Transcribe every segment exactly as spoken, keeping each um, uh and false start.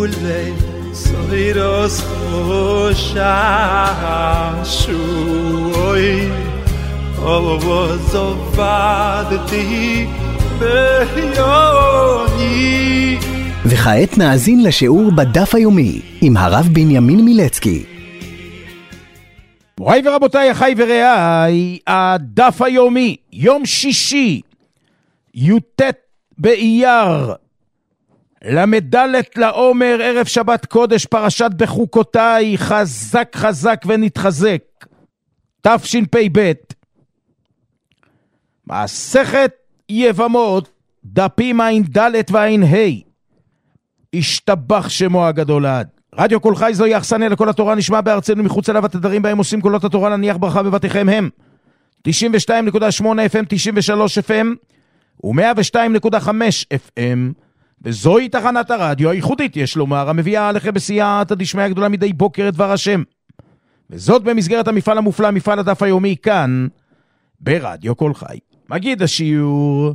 ule soiros shashui ovozovadti beyoni. וכעת נאזין לשיעור בדף היומי עם הרב בנימין מילצקי. מוריי ורבותיי, אחי ורעיי, הדף היומי, יום שישי, י"ט באייר, למדלת לעומר, ערב שבת קודש, פרשת בחוקותיי, חזק חזק ונתחזק, תשפ"ב. מסכת יבמות, דפים עין ד' ועין ה'. השתבח שמו הגדול עד. רדיו כל חי זוהי אכסניה לכל התורה, נשמע בארצנו מחוץ אליו התדרים בהם עושים קולות התורה, להניח ברכה בבתיכם הם תשעים ושתיים נקודה שמונה אף אם, תשעים ושלוש אף אם ו-מאה ושתיים נקודה חמש אף אם, וזוהי תחנת הרדיו הייחודית, יש לומר, המביאה עליכם בסייעתא דשמיא הגדולה מדי בוקר את דבר השם, וזאת במסגרת המפעל המופלא, מפעל הדף היומי, כאן ברדיו כל חי. מגיד השיעור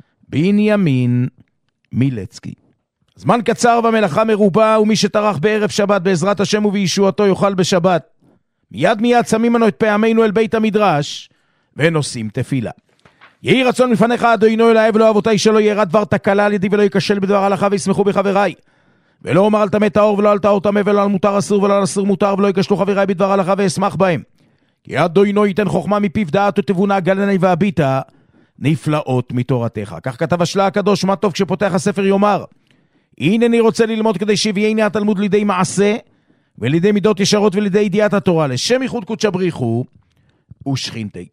בנימין מילצקי. זמן קצר והמלאכה מרובה, ומי שטרח בערב שבת בעזרת השם ובישועתו יאכל בשבת. מיד מיד שמים לנו את פעמינו אל בית המדרש ונושאים תפילה. יהי רצון מפניך אדוני אלוהי ולא אבותיי, שלא ירא דבר תקלה על ידי ולא ייכשל בדבר הלכה, וישמחו בחבריי, ולא אומר על טמא טהור ולא על טהור טמא, ולא על מותר אסור ולא על אסור מותר, ולא ייכשלו חבריי בדבר הלכה ואשמח בהם. כי אדוני ייתן חוכמה מפיו, דעת ותבונה גלני והביטה נפלאות מתורתך. כך כתב השלה הקדוש, מה טוב כשפותח הספר יאמר, הנה אני רוצה ללמוד כדי שיביאני התלמוד לידי מעשה ולידי מידות ישרות ולידי ידיעת התורה, לשם ייחוד קודשא בריחו ושכינתי.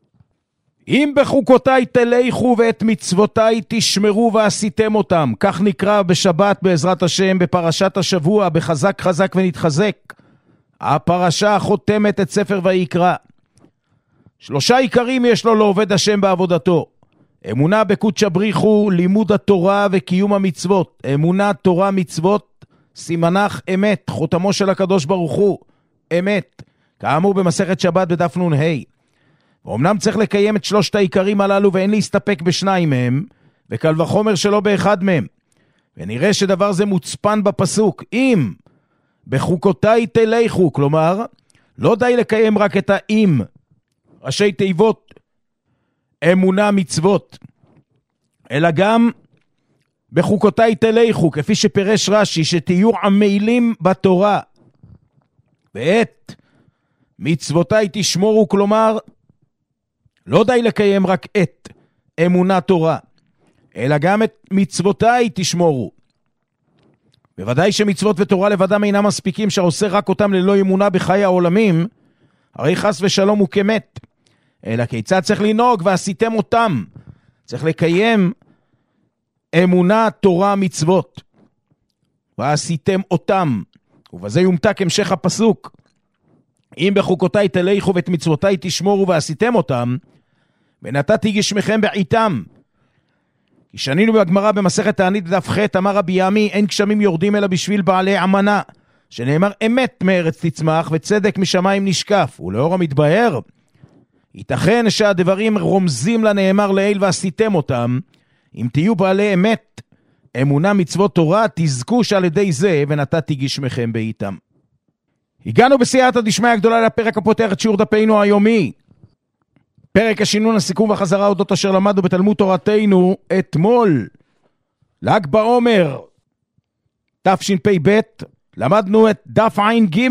אם בחוקותיי תלכו ואת מצוותיי תשמרו ועשיתם אותם, כך נקרא בשבת בעזרת השם בפרשת השבוע בחזק חזק ונתחזק, הפרשה חותמת את ספר ויקרא. שלושה עיקרים יש לו לעובד השם בעבודתו: אמונה בקודשא בריחו, לימוד התורה וקיום המצוות. אמונה, תורה, מצוות, סימנך אמת, חותמו של הקדוש ברוך הוא אמת, כאמור במסכת שבת בדף נ"ה. ואומנם צריך לקיים את שלושת העיקרים הללו ואין להסתפק בשניים מהם, וקל וחומר שלא באחד מהם. ונראה שדבר זה מוצפן בפסוק, אם בחוקותיי תלכו, כלומר לא די לקיים רק את האם, ראשי תיבות אמונה מצוות, אלא גם בחוקותיי תלכו, כפי שפרש רש"י, שתהיו עמלים בתורה, ואת מצוותיי תשמורו, כלומר לא די לקיים רק את אמונה תורה, אלא גם את מצוותיי תשמורו. בוודאי שמצוות ותורה לבדם אינם מספיקים, שעושה רק אותם ללא אמונה בחיי העולמים, הרי חס ושלום הוא כמת. אלא כיצד צריך לנהוג ועשיתם אותם, צריך לקיים אמונה תורה מצוות ועשיתם אותם. ובזה יומתק המשך הפסוק, אם בחוקותיי תלכו ואת מצוותיי תשמורו ועשיתם אותם, ונתתי גשמכם בעיתם. כי שנינו בגמרא במסכת תענית דף ח', אמר רבי ימי, אין גשמים יורדים אלא בשביל בעלי עמנה, שנאמר אמת מארץ תצמח וצדק משמיים נשקף. ולאור המתבהר, ייתכן שהדברים רומזים לנאמר לעיל ועשיתם אותם. אם תהיו בעלי אמת, אמונה מצוות תורה, תזכו שעל ידי זה ונתתי גשמכם בעיתם. הגענו בסייעתא דשמיא הגדולה לפרק הפותח את שיעור דפנו היומי, פרק השינון, הסיכום והחזרה אודות אשר למדנו בתלמוד תורתנו אתמול, ל"ג בעומר תשפ"ב. למדנו את דף עין ג'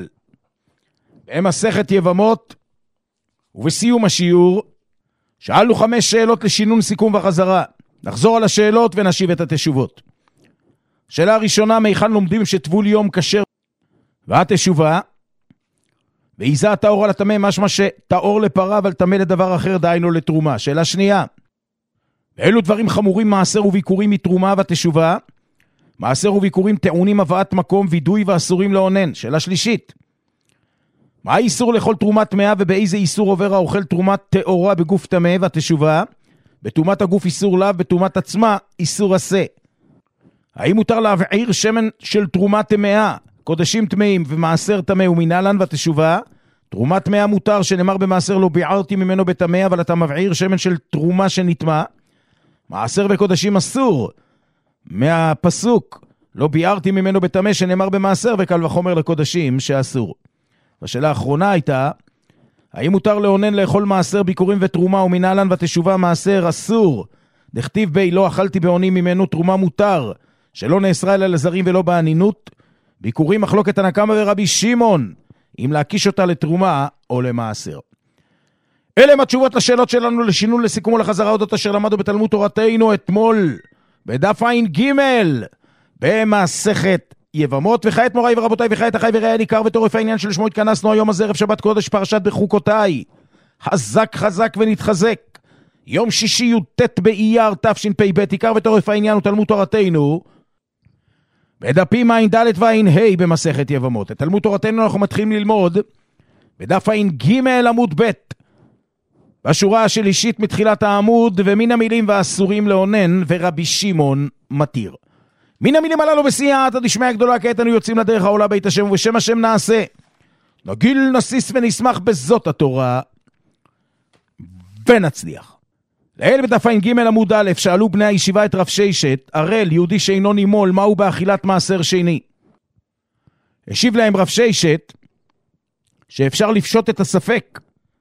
במסכת יבמות, ובסיום השיעור שאלנו חמש שאלות לשינון, סיכום וחזרה. נחזור על השאלות ונשיב את התשובות. שאלה הראשונה, מהיכן לומדים שטבול יום כשר והתשובה? ועיזה הטהור על הטמא, משמע שטהור לפרה אבל טמא לדבר אחר, דהיינו לתרומה. שאלה שנייה, ואילו דברים חמורים מעשר וביקורים מתרומה והתשובה? מעשר וביקורים טעונים הבאת מקום וידוי ואסורים לעונן. שאלה שלישית, מה האיסור לאכול תרומת טמאה ובאיזה איסור עובר האוכל תרומת טהורה בגוף טמא? והתשובה, בתרומת הגוף איסור לאו, בתרומת עצמה איסור עשה. האם מותר להבעיר שמן של תרומת טמאה, קודשים טמאים ומעשר טמא ומנהלן? והתשובה, תרומת טמאה מותר, שנאמר במעשר לא ביערתי ממנו בטמא, אבל אתה מבעיר שמן של תרומה שנטמא. מעשר וקודשים אסור, מהפסוק לא ביארתי ממנו בטמא שנאמר במעשר, וקל וחומר לקודשים שאסור. השאלה האחרונה הייתה, האם מותר לאונן לאכול מעשר ביקורים ותרומה, ומנהלן ותשובה מעשר אסור? דכתיב בי לא אכלתי באונים ממנו, תרומה מותר, שלא נאסרה אלא לזרים ולא בענינות. ביקורים מחלוקת הנקמה ורבי שמעון, אם להקיש אותה לתרומה או למעשר. אלה הם התשובות לשאלות שלנו, לשינון, לסיכום ולחזרה אודות אשר למדו בתלמוד תורתנו אתמול, בדף עין ג' במסכת יבמות. וכעת מוריי ורבותיי, וכעת אחי ורעי ניכר וטורף העניין שלשמו התכנסנו היום הזה, ערב שבת קודש, פרשת בחוקותיי. חזק חזק ונתחזק. יום שישי י"ט באייר תשפ"ב, עיקר וטורף העניין ותלמוד תורתנו בדפים עין ד' ועין ה' במסכת יבמות. את תלמוד תורתנו אנחנו מתחילים ללמוד בדף עין ג' עמוד ב', בשורה השלישית מתחילת העמוד, ומן המילים והאסורים לאונן ורבי שמעון מתיר. מן המילים הללו בסייעתא דשמיא גדולה, כעת אנו יוצאים לדרך העולה בית השם, ובשם השם נעשה. נגיל, נסיס ונשמח בזאת התורה ונצליח. לאל בדף עין ג' עמוד א', שאלו בני הישיבה את רב ששת, הראל יהודי שאינו נימול, מהו באכילת מעשר שני? השיב להם רב ששת שאפשר לפשוט את הספק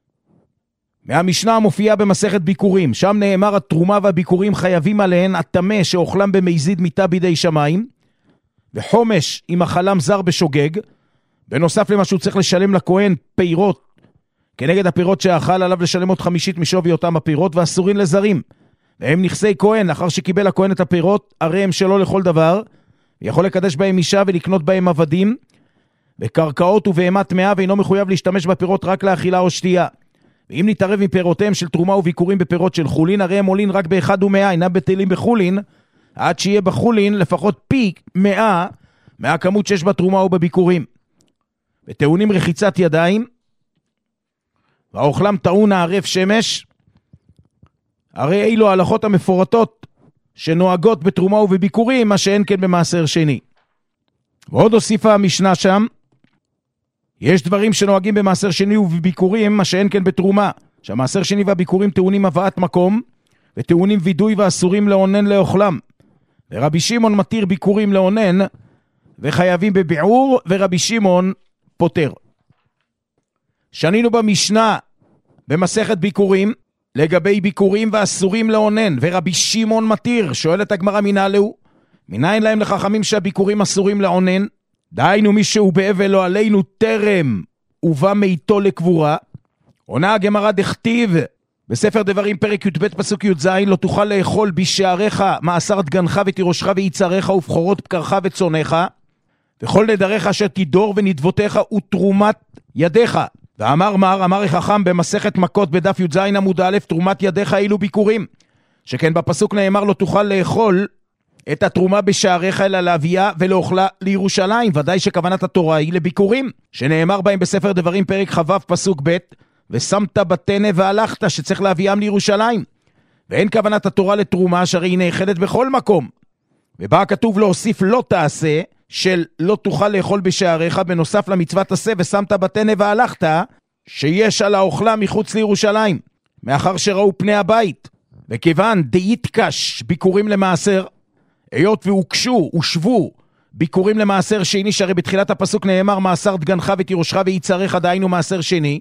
מהמשנה המופיעה במסכת ביקורים, שם נאמר התרומה והביקורים חייבים עליהן התמה שאוכלם במזיד מיטה בידי שמיים, וחומש עם החלם זר בשוגג, בנוסף למה שהוא צריך לשלם לכהן פירות, כנגד הפירות שאכל עליו לשלם עוד חמישית משווי אותם הפירות, ואסורים לזרים, והם נכסי כהן, לאחר שקיבל הכהן את הפירות, הרי הם שלו לכל דבר, ויכול לקדש בהם אישה ולקנות בהם עבדים, וקרקעות ובהמת טמאה, ואינו מחויב להשתמש בפירות רק לאכילה או שתייה. ואם נתערב מפירותיהם של תרומה וביקורים בפירות של חולין, הרי הם עולין רק באחד ומאה, אינם בטלים בחולין, עד שיהיה בחולין לפחות פי מאה מהכמות שיש בתרומה ובביקורים. וטעונים רחיצת ידיים, והאוכלם טעון הערף שמש, הרי אילו ההלכות המפורטות שנוהגות בתרומה ובביקורים, מה שאין כן במעשר שני. ועוד הוסיפה המשנה שם, יש דברים שנוהגים במעשר שני ובביקורים, מה שאין כן בתרומה, שהמעשר שני והביקורים טעונים הבאת מקום, וטעונים וידוי ואסורים לאונן לאוכלם. ורבי שמעון מתיר ביקורים לאונן, וחייבים בביעור, ורבי שמעון פותר. שנינו במשנה, במסכת ביקורים, לגבי ביקורים ואסורים לאונן, ורבי שמעון מתיר, שואלת הגמרא מנהלהו, מניין להם לחכמים שהביקורים אסורים לאונן? דהיינו מי שהוא באבל לא עלינו טרם ובא מיתו לקבורה. עונה הגמרא דכתיב בספר דברים פרק י"ב פסוק י"ז, לא תוכל לאכול בשעריך מעשר דגנך ותירושך ויצריך ובחורות בקרך וצונך, וכל נדריך אשר תדור ונדבותיך ותרומת ידיך. ואמר מר, אמר החכם במסכת מכות בדף י"ז עמוד א', תרומת ידיך אילו ביקורים, שכן בפסוק נאמר לא תוכל לאכול את התרומה בשעריך אלא להביאה ולאוכלה לירושלים. ודאי שכוונת התורה היא לביקורים, שנאמר בהם בספר דברים פרק חבב פסוק ב', ושמת בתנה והלכת, שצריך להביאם לירושלים. ואין כוונת התורה לתרומה שהרי היא נאכלת בכל מקום. ובא כתוב להוסיף לא תעשה, של לא תוכל לאכול בשעריך, בנוסף למצוות עשה ושמת בתנה והלכת, שיש על האוכלה מחוץ לירושלים, מאחר שראו פני הבית. וכיוון דאיתקש ביקורים למעשר, היות והוקשו ושבו ביקורים למעשר שני, שהרי בתחילת הפסוק נאמר מעשר דגנך ותירושך ויצריך, דהיינו מעשר שני,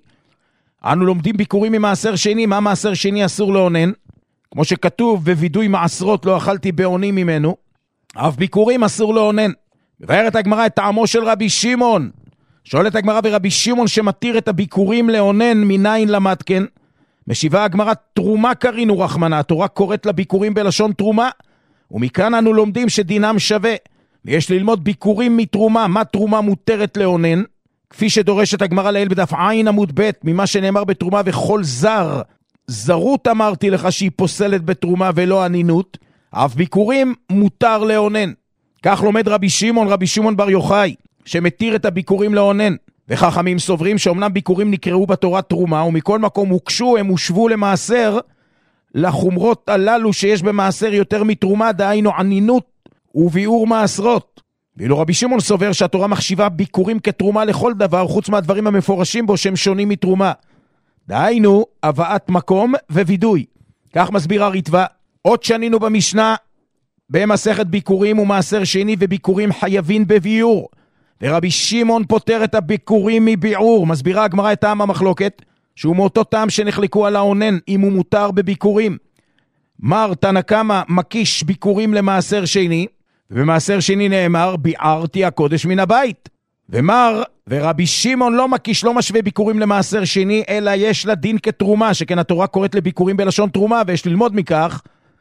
אנו לומדים ביקורים ממעשר שני. מה מעשר שני אסור לאונן? כמו שכתוב בווידוי מעשרות לא אכלתי באונים ממנו, אף ביקורים אסור לאונן. מבארת הגמרא את טעמו של רבי שמעון, שואלת הגמרא ורבי שמעון שמתיר את הביקורים לאונן מניין למד כן? משיבה הגמרא תרומה קרינו רחמנה, התורה קוראת לביקורים בלשון תרומה, ומכאן אנו לומדים שדינם שווה, ויש ללמוד ביקורים מתרומה. מה תרומה מותרת לאונן? כפי שדורשת הגמרא לעיל בדף עין עמוד ב', ממה שנאמר בתרומה וכל זר, זרות אמרתי לך שהיא פוסלת בתרומה ולא ענינות, אף ביקורים מותר לאונן. כך לומד רבי שמעון, רבי שמעון בר יוחאי, שמתיר את הביקורים לאונן. וחכמים סוברים שאומנם ביקורים נקראו בתורה תרומה, ומכל מקום הוקשו, הם הושבו למעשר, לחומרות הללו שיש במעשר יותר מתרומה, דהיינו ענינות וביאור מעשרות. ואילו רבי שמעון סובר שהתורה מחשיבה ביקורים כתרומה לכל דבר, חוץ מהדברים המפורשים בו שהם שונים מתרומה, דהיינו הבאת מקום ווידוי. כך מסביר הריטב"א. עוד שנינו במשנה במסכת ביקורים ומעשר שני וביקורים חייבים בביור. ורבי שמעון פותר את הביקורים מביעור. מסבירה הגמרא את טעם המחלוקת, שהוא מאותו טעם שנחלקו על העונן, אם הוא מותר בביקורים. מר תנא קמא מקיש ביקורים למעשר שני, ובמעשר שני נאמר, ביערתי הקודש מן הבית. ומר ורבי שמעון לא מקיש, לא משווה ביקורים למעשר שני, אלא יש לה דין כתרומה, שכן התורה קוראת לביקורים בלשון תרומה, ויש ללמוד מכך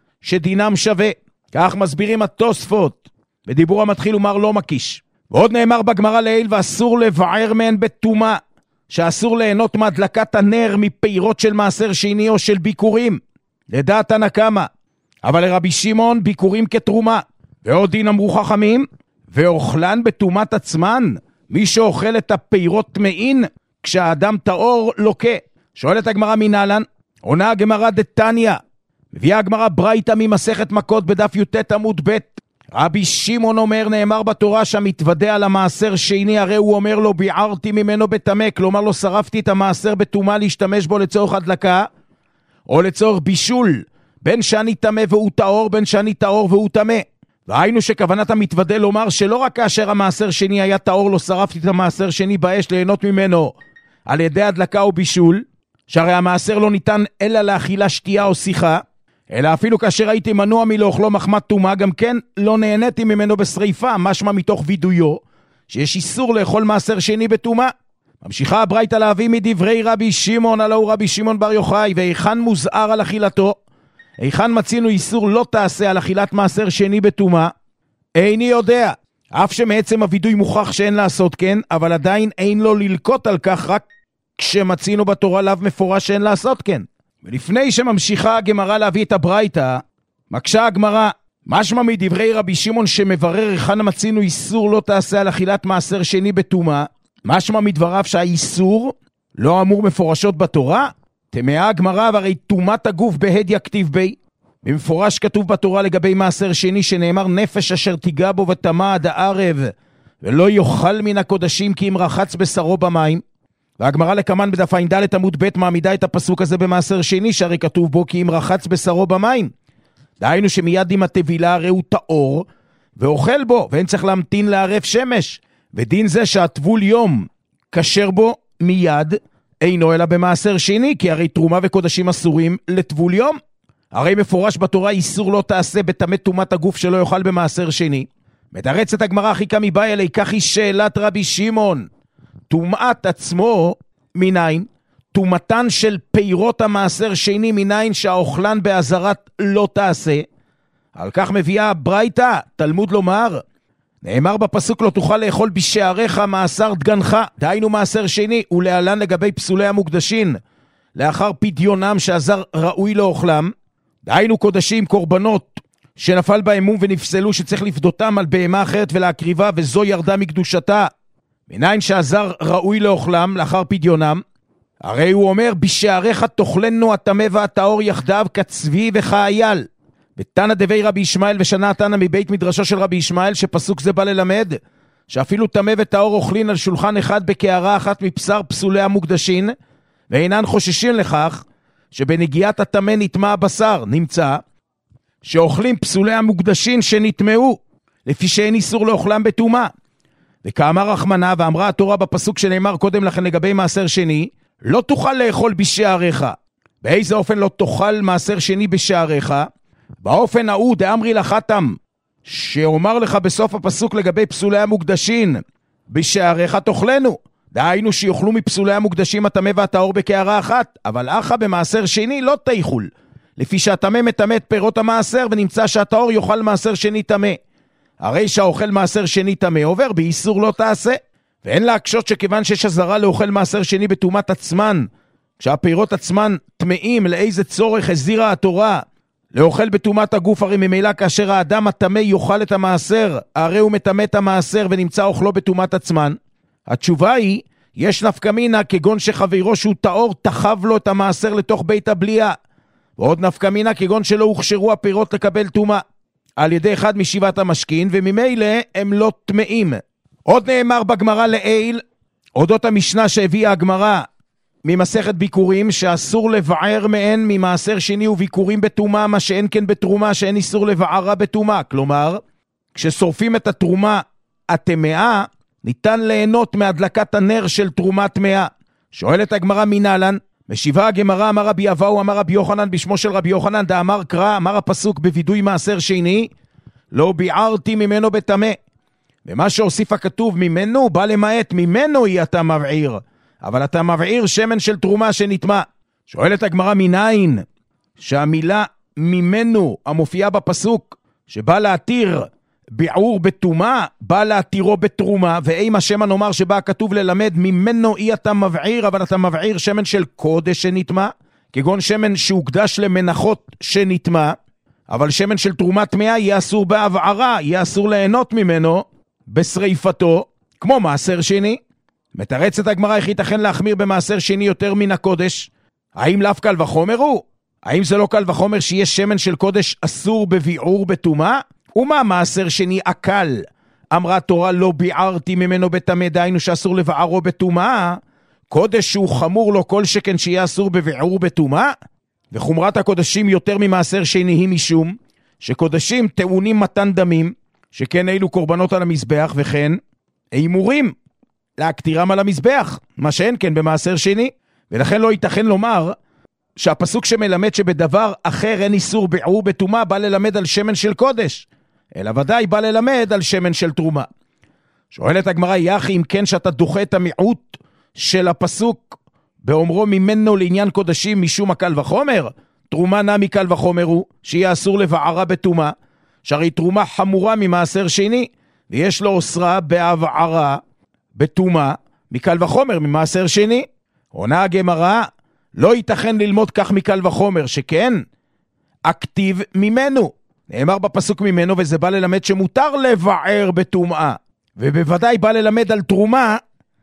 שדינם שווה. כך מסבירים התוספות, בדיבור המתחיל ומר לא מקיש. ועוד נאמר בגמרא לעיל, ואסור לבער מהן בתומה, שאסור ליהנות מהדלקת הנר מפירות של מעשר שני או של ביקורים, לדעת תנא קמא. אבל לרבי שמעון ביקורים כתרומה. ועוד דין אמרו חכמים, ואוכלן בתומת עצמן, מי שאוכל את הפירות טמאין, כשהאדם טהור לוקה. שואלת הגמרא מנהלן, עונה הגמרא דתניא, מביאה הגמרא ברייתא ממסכת מכות בדף י"ט עמוד ב'. רבי שמעון אומר, נאמר בתורה שהמתוודה על המעשר שני, הרי הוא אומר לו, ביערתי ממנו בטמא, כלומר לא שרפתי את המעשר בתומה להשתמש בו לצורך הדלקה, או לצורך בישול, בין שאני טמא והוא טהור, בין שאני טהור והוא טמא. והיינו שכוונת המתוודה לומר שלא רק כאשר המעשר שני היה טהור, לא שרפתי את המעשר שני באש ליהנות ממנו על ידי הדלקה או בישול, שהרי המעשר לא ניתן אלא לאכילה, שתייה או שיחה, אלא אפילו כאשר הייתי מנוע מלאכלו מחמת טומאה, גם כן לא נהניתי ממנו בשריפה, משמע מתוך וידויו שיש איסור לאכול מעשר שני בטומאה. ממשיכה הברייתא להביא מדברי רבי שמעון, הלא הוא רבי שמעון בר יוחאי, והיכן מוזהר על אכילתו? היכן מצינו איסור לא תעשה על אכילת מעשר שני בטומאה? איני יודע, אף שמעצם הוידוי מוכח שאין לעשות כן, אבל עדיין אין לו ללקות על כך, רק כשמצינו בתורה לאו מפורש שאין לעשות כן. ולפני שממשיכה הגמרא להביא את הברייתא, מקשה הגמרא, משמע מדברי רבי שמעון שמברר היכן מצינו איסור לא תעשה על אכילת מעשר שני בטומאה, משמע מדבריו שהאיסור לא אמור מפורשות בתורה? תמאה הגמרא, והרי טומאת הגוף בהדיא כתיב בי, במפורש כתוב בתורה לגבי מעשר שני שנאמר, נפש אשר תיגע בו וטמא עד הערב, ולא יאכל מן הקודשים כי אם רחץ בשרו במים. והגמרא לקמן בדף ע"ד עמוד ב' מעמידה את הפסוק הזה במעשר שני, שהרי כתוב בו כי אם רחץ בשרו במים. דהיינו שמיד עם הטבילה הרי הוא טהור ואוכל בו, ואין צריך להמתין לערב שמש. ודין זה שהטבול יום כשר בו מיד אינו אלא במעשר שני, כי הרי תרומה וקודשים אסורים לטבול יום. הרי מפורש בתורה איסור לא תעשה בטמא טומאת הגוף שלא יאכל במעשר שני. מתרצת הגמרא הכי קמי באי אלי, כך היא שאלת רבי שמעון, טומאת עצמו מניין? טומאתן של פירות המעשר שני מניין שהאוכלן בעזרת לא תעשה? על כך מביאה ברייתא, תלמוד לומר, נאמר בפסוק לא תוכל לאכול בשעריך מעשר דגנך, דהיינו מעשר שני, ולהלן לגבי פסולי המוקדשים, לאחר פדיונם שעזר ראוי לאוכלם, דהיינו קודשים, קורבנות שנפל בהם מום ונפסלו שצריך לפדותם על בהמה אחרת ולהקריבה, וזו ירדה מקדושתה, מניין שעזר ראוי לאוכלם לאחר פדיונם. הרי הוא אומר, בשעריך תאכלנו הטמא והטהור יחדיו כצבי וכאייל. ותנא דבי רבי ישמעאל, ושנה תנא מבית מדרשו של רבי ישמעאל, שפסוק זה בא ללמד שאפילו טמא וטהור אוכלין על שולחן אחד בקערה אחת מבשר פסולי המוקדשים, ואינן חוששים לכך שבנגיעת הטמא נטמא הבשר. נמצא שאוכלים פסולי המוקדשים שנטמאו, לפי שאין איסור לאוכלם בטומאה. וכאמר רחמנה, ואמרה התורה בפסוק שנאמר קודם לכן לגבי מעשר שני, לא תוכל לאכול בשעריך. באיזה אופן לא תאכל מעשר שני בשעריך? באופן ההוא דאמרי לחתם, שאומר לך בסוף הפסוק לגבי פסולי המוקדשים, בשעריך תאכלנו. דהיינו שיוכלו מפסולי המוקדשים הטמא והטהור בקערה אחת, אבל אחא במעשר שני לא תאכול, לפי שהטמא מטמא את פירות המעשר, ונמצא שהטהור יאכל מעשר שני טמא. הרי שהאוכל מעשר שני טמא עובר באיסור לא תעשה. ואין להקשות שכיוון שיש הזרה לאוכל מעשר שני בטומאת עצמן, כשהפירות עצמן טמאים, לאיזה צורך הזירה התורה לאוכל בטומאת הגוף? הרי ממילא כאשר האדם הטמא יאכל את המעשר, הרי הוא מטמא את המעשר ונמצא אוכלו בטומאת עצמן. התשובה היא, יש נפקא מינה, כגון שחברו שהוא טהור תחב לו את המעשר לתוך בית הבליעה, ועוד נפקא מינה כגון שלא הוכשרו הפירות לקבל טומאה על ידי אחד משבעת המשכין, וממילא הם לא טמאים. עוד נאמר בגמרא לעיל, אודות המשנה שהביאה הגמרא ממסכת ביקורים שאסור לבער מהן ממעשר שני וביקורים בתרומה, מה שאין כן בתרומה שאין איסור לבערה בתרומה. כלומר, כששורפים את התרומה הטמאה, ניתן ליהנות מהדלקת הנר של תרומה טמאה. שואלת הגמרא מנהלן, משיבה הגמרא, אמר רבי אבאו, אמר רבי יוחנן בשמו של רבי יוחנן, דאמר קרא, אמר הפסוק בווידוי מעשר שני, לא ביערתי ממנו בטמא. ומה שהוסיף הכתוב ממנו, בא למעט, ממנו היא אתה מבעיר. אבל אתה מבעיר שמן של תרומה שנטמא. שואלת הגמרא מניין, שהמילה ממנו המופיעה בפסוק, שבא להתיר ביעור בתרומה, בא להתירו בתרומה, ואימה שמן נאמר שבא כתוב ללמד, ממנו היא אתה מבעיר, אבל אתה מבעיר שמן של קודש שנטמא, כגון שמן שהוקדש למנחות שנטמא, אבל שמן של תרומה טמאה יהיה אסור בהבערה, יהיה אסור ליהנות ממנו בשריפתו, כמו מעשר שני. מתרצת הגמרא, איך ייתכן להחמיר במעשר שני יותר מן הקודש? האם לאו קל וחומר הוא? האם זה לא קל וחומר שיש שמן של קודש אסור בביעור בתרומה? ומה מעשר שני אקל? אמרה תורה לא ביערתי ממנו בטמא, דהיינו שאסור לבערו בתרומה. קודש שהוא חמור לו כל שכן שיהיה אסור בביעור בתרומה. וחומרת הקודשים יותר ממעשר שני היא משום שקודשים טעונים מתן דמים, שכן אילו קורבנות על המזבח, וכן אימורים להקטירם על המזבח, מה שאין כן במעשר שני. ולכן לא ייתכן לומר שהפסוק שמלמד שבדבר אחר אין איסור ביעור בתרומה בא ללמד על שמן של קודש, אלא ודאי בא ללמד על שמן של תרומה. שואלת הגמרא, יחי אם כן שאתה דוחה את המיעוט של הפסוק באומרו ממנו לעניין קודשים משום הקל וחומר? תרומה נמי קל וחומר הוא שיהיה אסור לבערה בתרומה, שהרי תרומה חמורה ממעשר שני, ויש לו אוסרה בהבערה בתרומה מקל וחומר ממעשר שני. עונה הגמרא, לא ייתכן ללמוד כך מקל וחומר, שכן אקטיב ממנו. נאמר בפסוק ממנו, וזה בא ללמד שמותר לבער בתרומה, ובוודאי בא ללמד על תרומה,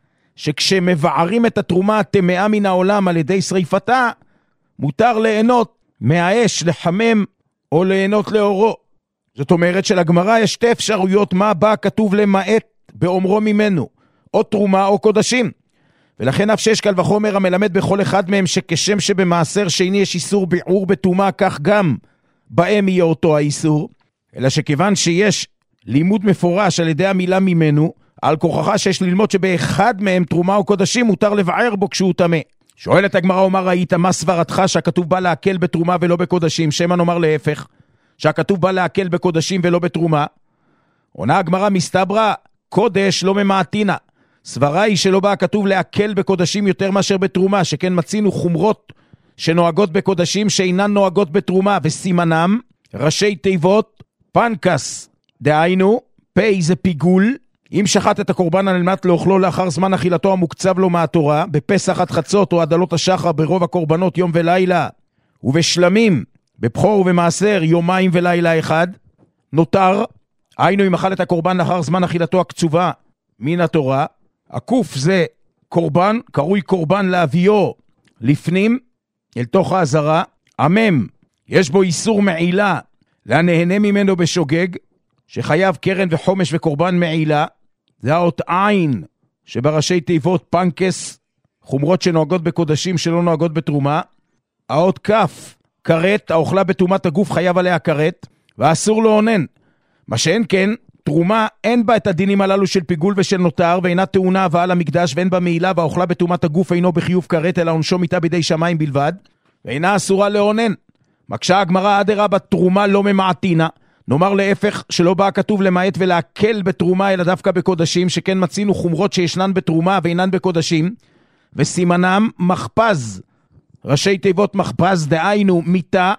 שכשמבערים את התרומה הטמאה מן העולם על ידי שריפתה, מותר ליהנות מהאש, לחמם או ליהנות לאורו. זאת אומרת שלגמרא יש שתי אפשרויות מה בא כתוב למעט באומרו ממנו, או תרומה או קודשים. ולכן אף שיש קל וחומר המלמד בכל אחד מהם שכשם שבמעשר שני יש איסור ביעור בתרומה, כך גם בהם יהיה אותו האיסור, אלא שכיוון שיש לימוד מפורש על ידי המילה ממנו, על כוחך שיש ללמוד שבאחד מהם תרומה או קודשים מותר לבער בו כשהוא טמא. שואלת הגמרא, אומר ראית מה סברתך שהכתוב בא להקל בתרומה ולא בקודשים? שמא נאמר להפך, שהכתוב בא להקל בקודשים ולא בתרומה? עונה הגמרא, מסתברא קודש לא ממעטינה. סברה היא שלא בא הכתוב להקל בקודשים יותר מאשר בתרומה, שכן מצינו חומרות שנוהגות בקודשים שאינן נוהגות בתרומה, וסימנם ראשי תיבות פנקס, דהיינו פי זה פיגול, אם שחט את הקורבן על מנת לאוכלו לאחר זמן אכילתו המוקצב לו מהתורה, בפסח עד חצות או עדלות השחר ברוב הקורבנות יום ולילה, ובשלמים בבחור ובמעשר יומיים ולילה אחד, נותר, היינו אם אכל את הקורבן לאחר זמן אכילתו הקצובה מן התורה. הקוף זה קורבן, קרוי קורבן להביאו לפנים אל תוך העזרה. המם, יש בו איסור מעילה להנהנה ממנו בשוגג, שחייב קרן וחומש וקורבן מעילה. זה האות עין שבראשי תיבות פנקס, חומרות שנוהגות בקודשים שלא נוהגות בתרומה. האות כף, קראת, האוכלה בתרומת הגוף חייב עליה קראת, ואסור להונן. מה שאין כן, תרומה אין בה את הדינים הללו של פיגול ושל נותר, ואינה טעונה הבאה למקדש, ואין בה מעילה, והאוכלה בתרומת הגוף אינו בחיוב קראת, אלא עונשו מיתה בידי שמיים בלבד, ואינה אסורה להונן. מקשה הגמרא, אדרבה תרומה לא ממעטינה. נאמר להפך, שלא בא כתוב למעט ולהקל בתרומה, אלא דווקא בקודשים, שכן מצינו חומרות שישנן בתרומה ואינן בקודשים, וסימנם מחפז, ראשי תיבות מחפז, דהיינו מיתה,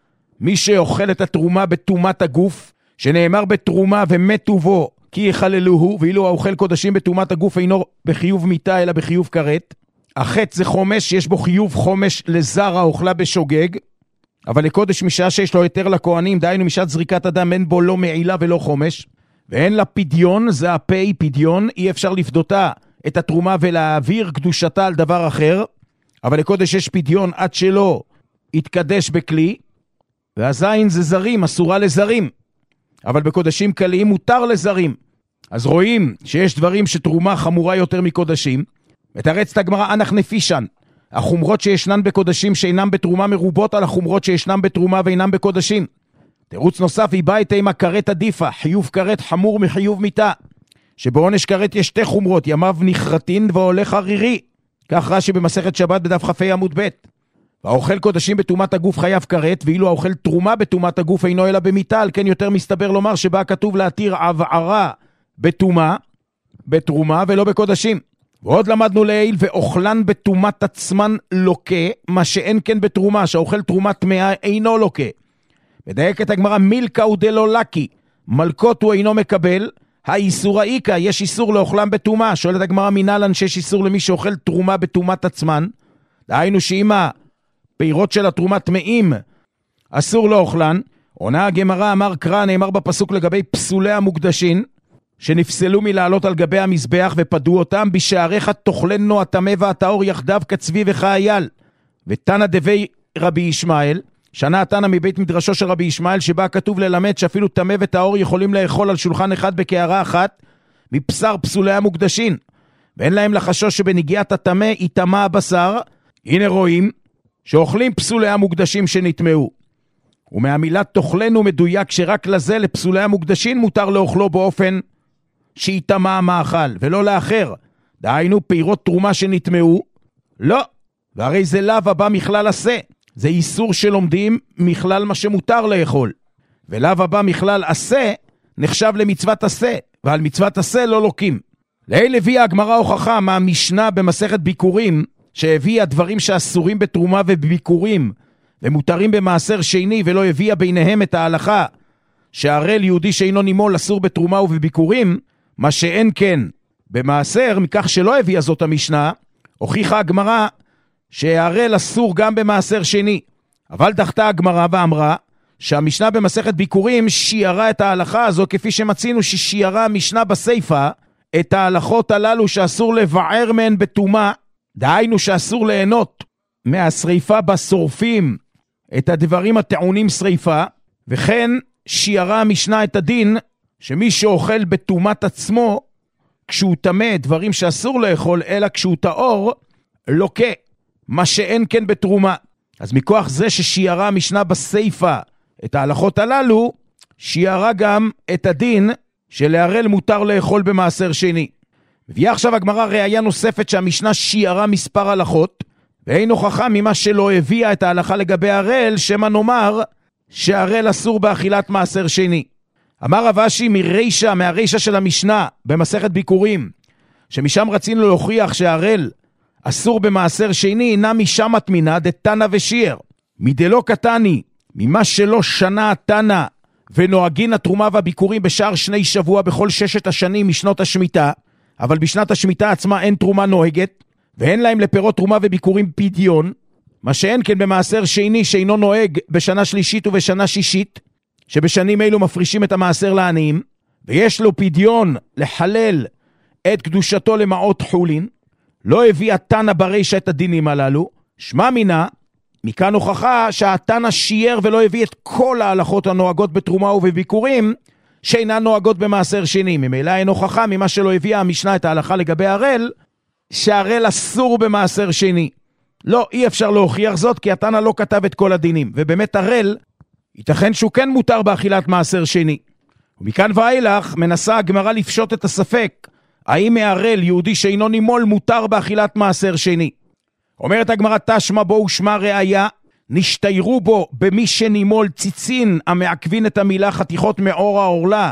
מי שאוכל את התרומה בתרומת הגוף, שנאמר בתרומה ומתו בו כי יחללוהו, ואילו האוכל קודשים בתרומת הגוף אינו בחיוב מיתה אלא בחיוב קראת. החטא זה חומש, יש בו חיוב חומש לזר האוכלה בשוגג, אבל לקודש משעה שיש לו היתר לכהנים, דהיינו משעת זריקת אדם, אין בו לא מעילה ולא חומש, ואין לה פדיון, זה הפי פדיון, אי אפשר לפדותה את התרומה ולהעביר קדושתה על דבר אחר, אבל לקודש יש פדיון עד שלא יתקדש בכלי, והזין זה זרים, אסורה לזרים, אבל בקודשים קליים מותר לזרים. אז רואים שיש דברים שתרומה חמורה יותר מקודשים. ותרץ את הגמרא, אנח נפישן, החומרות שישנן בקודשים שאינם בתרומה מרובות על החומרות שישנם בתרומה ואינם בקודשים. תירוץ נוסף, היא באה אימה כרת עדיפה, חיוב כרת חמור מחיוב מיתה, שבעונש כרת יש שתי חומרות, ימיו נחרטין והולך ערירי, כך רש"י במסכת שבת בדף כ"ה עמוד ב'. והאוכל קודשים בתרומת הגוף חייב כרת, ואילו האוכל תרומה בתרומת הגוף אינו אלא במיתה, על כן יותר מסתבר לומר שבה כתוב להתיר הבערה בתרומה, בתרומה ולא בקודשים. ועוד למדנו לעיל, ואוכלן בתרומת עצמן לוקה, מה שאין כן בתרומה, שהאוכל תרומת טמאה אינו לוקה. ודייקת הגמרא, מילקה הוא דלא לקי, מלקות הוא אינו מקבל, האיסור האיקה, יש איסור לאוכלם בתרומה. שואלת הגמרא, מנהלן שיש איסור למי שאוכל תרומה בתרומת עצמן, דהיינו שאם הפירות של התרומה טמאים, אסור לאוכלן. עונה הגמרא, אמר קרא, נאמר בפסוק לגבי פסולי המוקדשים, שנפסלו מלעלות על גבי המזבח ופדו אותם, בשעריך תאכלנו הטמא והטהור יחדיו כצבי וכאייל. ותנא דבי רבי ישמעאל, שנה התנא מבית מדרשו של רבי ישמעאל, שבה כתוב ללמד שאפילו טמא וטהור יכולים לאכול על שולחן אחד בקערה אחת מבשר פסולי המוקדשים, ואין להם לחשוש שבנגיעת הטמא יטמא הבשר. הנה רואים שאוכלים פסולי המוקדשים שנטמאו, ומהמילה תאכלנו מדויק שרק לזה, לפסולי המוקדשים, מותר לאוכלו באופן שיטמא המאכל ולא לאחר, דהיינו פירות תרומה שנטמאו לא, והרי זה לאו הבא מכלל עשה, זה איסור שלומדים מכלל מה שמותר לאכול, ולאו הבא מכלל עשה נחשב למצוות עשה, ועל מצוות עשה לא לוקים. לעיל הביאה הגמרא הוכחה מהמשנה במסכת ביקורים, שהביאה דברים שאסורים בתרומה ובביקורים ומותרים במעשר שני, ולא הביאה ביניהם את ההלכה שהערל יהודי שאינו נימול אסור בתרומה ובביקורים, מה שאין כן במעשר. מכך שלא הביאה זאת המשנה, הוכיחה הגמרא שהערל אסור גם במעשר שני, אבל דחתה הגמרא ואמרה שהמשנה במסכת ביקורים שיערה את ההלכה הזו, כפי שמצינו ששיערה המשנה בסייפה את ההלכות הללו שאסור לבער מהן בתרומה, דהיינו שאסור ליהנות מהשריפה בשורפים את הדברים הטעונים שריפה, וכן שיערה המשנה את הדין שמי שאוכל בתרומת עצמו כשהוא טמא דברים שאסור לאכול אלא כשהוא טהור לוקה, מה שאין כן בתרומה. אז מכוח זה ששיערה המשנה בסייפה את ההלכות הללו, שיערה גם את הדין שלהרל מותר לאכול במעשר שני. מביאה עכשיו הגמרא ראיה נוספת שהמשנה שיערה מספר הלכות, ואין הוכחה ממה שלא הביאה את ההלכה לגבי הרל, שמה נאמר שהרל אסור באכילת מעשר שני. אמר רב אשי מרישה, מהרישה של המשנה במסכת ביקורים, שמשם רצינו להוכיח שהרל אסור במעשר שני, אינה משם התמינה דתנא ושיער. מדלא קטני, ממה שלא שנה התנא ונוהגין התרומה והביקורים בשאר שני שבוע בכל ששת השנים משנות השמיטה, אבל בשנת השמיטה עצמה אין תרומה נוהגת, ואין להם לפירות תרומה וביקורים פדיון, מה שאין כן במעשר שני שאינו נוהג בשנה שלישית ובשנה שישית, שבשנים אלו מפרישים את המעשר לעניים, ויש לו פדיון לחלל את קדושתו למעות חולין. לא הביא התנא ברישה את הדינים הללו, שמע מינה, מכאן הוכחה שהתנא שיער ולא הביא את כל ההלכות הנוהגות בתרומה ובביקורים שאינן נוהגות במעשר שני. ממילא אין הוכחה ממה שלא הביאה המשנה את ההלכה לגבי הרל, שהרל אסור במעשר שני. לא, אי אפשר להוכיח זאת, כי התנא לא כתב את כל הדינים, ובאמת הרל ייתכן שהוא כן מותר באכילת מעשר שני. ומכאן ואילך מנסה הגמרא לפשוט את הספק, האם מהרל יהודי שאינו נימול מותר באכילת מעשר שני. אומרת הגמרא, תשמע בו ושמע ראיה, נשתיירו בו במי שנימול ציצין המעכבין את המילה, חתיכות מאור העורלה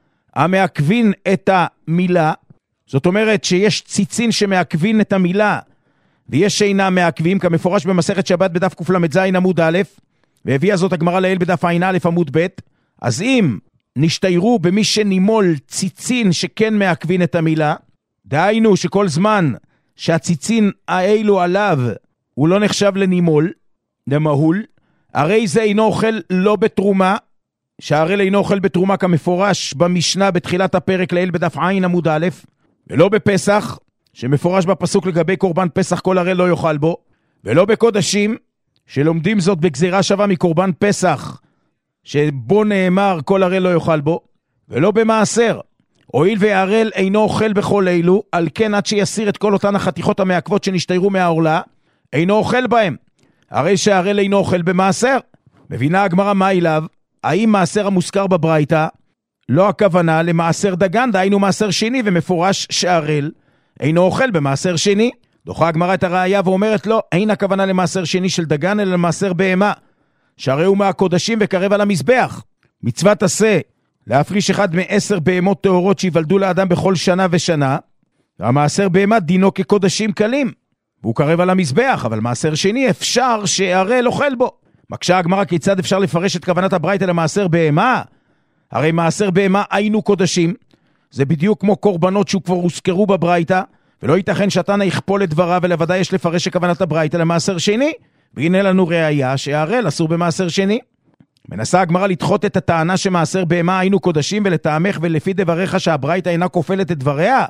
המעכבין את המילה. זאת אומרת שיש ציצין שמעכבין את המילה ויש שאינה מעכבים, כמפורש במסכת שבת בדף קל"ז עמוד א', והביאה זאת הגמרא לעיל בדף ע"א עמוד ב'. אז אם נשתיירו במי שנימול ציצין שכן מעכבין את המילה, דהיינו שכל זמן שהציצין האלו עליו הוא לא נחשב לנימול, למהול, הרי זה אינו אוכל לא בתרומה, שהרל אינו אוכל בתרומה כמפורש במשנה בתחילת הפרק לעיל בדף עין עמוד א', ולא בפסח, שמפורש בפסוק לגבי קורבן פסח כל הרל לא יאכל בו, ולא בקודשים, שלומדים זאת בגזירה שווה מקורבן פסח, שבו נאמר כל הרל לא יאכל בו, ולא במעשר. הואיל והרל אינו אוכל בכל אלו, על כן עד שיסיר את כל אותן החתיכות המעכבות שנשתיירו מהעורלה, אינו אוכל בהם. הרי שהערל אינו אוכל במעשר. מבינה הגמרא מה אליו? האם מעשר המוזכר בברייתא לא הכוונה למעשר דגן, דהיינו מעשר שני, ומפורש שהערל אינו אוכל במעשר שני. דוחה הגמרא את הראיה ואומרת לו, אין הכוונה למעשר שני של דגן, אלא למעשר בהמה, שהרי הוא מהקודשים וקרב על המזבח. מצוות עשה, להפריש אחד מעשר בהמות טהורות שיוולדו לאדם בכל שנה ושנה, והמעשר בהמה דינו כקודשים קלים, והוא קרב על המזבח, אבל מעשר שני אפשר שהערל אוכל בו. מקשה הגמרא כיצד אפשר לפרש את כוונת הברייתא למעשר בהמה? הרי מעשר בהמה היינו קודשים, זה בדיוק כמו קורבנות שכבר הוזכרו בברייתא, ולא ייתכן שהתנא יכפול את דבריו, ולוודאי יש לפרש שכוונת הברייתא למעשר שני, והנה לנו ראיה שהערל אסור במעשר שני. מנסה הגמרא לדחות את הטענה שמעשר בהמה היינו קודשים, ולטעמך ולפי דבריך שהברייתא אינה כופלת את דבריה.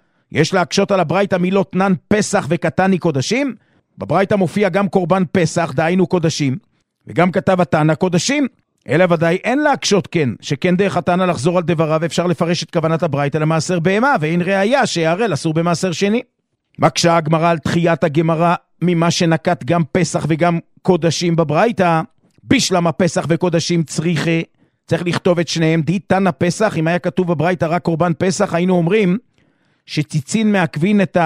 יש להקשות על הברייתא מילות נן פסח וקטני קודשים. בברייתא מופיע גם קורבן פסח, דהיינו קודשים, וגם כתב התנא קודשים. אלא ודאי אין להקשות כן, שכן דרך התנא לחזור על דבריו, אפשר לפרש את כוונת הברייתא למעשר בהמה, ואין ראיה שהערל אסור במעשר שני. מקשה הגמרא על דחיית הגמרא ממה שנקט גם פסח וגם קודשים בברייתא. בשלמה פסח וקודשים צריכה, צריך לכתוב את שניהם. די תנא פסח, אם היה כתוב בברייתא רק קורבן פסח, היינו אומרים שציצין מעכבין את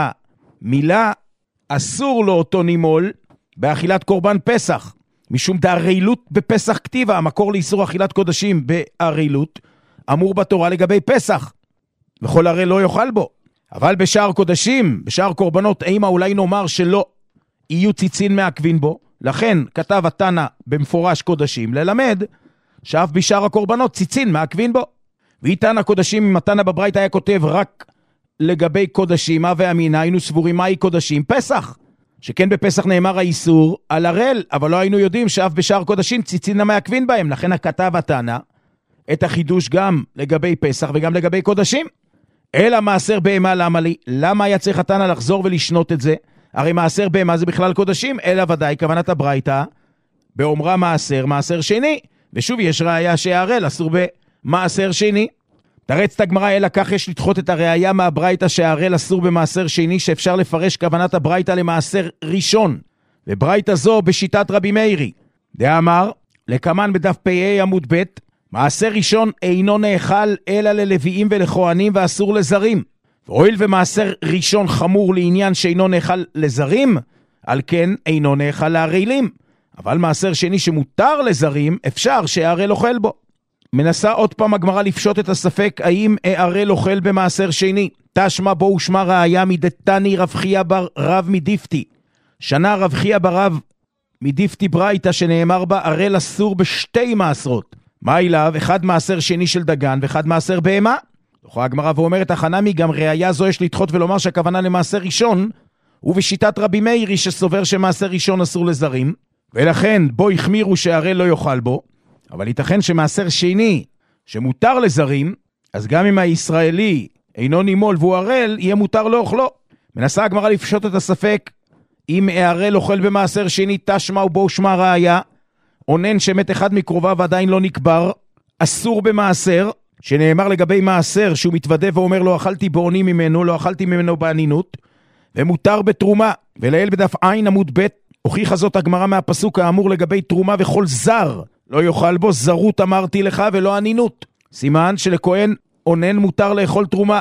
המילה אסור לו אותו נימול באכילת קורבן פסח, משום דהרילות בפסח כתיבה, המקור לאיסור אכילת קודשים בהרילות אמור בתורה לגבי פסח, וכל הרי לא יאכל בו. אבל בשאר קודשים, בשאר קורבנות, אימה אולי נאמר שלא יהיו ציצין מעכבין בו, לכן כתב התנא במפורש קודשים, ללמד שאף בשאר הקורבנות ציצין מעכבין בו. והיא תנא קודשים, אם התנא בברייתא היה כותב רק לגבי קודשים, מה ואמינה, היינו סבורים מהי קודשים? פסח. שכן בפסח נאמר האיסור על ערל, אבל לא היינו יודעים שאף בשאר קודשים ציצין מעכבין בהם, לכן הכתב התנא את החידוש גם לגבי פסח וגם לגבי קודשים. אלא מעשר בהמה למה לי? למה היה צריך התנא לחזור ולשנות את זה? הרי מעשר בהמה זה בכלל קודשים, אלא ודאי כוונת הברייתא באומרה מעשר, מעשר שני, ושוב יש ראיה שהערל אסור במעשר שני. תרצת הגמרא, אלא כך יש לדחות את הראיה מהברייתא שהערל אסור במעשר שני, שאפשר לפרש כוונת הברייתא למעשר ראשון, וברייתא זו בשיטת רבי מאירי. דאמר, לקמן בדף פ"א עמוד ב', מעשר ראשון אינו נאכל אלא ללוויים ולכהנים ואסור לזרים. והואיל ומעשר ראשון חמור לעניין שאינו נאכל לזרים, על כן אינו נאכל לערלים. אבל מעשר שני שמותר לזרים, אפשר שהערל אוכל בו. מנסה עוד פעם הגמרא לפשוט את הספק האם הערל אוכל במעשר שני. תשמע בו ושמע ראיה מדתני רב חייא בר רב מדיפתי. שנה רב חייא בר רב מדיפתי ברייתא שנאמר בה ערל אסור בשתי מעשרות. מה אליו? אחד מעשר שני של דגן ואחד מעשר בהמה. דוחה הגמרא ואומרת החנמי, גם ראיה זו יש לדחות ולומר שהכוונה למעשר ראשון, ובשיטת רבי מאירי שסובר שמעשר ראשון אסור לזרים, ולכן בו החמירו שהערל לא יאכל בו. אבל ייתכן שמעשר שני שמותר לזרים, אז גם אם הישראלי אינו נימול והוא ערל, יהיה מותר לאוכלו. מנסה הגמרא לפשוט את הספק אם הערל אוכל במעשר שני. תשמע ובו שמע ראיה, עונן שמת אחד מקרוביו ועדיין לא נקבר, אסור במעשר, שנאמר לגבי מעשר שהוא מתוודה ואומר לא אכלתי בעוני ממנו, לא אכלתי ממנו בענינות, ומותר בתרומה. ולעיל בדף עין עמוד ב' הוכיחה זאת הגמרא מהפסוק האמור לגבי תרומה, וכל זר לא יאכל בו, זרות אמרתי לך ולא ענינות. סימן שלכהן עונן מותר לאכול תרומה.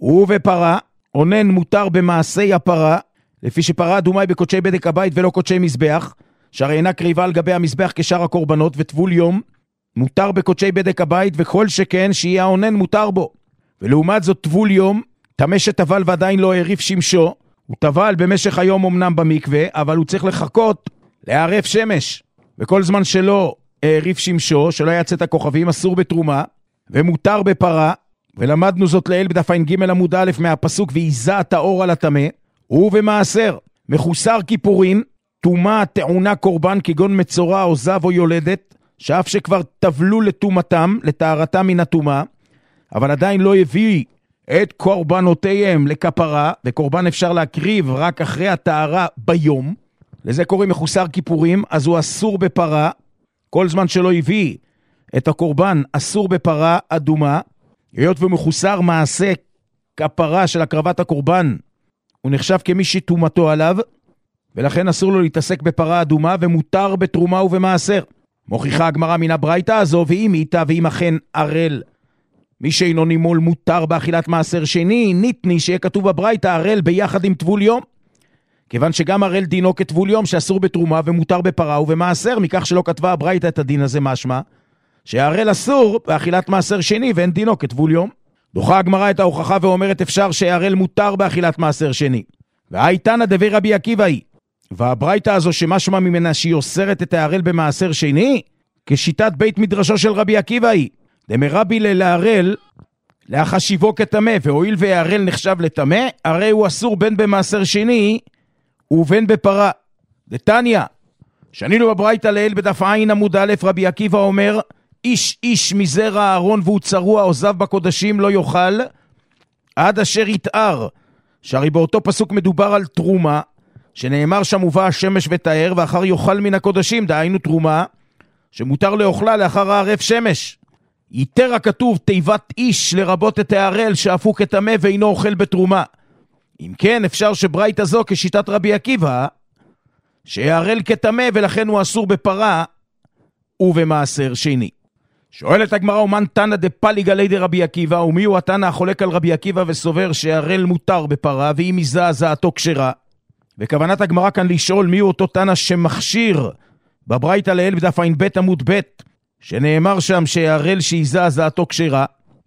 ובפרה עונן מותר במעשי הפרה, לפי שפרה אדומה היא בקודשי בדק הבית ולא קודשי מזבח, שהרי אינה קריבה על גבי המזבח כשאר הקורבנות, וטבול יום מותר בקודשי בדק הבית, וכל שכן שיהיה העונן מותר בו. ולעומת זאת טבול יום, תמש שטבל ועדיין לא העריף שמשו, הוא טבל במשך היום אמנם במקווה, אבל הוא צריך לחכות לערף שמש, וכל זמן שלא העריף שמשו, שלא יצא את הכוכבים, אסור בתרומה, ומותר בפרה. ולמדנו זאת לעיל בדף עין ג' עמוד א' מהפסוק ויזע את האור על הטמא. ובמעשר מחוסר כיפורים, תומה טעונה קורבן כגון מצורע או זב או יולדת, שאף שכבר טבלו לתומתם, לטהרתם מן התומה, אבל עדיין לא הביא את קורבנותיהם לכפרה, וקורבן אפשר להקריב רק אחרי הטהרה ביום, לזה קוראים מחוסר כיפורים, אז הוא אסור בפרה, כל זמן שלא הביא את הקורבן אסור בפרה אדומה, היות ומחוסר מעשה כפרה של הקרבת הקורבן, הוא נחשב כמי שתומתו עליו, ולכן אסור לו להתעסק בפרה אדומה, ומותר בתרומה ובמעשר. מוכיחה הגמרא מן הברייתא הזו, ואם איתה ואם אכן ערל, מי שאינו נימול מותר באכילת מעשר שני, ניתני שיהיה כתוב בברייתא ערל ביחד עם טבול יום. כיוון שגם ערל דינו כטבול יום שאסור בתרומה ומותר בפרה ובמעשר, מכך שלא כתבה הברייתא את הדין הזה משמע, שהערל אסור באכילת מעשר שני ואין דינו כטבול יום. דוחה הגמרא את ההוכחה ואומרת אפשר שהערל מותר באכילת מעשר שני. והייתנא דבי רבי עקיבא היא, והברייתא הזו שמשמע ממנה שהיא אוסרת את הערל במעשר שני, כשיטת בית מדרשו של רבי עקיבא היא, דמרבי לערל להחשיבו כטמא, והואיל והערל נחשב לטמא, הרי הוא אסור בין במעשר שני ובין בפרה. דתניא, שנינו בברייתא לעיל בדף עין עמוד א', רבי עקיבא אומר, איש איש מזרע אהרון והוא צרוע עוזב בקודשים לא יאכל עד אשר יתאר. שהרי באותו פסוק מדובר על תרומה, שנאמר שם ובא השמש ותאר, ואחר יאכל מן הקודשים, דהיינו תרומה, שמותר לאוכלה לאחר הערב שמש. יתר הכתוב תיבת איש לרבות את הערל שאפו כטמא ואינו אוכל בתרומה. אם כן, אפשר שברייתא זו כשיטת רבי עקיבא, שהערל כטמא ולכן הוא אסור בפרה ובמעשר שני. שואלת הגמרא, ומן תנא דפליגא ליה דרבי עקיבא, ומי הוא התנא החולק על רבי עקיבא וסובר שהערל מותר בפרה ואם מזעזעתו כשרה? וכוונת הגמרא כאן לשאול מי הוא אותו תנא שמכשיר בברייתא לעיל בדף עין ב' עמוד ב', שנאמר שם שהערל שיזעזעתו כשרה.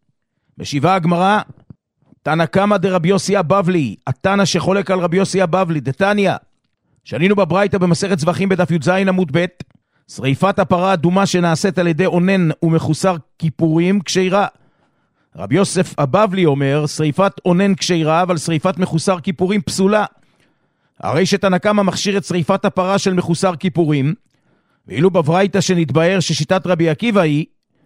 משיבה הגמרא, תנא קמא דרבי יוסי הבבלי, התנא שחולק על רבי יוסי הבבלי, דתניא, שנינו בברייתא במסכת זבחים בדף י"ז עמוד ב', שריפת הפרה אדומה שנעשית על ידי אונן ומחוסר כיפורים כשרה. רבי יוסף הבבלי אומר, שריפת אונן כשרה, אבל שריפת מחוסר כיפורים פסולה. הרי שתנא קמא מכשיר את שריפת הפרה של מחוסר כיפורים, ואילו בברייתא שנתבהר ששיטת רבי עקיבא היא,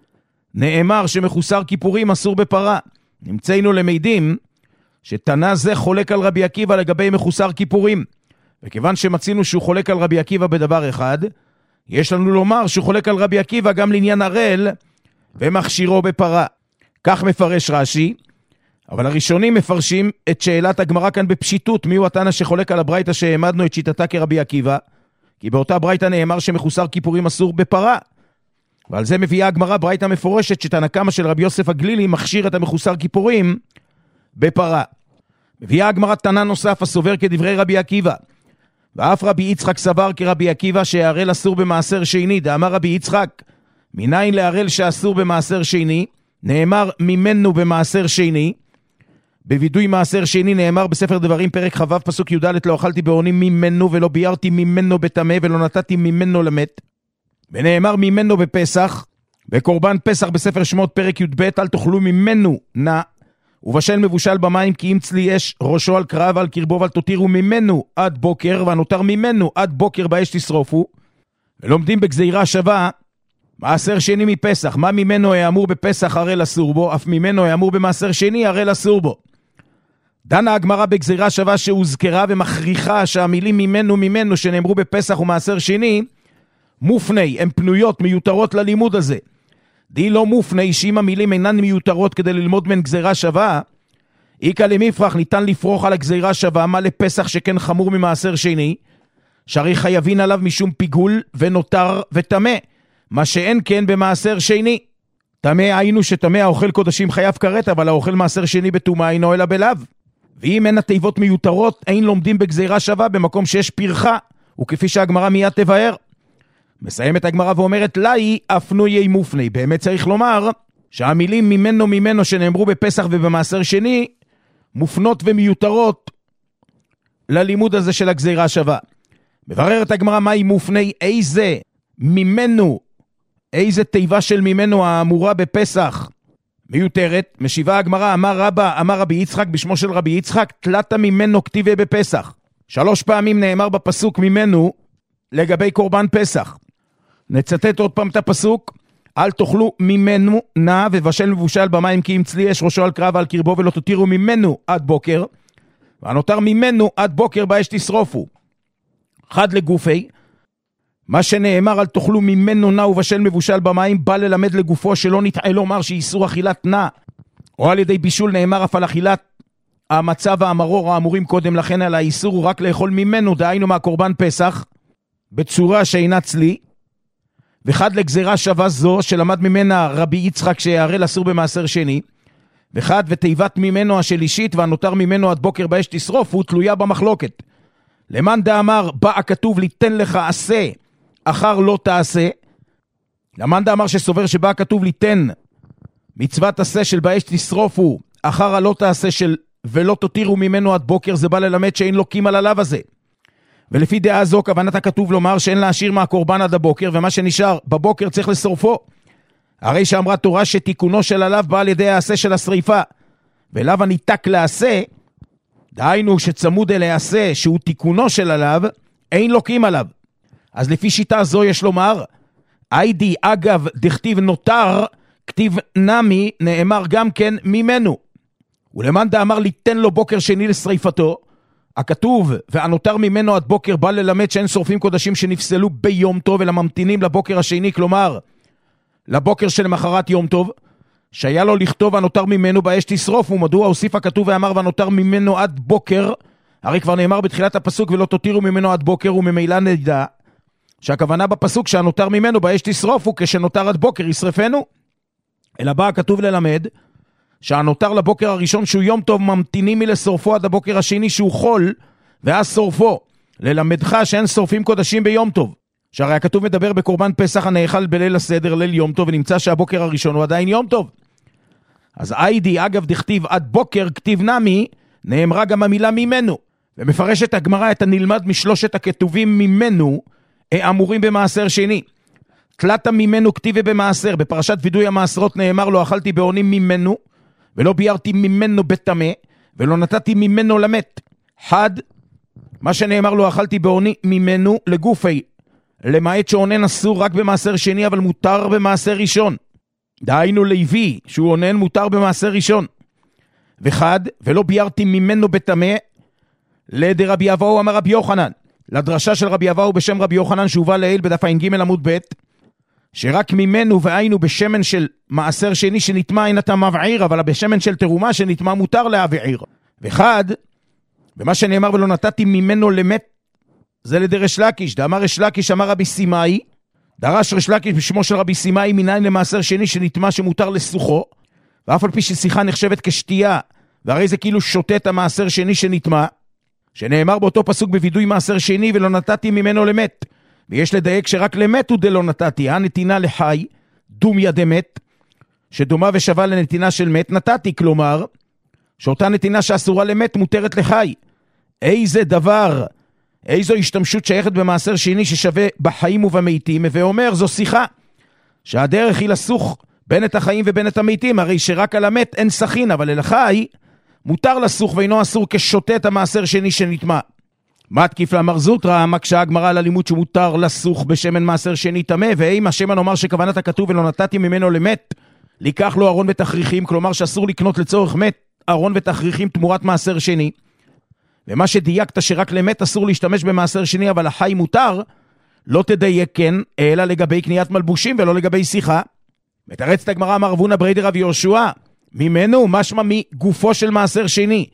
נאמר שמחוסר כיפורים אסור בפרה. נמצאנו למדים שתנא זה חולק על רבי עקיבא לגבי מחוסר כיפורים, וכיוון שמצינו שהוא חולק על רבי עקיבא בדבר אחד, יש לנו לומר שהוא חולק על רבי עקיבא גם לעניין ערל ומכשירו בפרה. כך מפרש רש"י, אבל הראשונים מפרשים את שאלת הגמרא כאן בפשיטות, מי הוא התנא שחולק על הברייתא שהעמדנו את שיטתה כרבי עקיבא, כי באותה ברייתא נאמר שמחוסר כיפורים אסור בפרה, ועל זה מביאה הגמרא ברייתא מפורשת שתנא קמא של רבי יוסף הגלילי מכשיר את המחוסר כיפורים בפרה. מביאה הגמרא תנא נוסף הסובר כדברי רבי עקיבא, ואף רבי יצחק סבר כרבי עקיבא שהערל אסור במעשר שני, דאמר רבי יצחק, מניין לערל שאסור במעשר שני, נאמר ממנו במעשר שני, בוידוי מעשר שני נאמר בספר דברים פרק חו' פסוק י"ד, לא אכלתי באונים ממנו ולא ביארתי ממנו בטמא ולא נתתי ממנו למת. ונאמר ממנו בפסח, בקורבן פסח בספר שמות פרק י"ב, אל תאכלו ממנו נא, ובשל מבושל במים כי אם צלי אש ראשו על קרב על קרבו ואל תותירו ממנו עד בוקר, והנותר ממנו עד בוקר באש תשרופו. ולומדים בגזירה שווה מעשר שני מפסח, מה ממנו האמור בפסח ערל אסור בו, אף ממנו האמור במעשר שני ערל אסור בו. דנה הגמרא בגזירה שווה שהוזכרה ומכריחה שהמילים ממנו ממנו שנאמרו בפסח ומעשר שני מופני, הן פנויות, מיותרות ללימוד הזה. די לא מופני, שאם המילים אינן מיותרות כדי ללמוד מן גזירה שווה, איקא למפרח ניתן לפרוח על הגזירה שווה, מה לפסח שכן חמור ממעשר שני, שהרי חייבין עליו משום פיגול ונותר וטמא, מה שאין כן במעשר שני. טמא היינו שטמא האוכל קודשים חייב כרת, אבל האוכל מעשר שני בטומאה אינו אלא בלאו. ואם אין התיבות מיותרות, אין לומדים בגזירה שווה במקום שיש פרחה, וכפי שהגמרא מיד תבהר. מסיימת הגמרא ואומרת, לאי אפנויי מופני. באמת צריך לומר שהמילים ממנו ממנו שנאמרו בפסח ובמעשר שני, מופנות ומיותרות ללימוד הזה של הגזירה שווה. מבררת הגמרא מהי מופני, איזה ממנו, איזה תיבה של ממנו האמורה בפסח מיותרת. משיבה הגמרא, אמר רבא, אמר רבי יצחק בשמו של רבי יצחק, תלתה ממנו כתיבה בפסח. שלוש פעמים נאמר בפסוק ממנו לגבי קורבן פסח. נצטט עוד פעם את הפסוק, אל תאכלו ממנו נא ובשל מבושל במים כי אם צלי אש ראשו על קרב על קרבו ולא תותירו ממנו עד בוקר, והנותר ממנו עד בוקר באש תשרופו. חד לגופי, מה שנאמר אל תאכלו ממנו נא ובשל מבושל במים בא ללמד לגופו שלא נטעה לומר שאיסור אכילת נא או על ידי בישול נאמר אף על אכילת המצב והמרור האמורים קודם לכן על האיסור הוא רק לאכול ממנו, דהיינו מהקורבן פסח, בצורה שאינה צלי, וחד לגזירה שווה זו שלמד ממנה רבי יצחק שיערל אסור במעשר שני, וחד ותיבת ממנו השלישית והנותר ממנו עד בוקר באש תשרוף, הוא תלויה במחלוקת. למאן דאמר בא הכתוב ליתן לך עשה, אחר לא תעשה, למאן דאמר שסובר שבא הכתוב ליתן מצוות עשה של באש תשרופו, אחר הלא תעשה של ולא תותירו ממנו עד בוקר, זה בא ללמד שאין לוקים על הלאו הזה. ולפי דעה זו כוונת הכתוב לומר שאין להשאיר מהקורבן עד הבוקר, ומה שנשאר בבוקר צריך לשרפו. הרי שאמרה תורה שתיקונו של הלאו בא על ידי העשה של השריפה, ולאו הניתק לעשה, דהיינו שצמוד אל העשה שהוא תיקונו של הלאו, אין לוקים עליו. אז לפי שיטה זו יש לומר, איידי אגב דכתיב נותר, כתיב נמי נאמר גם כן ממנו. ולמאן דאמר ליתן לו בוקר שני לשריפתו, הכתוב והנותר ממנו עד בוקר בא ללמד שאין שורפים קודשים שנפסלו ביום טוב, אלא ממתינים לבוקר השני, כלומר לבוקר של מחרת יום טוב, שהיה לו לכתוב הנותר ממנו באש תשרוף. ומדוע הוסיף הכתוב ואמר והנותר ממנו עד בוקר? הרי כבר נאמר בתחילת הפסוק ולא תותירו ממנו עד בוקר, וממילא נדע שהכוונה בפסוק שהנותר ממנו באש תשרוף הוא כשנותר עד בוקר ישרפנו. אלא בא הכתוב ללמד שהנותר לבוקר הראשון שהוא יום טוב ממתינים מלשורפו עד הבוקר השני שהוא חול, ואז שורפו, ללמדך שאין שורפים קודשים ביום טוב. שהרי הכתוב מדבר בקורבן פסח הנאכל בליל הסדר, ליל יום טוב, ונמצא שהבוקר הראשון הוא עדיין יום טוב. אז איידי אגב דכתיב עד בוקר כתיב נמי, נאמרה גם המילה ממנו, ומפרשת הגמרא את הנלמד משלושת הכתובים ממנו, אמורים במעשר שני. תלת ממנו כתיבה במעשר, בפרשת וידוי המעשרות נאמר לא אכלתי בעונים ממנו, ולא ביארתי ממנו בטמא, ולא נתתי ממנו למת. חד, מה שנאמר לא אכלתי בעוני ממנו לגופי, למעט שעונן אסור רק במעשר שני, אבל מותר במעשר ראשון. דהיינו לוי, שהוא עונן מותר במעשר ראשון. וחד, ולא ביארתי ממנו בטמא, לדי רבי אבאו אמר רבי יוחנן, לדרשה של רבי אבאו בשם רבי יוחנן שהובא לעיל בדף ע"ג עמוד ב', שרק ממנו והיינו בשמן של מעשר שני שנטמע אין אתה מבעיר, אבל בשמן של תרומה שנטמע מותר להבעיר. וחד, במה שנאמר ולא נתתי ממנו למת, זה לידי ריש לקיש. דאמר ריש לקיש אמר רבי סימאי, דרש ריש לקיש בשמו של רבי סימאי מניין למעשר שני שנטמע שמותר לסוחו, ואף על פי ששיחה נחשבת כשתייה, והרי זה כאילו שותה את המעשר שני שנטמע, שנאמר באותו פסוק בוידוי מעשר שני ולא נתתי ממנו למת. ויש לדייק שרק למת הוא דלא נתתי, הנתינה לחי, דומיה דמת, שדומה ושווה לנתינה של מת, נתתי, כלומר, שאותה נתינה שאסורה למת מותרת לחי. איזה דבר, איזו השתמשות שייכת במעשר שני ששווה בחיים ובמתים, ואומר זו שיחה, שהדרך היא לסוך בין את החיים ובין את המתים, הרי שרק על המת אין סכין, אבל אל החי מותר לסוך ואינו אסור כשותה את המעשר שני שנטמע. מה תקיף לאמר זוטרא, מקשה הגמרא על הלימוד שמותר לסוך בשמן מעשר שני טמא, ואם השמן אומר שכוונת הכתוב ולא נתתי ממנו למת, לקח לו ארון ותכריכים, כלומר שאסור לקנות לצורך מת ארון ותכריכים תמורת מעשר שני, ומה שדייקת שרק למת אסור להשתמש במעשר שני אבל החי מותר, לא תדייק כן, אלא לגבי קניית מלבושים ולא לגבי שיחה. מתרצת הגמרא אמר רבונה ברי דרבי יהושע, ממנו משמע מגופו של מעשר שני,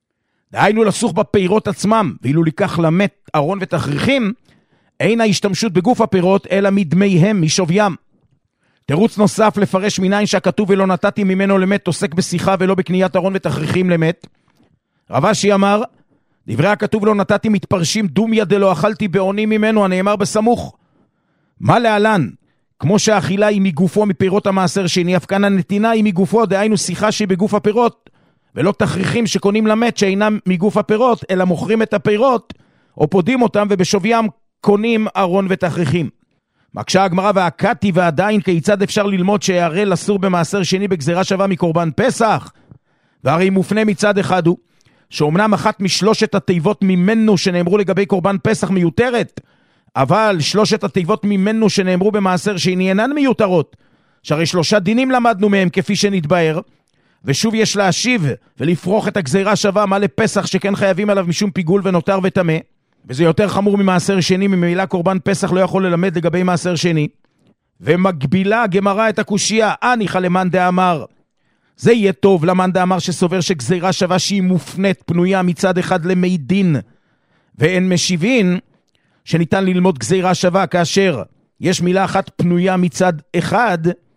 דהיינו לסוך בפירות עצמם, ואילו לקח למת ארון ותכריכים, אין ההשתמשות בגוף הפירות, אלא מדמיהם, משוויים. תירוץ נוסף לפרש מניין שהכתוב ולא נתתי ממנו למת, עוסק בשיחה ולא בקניית ארון ותכריכים למת. רב אשי אמר, דברי הכתוב לא נתתי מתפרשים דומיה דלא אכלתי בעונים ממנו, הנאמר בסמוך. מה להלן? כמו שהאכילה היא מגופו מפירות המעשר שני, אף כאן הנתינה היא מגופו, דהיינו שיחה שהיא בגוף הפירות, ולא תכריכים שקונים למת שאינם מגוף הפירות, אלא מוכרים את הפירות, או פודים אותם, ובשוויים קונים ארון ותכריכים. מקשה הגמרא והקתי ועדיין כיצד אפשר ללמוד שהערל אסור במעשר שני בגזירה שווה מקורבן פסח? והרי מופנה מצד אחד הוא, שאומנם אחת משלושת התיבות ממנו שנאמרו לגבי קורבן פסח מיותרת, אבל שלושת התיבות ממנו שנאמרו במעשר שני אינן מיותרות, שהרי שלושה דינים למדנו מהם כפי שנתבהר, ושוב יש להשיב ולפרוח את הגזירה שווה מה לפסח שכן חייבים עליו משום פיגול ונותר וטמא, וזה יותר חמור ממעשר שני, ממילא קורבן פסח לא יכול ללמד לגבי מעשר שני. ומגבילה גמרא את הקושייה, אניחא למאן דאמר זה יהיה טוב למאן דאמר שסובר שגזירה שווה שהיא מופנית פנויה מצד אחד למי דין ואין משיבין, שניתן ללמוד גזירה שווה כאשר יש מילה אחת פנויה מצד אחד,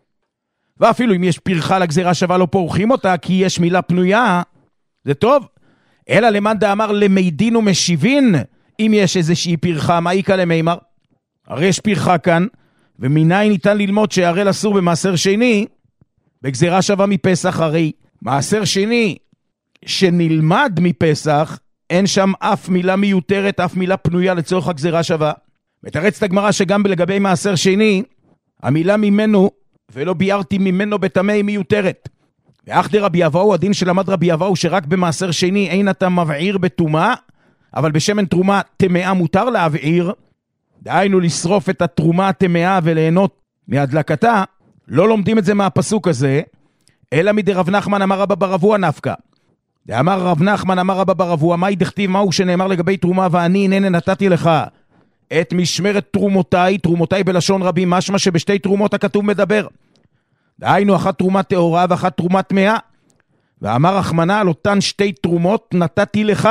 ואפילו אם יש פרחה לגזירה שווה לא פורחים אותה כי יש מילה פנויה, זה טוב. אלא למאן דאמר למי דין ומשיבין, אם יש איזושהי פרחה, מה יקה למימר? הרי יש פרחה כאן, ומניין ניתן ללמוד שהערל אסור במעשר שני, בגזירה שווה מפסח. הרי מעשר שני שנלמד מפסח, אין שם אף מילה מיותרת, אף מילה פנויה לצורך הגזירה שווה. מתרצת הגמרא שגם לגבי מעשר שני, המילה ממנו, ולא ביארתי ממנו בטמא, מיותרת. ואך דרבי אבאו, הדין שלמד רבי אבאו, שרק במעשר שני אין אתה מבעיר בתרומה, אבל בשמן תרומה טמאה מותר להבעיר, דהיינו לשרוף את התרומה הטמאה וליהנות מהדלקתה, לא לומדים את זה מהפסוק הזה, אלא מדי רב נחמן אמר רבא בר אבוה נפקא. דאמר רב נחמן אמר רבא בר אבוה, מה דכתיב מהו שנאמר לגבי תרומה, ואני הנני נתתי לך את משמרת תרומותיי, תרומותיי בלשון רבים, משמע שבשתי תרומות הכתוב מדבר. דהיינו אחת תרומה טהורה ואחת תרומה טמאה. ואמר רחמנא על אותן שתי תרומות נתתי לך.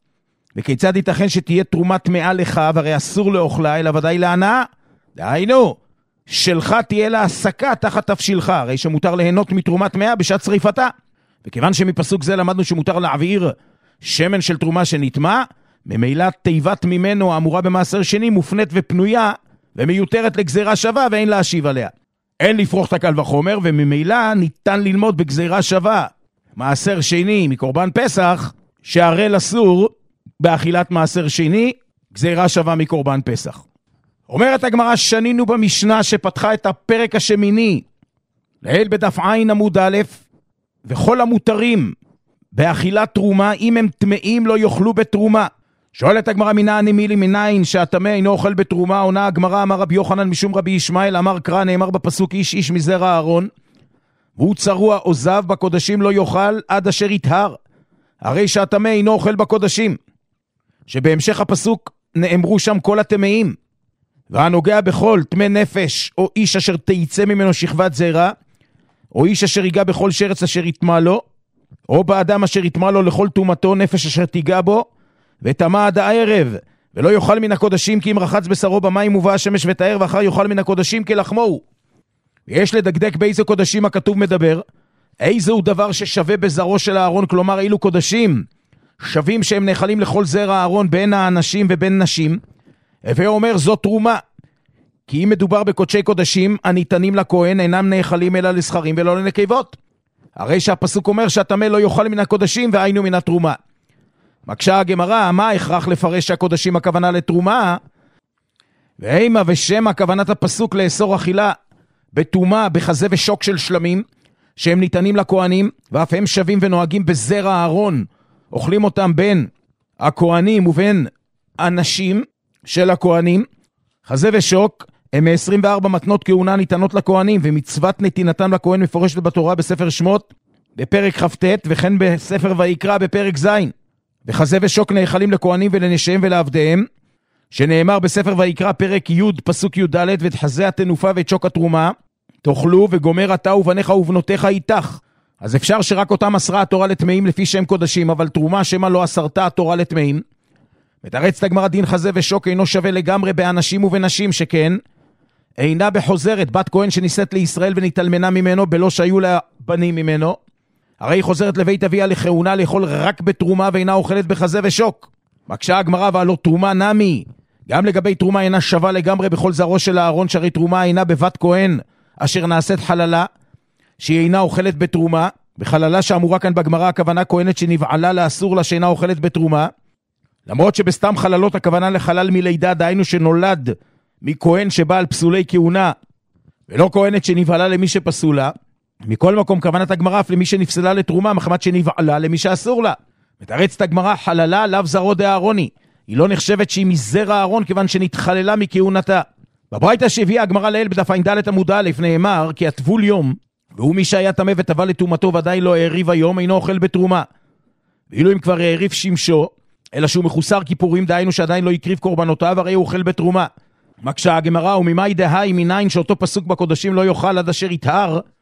וכיצד ייתכן שתהיה תרומה טמאה לך, והרי אסור לאוכלה אלא ודאי להנאה? דהיינו, שלך תהיה להסקה תחת תפשילך, הרי שמותר ליהנות מתרומה טמאה בשעת שריפתה. וכיוון שמפסוק זה למדנו שמותר להבעיר שמן של תרומה שנטמא, ממילא תיבת ממנו האמורה במעשר שני מופנית ופנויה ומיותרת לגזירה שווה ואין להשיב עליה. אין לפרוח את הקל וחומר, וממילא ניתן ללמוד בגזירה שווה מעשר שני מקורבן פסח, שהערל אסור באכילת מעשר שני, גזירה שווה מקורבן פסח. אומרת הגמרא, שנינו במשנה שפתחה את הפרק השמיני, לעיל בדף עין עמוד א', וכל המותרים באכילת תרומה, אם הם טמאים לא יאכלו בתרומה. שואלת הגמרא, מנין מילי מנין שהטמא אינו אוכל בתרומה? עונה הגמרא, אמר רבי יוחנן משום רבי ישמעאל, אמר קרא, נאמר בפסוק איש איש מזרע אהרון, והוא צרוע עוזב בקודשים לא יאכל עד אשר יטהר, הרי שהטמא אינו אוכל בקודשים. שבהמשך הפסוק נאמרו שם כל הטמאים, והנוגע בכל טמא נפש או איש אשר תייצא ממנו שכבת זרע, או איש אשר ייגע בכל שרץ אשר יטמא לו, או באדם אשר יטמא לו לכל תומתו נפש אשר תיגע בו, וטמא עד הערב, ולא יאכל מן הקודשים כי אם רחץ בשרו במים ובא השמש ותאר, ואחר יאכל מן הקודשים כלחמו. ויש לדקדק באיזה קודשים הכתוב מדבר, איזהו דבר ששווה בזרו של הארון, כלומר אילו קודשים שווים שהם נאכלים לכל זרע הארון בין האנשים ובין נשים, ואומר זאת תרומה, כי אם מדובר בקודשי קודשים הניתנים לכהן אינם נאכלים אלא לזכרים ולא לנקבות, הרי שהפסוק אומר שהטמא לא יאכל מן הקודשים והיינו מן התרומה. מקשה הגמרא, מה הכרח לפרש שהקודשים הכוונה לתרומה? ואימה ושם הכוונת הפסוק לאסור אכילה בתרומה בחזה ושוק של שלמים שהם ניתנים לכהנים, ואף הם שווים ונוהגים בזרע הארון, אוכלים אותם בין הכהנים ובין הנשים של הכהנים. חזה ושוק הם מ-עשרים וארבע מתנות כהונה ניתנות לכהנים, ומצוות נתינתם לכהן מפורשת בתורה בספר שמות בפרק כ"ט, וכן בספר ויקרא בפרק ז'. וחזה ושוק נאכלים לכהנים ולנשיהם ולעבדיהם, שנאמר בספר ויקרא פרק י' פסוק י' ד', ואת חזה התנופה ואת שוק התרומה תאכלו, וגומר אתה ובניך ובנותיך איתך. אז אפשר שרק אותם אסרה התורה לטמאים לפי שם קודשים, אבל תרומה שמה לא אסרתה התורה לטמאים. מתרצת הגמרא, דין חזה ושוק אינו שווה לגמרי באנשים ובנשים, שכן אינה בחוזרת בת כהן שנישאת לישראל ונתאלמנה ממנו בלא שהיו לה בנים ממנו, הרי היא חוזרת לבית אביה לכהונה לאכול רק בתרומה ואינה אוכלת בחזה ושוק. מקשה הגמרא, והלא תרומה נמי, גם לגבי תרומה אינה שווה לגמרי בכל זרעו של הארון, שהרי תרומה אינה בבת כהן אשר נעשית חללה, שהיא אינה אוכלת בתרומה. בחללה שאמורה כאן בגמרא הכוונה כהנת שנבעלה לאסור לה שאינה אוכלת בתרומה, למרות שבסתם חללות הכוונה לחלל מלידה, דהיינו שנולד מכהן שבא על פסולי כהונה, ולא כהנת שנבעלה למי שפסולה. מכל מקום כוונת הגמרא אף למי שנפסלה לתרומה, מחמת שנבעלה למי שאסור לה. מתרצת הגמרא, חללה לאו זרעו דאהרוני, היא לא נחשבת שהיא מזרע הארון כיוון שנתחללה מכהונתה. בברייתא שהביאה הגמרא לעיל בדף ע"ד עמוד א' נאמר כי הטבול יום, והוא מי שהיה טמא וטבע לטומאתו ודאי לא העריב היום, אינו אוכל בתרומה. ואילו אם כבר העריב שמשו, אלא שהוא מחוסר כיפורים, דהיינו שעדיין לא יקריב קורבנותיו, הרי הוא אוכל בתרומה. מקשה הגמרא, וממאי דהאי מניין שאותו פסוק בקודשים לא יאכל עד אשר יטהר,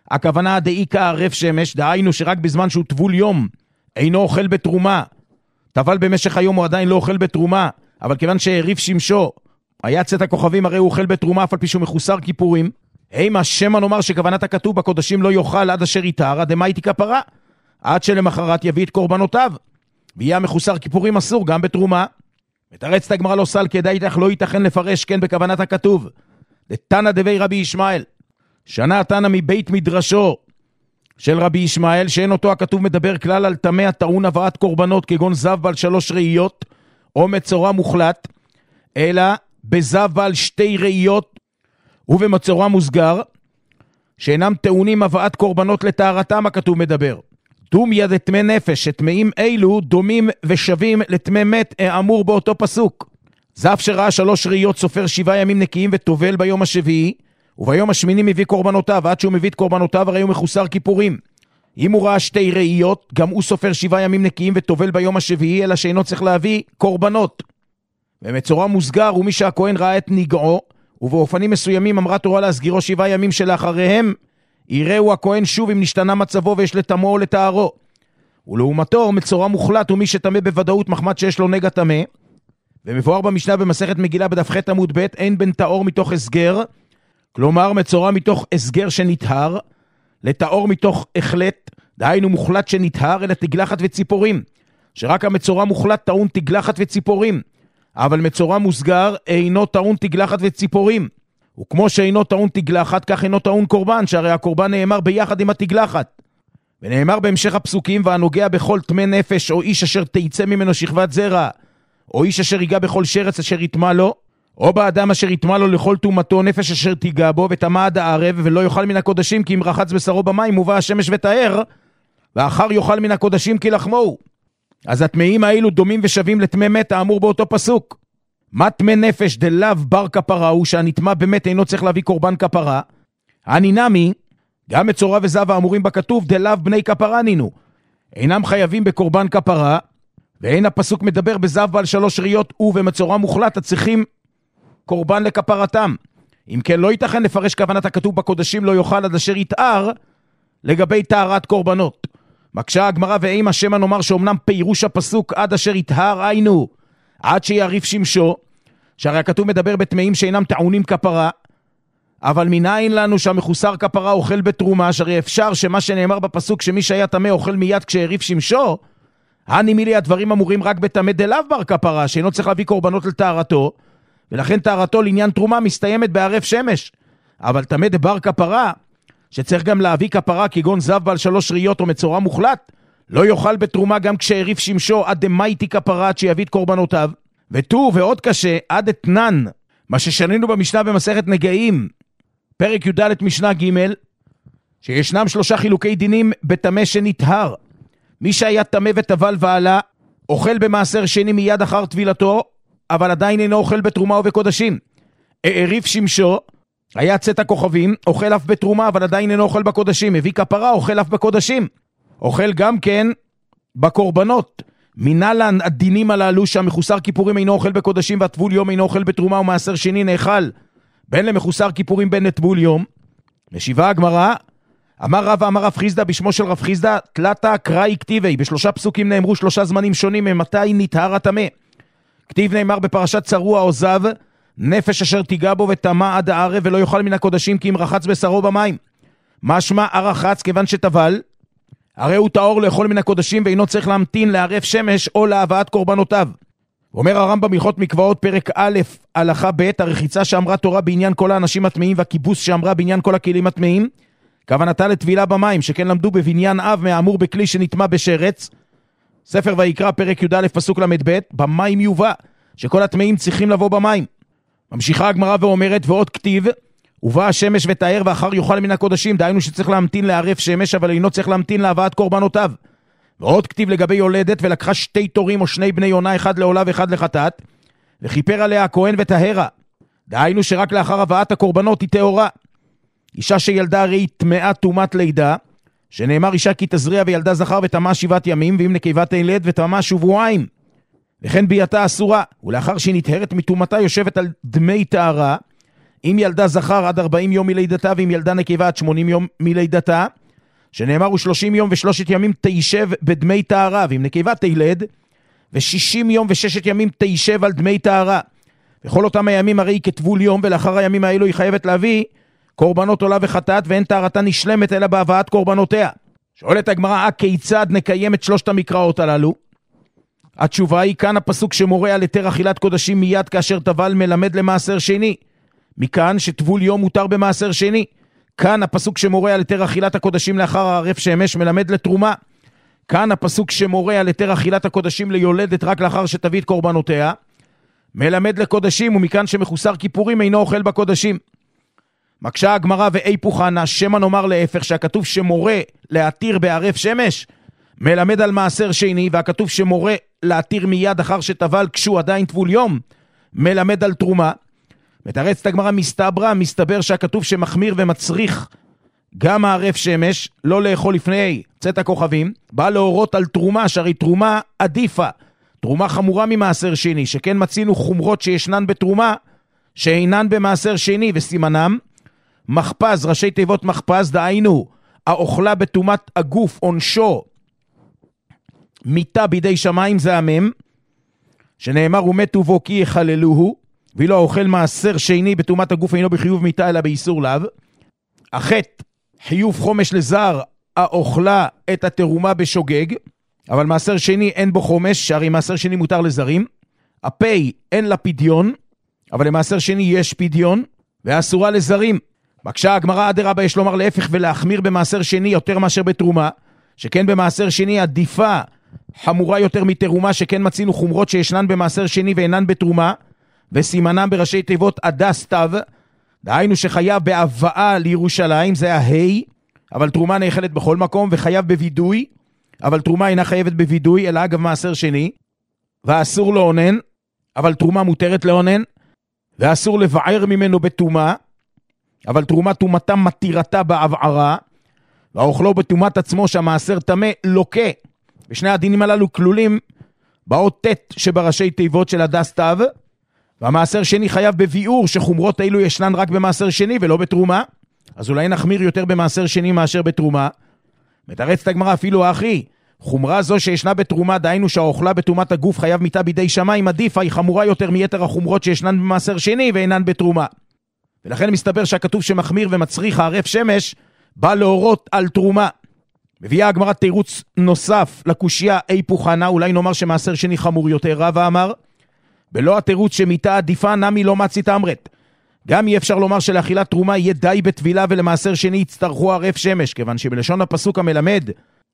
הכוונה דאיקה ערף שמש, דהיינו שרק בזמן שהוא טבול יום, אינו אוכל בתרומה. טבל במשך היום הוא עדיין לא אוכל בתרומה, אבל כיוון שהעריף שמשו, היה צאת הכוכבים, הרי הוא אוכל בתרומה, אף על פי שהוא מחוסר כיפורים. הימה שמא נאמר שכוונת הכתוב בקודשים לא יאכל עד אשר יתאר, דמאיתי כפרה, עד שלמחרת יביא את קורבנותיו, ויהיה מחוסר כיפורים אסור גם בתרומה. מתרץ הגמרא לא סל כדאי לך לא ייתכן לפרש כן בכוונת הכתוב. לתנא דבי רבי ישמעאל, שנה תנא מבית מדרשו של רבי ישמעאל, שאין אותו הכתוב מדבר כלל על טמא הטעון הבאת קורבנות, כגון זב בעל שלוש ראיות או מצורע מוחלט, אלא בזב בעל שתי ראיות ובמצורע מוסגר, שאינם טעונים הבאת קורבנות לטהרתם, הכתוב מדבר. דומיה דטמא נפש, שטמאים אלו דומים ושווים לטמא מת האמור באותו פסוק. זב שראה שלוש ראיות סופר שבעה ימים נקיים וטובל ביום השביעי, וביום השמיני מביא קורבנותיו, עד שהוא מביא את קורבנותיו הרי הוא מחוסר כיפורים. אם הוא ראה שתי ראיות, גם הוא סופר שבעה ימים נקיים וטובל ביום השביעי, אלא שאינו צריך להביא קורבנות. ומצורע מוסגר הוא מי שהכהן ראה את נגעו, ובאופנים מסוימים אמרה תורה להסגירו שבעה ימים שלאחריהם, יראו הכהן שוב אם נשתנה מצבו ויש לטמאו או לטהרו. ולעומתו מצורע מוחלט הוא מי שטמא בוודאות מחמת שיש לו נגע טמא, ומבואר במשנה במסכת מגילה בדף ח' עמוד ב', אין בין טהור מתוך הסגר, כלומר מצורע מתוך הסגר שנטהר, לטהור מתוך החלט, דהיינו מוחלט שנטהר, אלא תגלחת וציפורים, שרק המצורע מוחלט טעון תגלחת וציפורים, אבל מצורע מוסגר אינו טעון תגלחת וציפורים. וכמו שאינו טעון תגלחת, כך אינו טעון קורבן, שהרי הקורבן נאמר ביחד עם התגלחת. ונאמר בהמשך הפסוקים, והנוגע בכל טמא נפש, או איש אשר תיצא ממנו שכבת זרע, או איש אשר ייגע בכל שרץ אשר יטמא לו, או באדם אשר יטמא לו לכל תומתו, נפש אשר תיגע בו, וטמא עד הערב, ולא יאכל מן הקודשים, כי אם רחץ בשרו במים, מובא השמש וטהר, ואחר יאכל מן הקודשים כי לחמו. אז הטמאים האלו דומים ושווים לטמא מת האמור באותו פסוק. מה טמא נפש דלאו בר כפרה הוא, שהנטמא באמת אינו צריך להביא קורבן כפרה. הנינמי, גם מצורע וזב האמורים בכתוב, דלאו בני כפרה נינו, אינם חייבים בקורבן כפרה, ואין הפסוק מדבר בזב בעל שלוש ראיות ובמצורע מוחלט הצריכים קורבן לכפרתם. אם כן לא ייתכן לפרש כוונת הכתוב בקודשים לא יאכל עד אשר יתאר לגבי טהרת קורבנות. מקשה הגמרא ואימה שמא נאמר שאומנם פירוש הפסוק עד אשר יתהר היינו עד שיעריף שמשו, שהרי הכתוב מדבר בטמאים שאינם טעונים כפרה, אבל מנין לנו שהמחוסר כפרה אוכל בתרומה, שהרי אפשר שמה שנאמר בפסוק שמי שהיה טמא אוכל מיד כשהעריף שמשו, הנימילי הדברים אמורים רק בטמא דלאו בר כפרה, שאינו צריך להביא קורבנות לטהרתו, ולכן טהרתו לעניין תרומה מסתיימת בערף שמש. אבל טמא דבר כפרה, שצריך גם להביא כפרה כגון זב בעל שלוש ראיות או מצורע מוחלט, לא יאכל בתרומה גם כשהעריף שמשו עד דמאיתי כפרה, עד שיביא את קורבנותיו. ותו ועוד קשה עד אתנן, מה ששנינו במשנה במסכת נגעים, פרק י"ד משנה ג', שישנם שלושה חילוקי דינים בטמא שנטהר. מי שהיה טמא וטבל ועלה, אוכל במעשר שני מיד אחר טבילתו, אבל עדיין אינו אוכל בתרומה ובקודשים. העריף שמשו, היה צאת הכוכבים, אוכל אף בתרומה, אבל עדיין אינו אוכל בקודשים. הביא כפרה, אוכל אף בקודשים. אוכל גם כן בקורבנות. מנהלן הדינים הללו שהמחוסר כיפורים אינו אוכל בקודשים, והטבול יום אינו אוכל בתרומה, ומעשר שני נאכל בין למחוסר כיפורים בין לטבול יום. משיבה הגמרא, אמר רב אמר רב חיסדא בשמו של רב חיסדא, תלתה קראי כתיבי, בשלושה פסוקים נאמרו שלושה זמנים שונים ממתי נטהר הטמא. כתיב נאמר בפרשת צרוע או זב, נפש אשר תיגע בו וטמא עד הערב ולא יאכל מן הקודשים כי אם רחץ בשרו במים. משמע הרחץ כיוון שטבל, הרי הוא טהור לאכול מן הקודשים ואינו צריך להמתין לערף שמש או להבאת קורבנותיו. אומר הרמב"ם הלכות מקוואות פרק א' הלכה ב', הרחיצה שאמרה תורה בעניין כל האנשים הטמאים והכיבוס שאמרה בעניין כל הכלים הטמאים, כוונתה לטבילה במים, שכן למדו בבניין אב מהאמור בכלי שנטמא בשרץ. ספר ויקרא פרק י"א פסוק למד ב', במים יובא, שכל הטמאים צריכים לבוא במים. ממשיכה הגמרא ואומרת, ועוד כתיב, ובא השמש ותאר ואחר יאכל מן הקודשים, דהיינו שצריך להמתין לערף שמש, אבל אינו צריך להמתין להבאת קורבנותיו. ועוד כתיב לגבי יולדת, ולקחה שתי תורים או שני בני יונה, אחד לעולה ואחד לחטאת, וכיפר עליה הכהן ותהרה, דהיינו שרק לאחר הבאת הקורבנות היא טהורה. אישה שילדה הרי טמאה טומאת לידה, שנאמר אישה כי תזריע וילדה זכר וטמאה שבעת ימים, ואם נקבה תלד וטמאה שבועיים, וכן בייתה אסורה, ולאחר שהיא נטהרת מטומאתה יושבת על דמי טהרה, אם ילדה זכר עד ארבעים יום מלידתה, ואם ילדה נקבה עד שמונים יום מלידתה, שנאמר הוא שלושים יום ושלושת ימים תישב בדמי טהרה, ואם נקבה תילד, ושישים יום וששת ימים תישב על דמי טהרה. וכל אותם הימים הרי כתבול יום, ולאחר הימים האלו היא חייבת להביא קורבנות עולה וחטאת, ואין טהרתה נשלמת אלא בהבאת קורבנותיה. שואלת הגמרא, כיצד נקיים את שלושת המקראות הללו? התשובה היא, כאן הפסוק שמורה על היתר אכילת קודשים מיד כאשר טבל מלמד למעשר שני. מכאן שטבול יום מותר במעשר שני. כאן הפסוק שמורה על היתר אכילת הקודשים לאחר הערף שמש מלמד לתרומה. כאן הפסוק שמורה על היתר אכילת הקודשים ליולדת רק לאחר שתביא את קורבנותיה מלמד לקודשים, ומכאן שמחוסר כיפורים אינו אוכל בקודשים. מקשה הגמרא, ואי פוחנה, שמה נאמר להפך, שהכתוב שמורה להתיר בערף שמש מלמד על מעשר שני, והכתוב שמורה להתיר מיד אחר שטבל כשהוא עדיין טבול יום מלמד על תרומה. מתרצת הגמרא, מסתברא, מסתבר שהכתוב שמחמיר ומצריך גם הערף שמש לא לאכול לפני צאת הכוכבים, בא להורות על תרומה, שהרי תרומה עדיפה, תרומה חמורה ממעשר שני, שכן מצינו חומרות שישנן בתרומה שאינן במעשר שני, וסימנם מחפז, ראשי תיבות מחפז, דהיינו האוכלה בתומת הגוף עונשו מיתה בידי שמיים, זה המם, שנאמר ומתו בו כי יחללוהו, ואילו האוכל מעשר שני בתומת הגוף אינו בחיוב מיתה אלא באיסור לאו. החטא חיוב חומש לזר, האוכלה את התרומה בשוגג, אבל מעשר שני אין בו חומש, שהרי מעשר שני מותר לזרים. הפי אין לה פדיון, אבל למעשר שני יש פדיון, ואסורה לזרים. בקשה הגמרא, אדרבה, יש לומר להפך ולהחמיר במעשר שני יותר מאשר בתרומה, שכן במעשר שני עדיפה חמורה יותר מתרומה, שכן מצינו חומרות שישנן במעשר שני ואינן בתרומה, וסימנם בראשי תיבות עדס תו, דהיינו שחייב בהבאה לירושלים, זה ההי, אבל תרומה נאכלת בכל מקום, וחייב בוידוי, אבל תרומה אינה חייבת בוידוי, אלא אגב מעשר שני, ואסור לעונן, אבל תרומה מותרת לעונן, ואסור לבער ממנו בתומה, אבל תרומה תומתה מתירתה בהבערה, והאוכלו בתומת עצמו שהמעשר תמה לוקה. בשני הדינים הללו כלולים באות תת שבראשי תיבות של הדס תו, והמעשר שני חייב בביאור שחומרות אילו ישנן רק במעשר שני ולא בתרומה, אז אולי נחמיר יותר במעשר שני מאשר בתרומה. מתרצת הגמרא, אפילו האחי, חומרה זו שישנה בתרומה, דהיינו שהאוכלה בתרומת הגוף חייב מיתה בידי שמיים, עדיפה, היא חמורה יותר מיתר החומרות שישנן במעשר שני ואינן בתרומה. ולכן מסתבר שהכתוב שמחמיר ומצריך הערף שמש בא להורות על תרומה. מביאה הגמרא תירוץ נוסף לקושיה אי פוחנה, אולי נאמר שמעשר שני חמור יותר. רבא אמר, בלא התירוץ שמיתה עדיפה נמי לא מצית אמרת. גם אי אפשר לומר שלאכילת תרומה יהיה די בטבילה ולמעשר שני יצטרכו ערף שמש, כיוון שבלשון הפסוק המלמד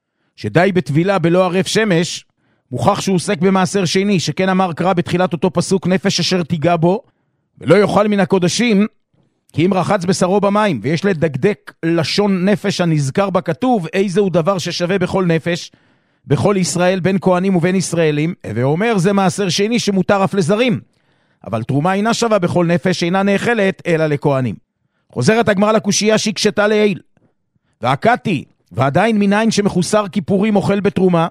שדי בטבילה בלא ערף שמש, מוכח שהוא עוסק במעשר שני, שכן אמר קרא בתחילת אותו פסוק נפש אשר תיגע בו, ולא יאכל מן הקודשים, כי אם רחץ בשרו במים, ויש לדקדק לשון נפש הנזכר בכתוב, איזהו דבר ששווה בכל נפש, בכל ישראל, בין כהנים ובין ישראלים, ואומר זה מעשר שני שמותר אף לזרים, אבל תרומה אינה שווה בכל נפש, אינה נאכלת אלא לכהנים. חוזרת הגמרא לקושיה שהקשתה לעיל, והקתי, ועדיין מניין שמחוסר כיפורים אוכל בתרומה,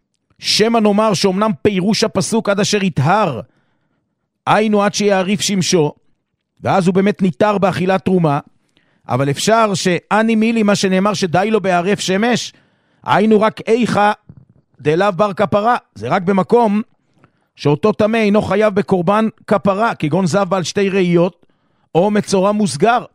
שמה נאמר שאומנם פירוש הפסוק עד אשר יטהר, היינו עד שיעריף שמשו, ואז הוא באמת ניתר באכילת תרומה, אבל אפשר שאני מילי מה שנאמר שדי לו בערף שמש, היינו רק איכה דאליו בר כפרה, זה רק במקום שאותו תמה אינו חייב בקורבן כפרה, כגון זב בעל שתי ראיות, או מצורע מוסגר.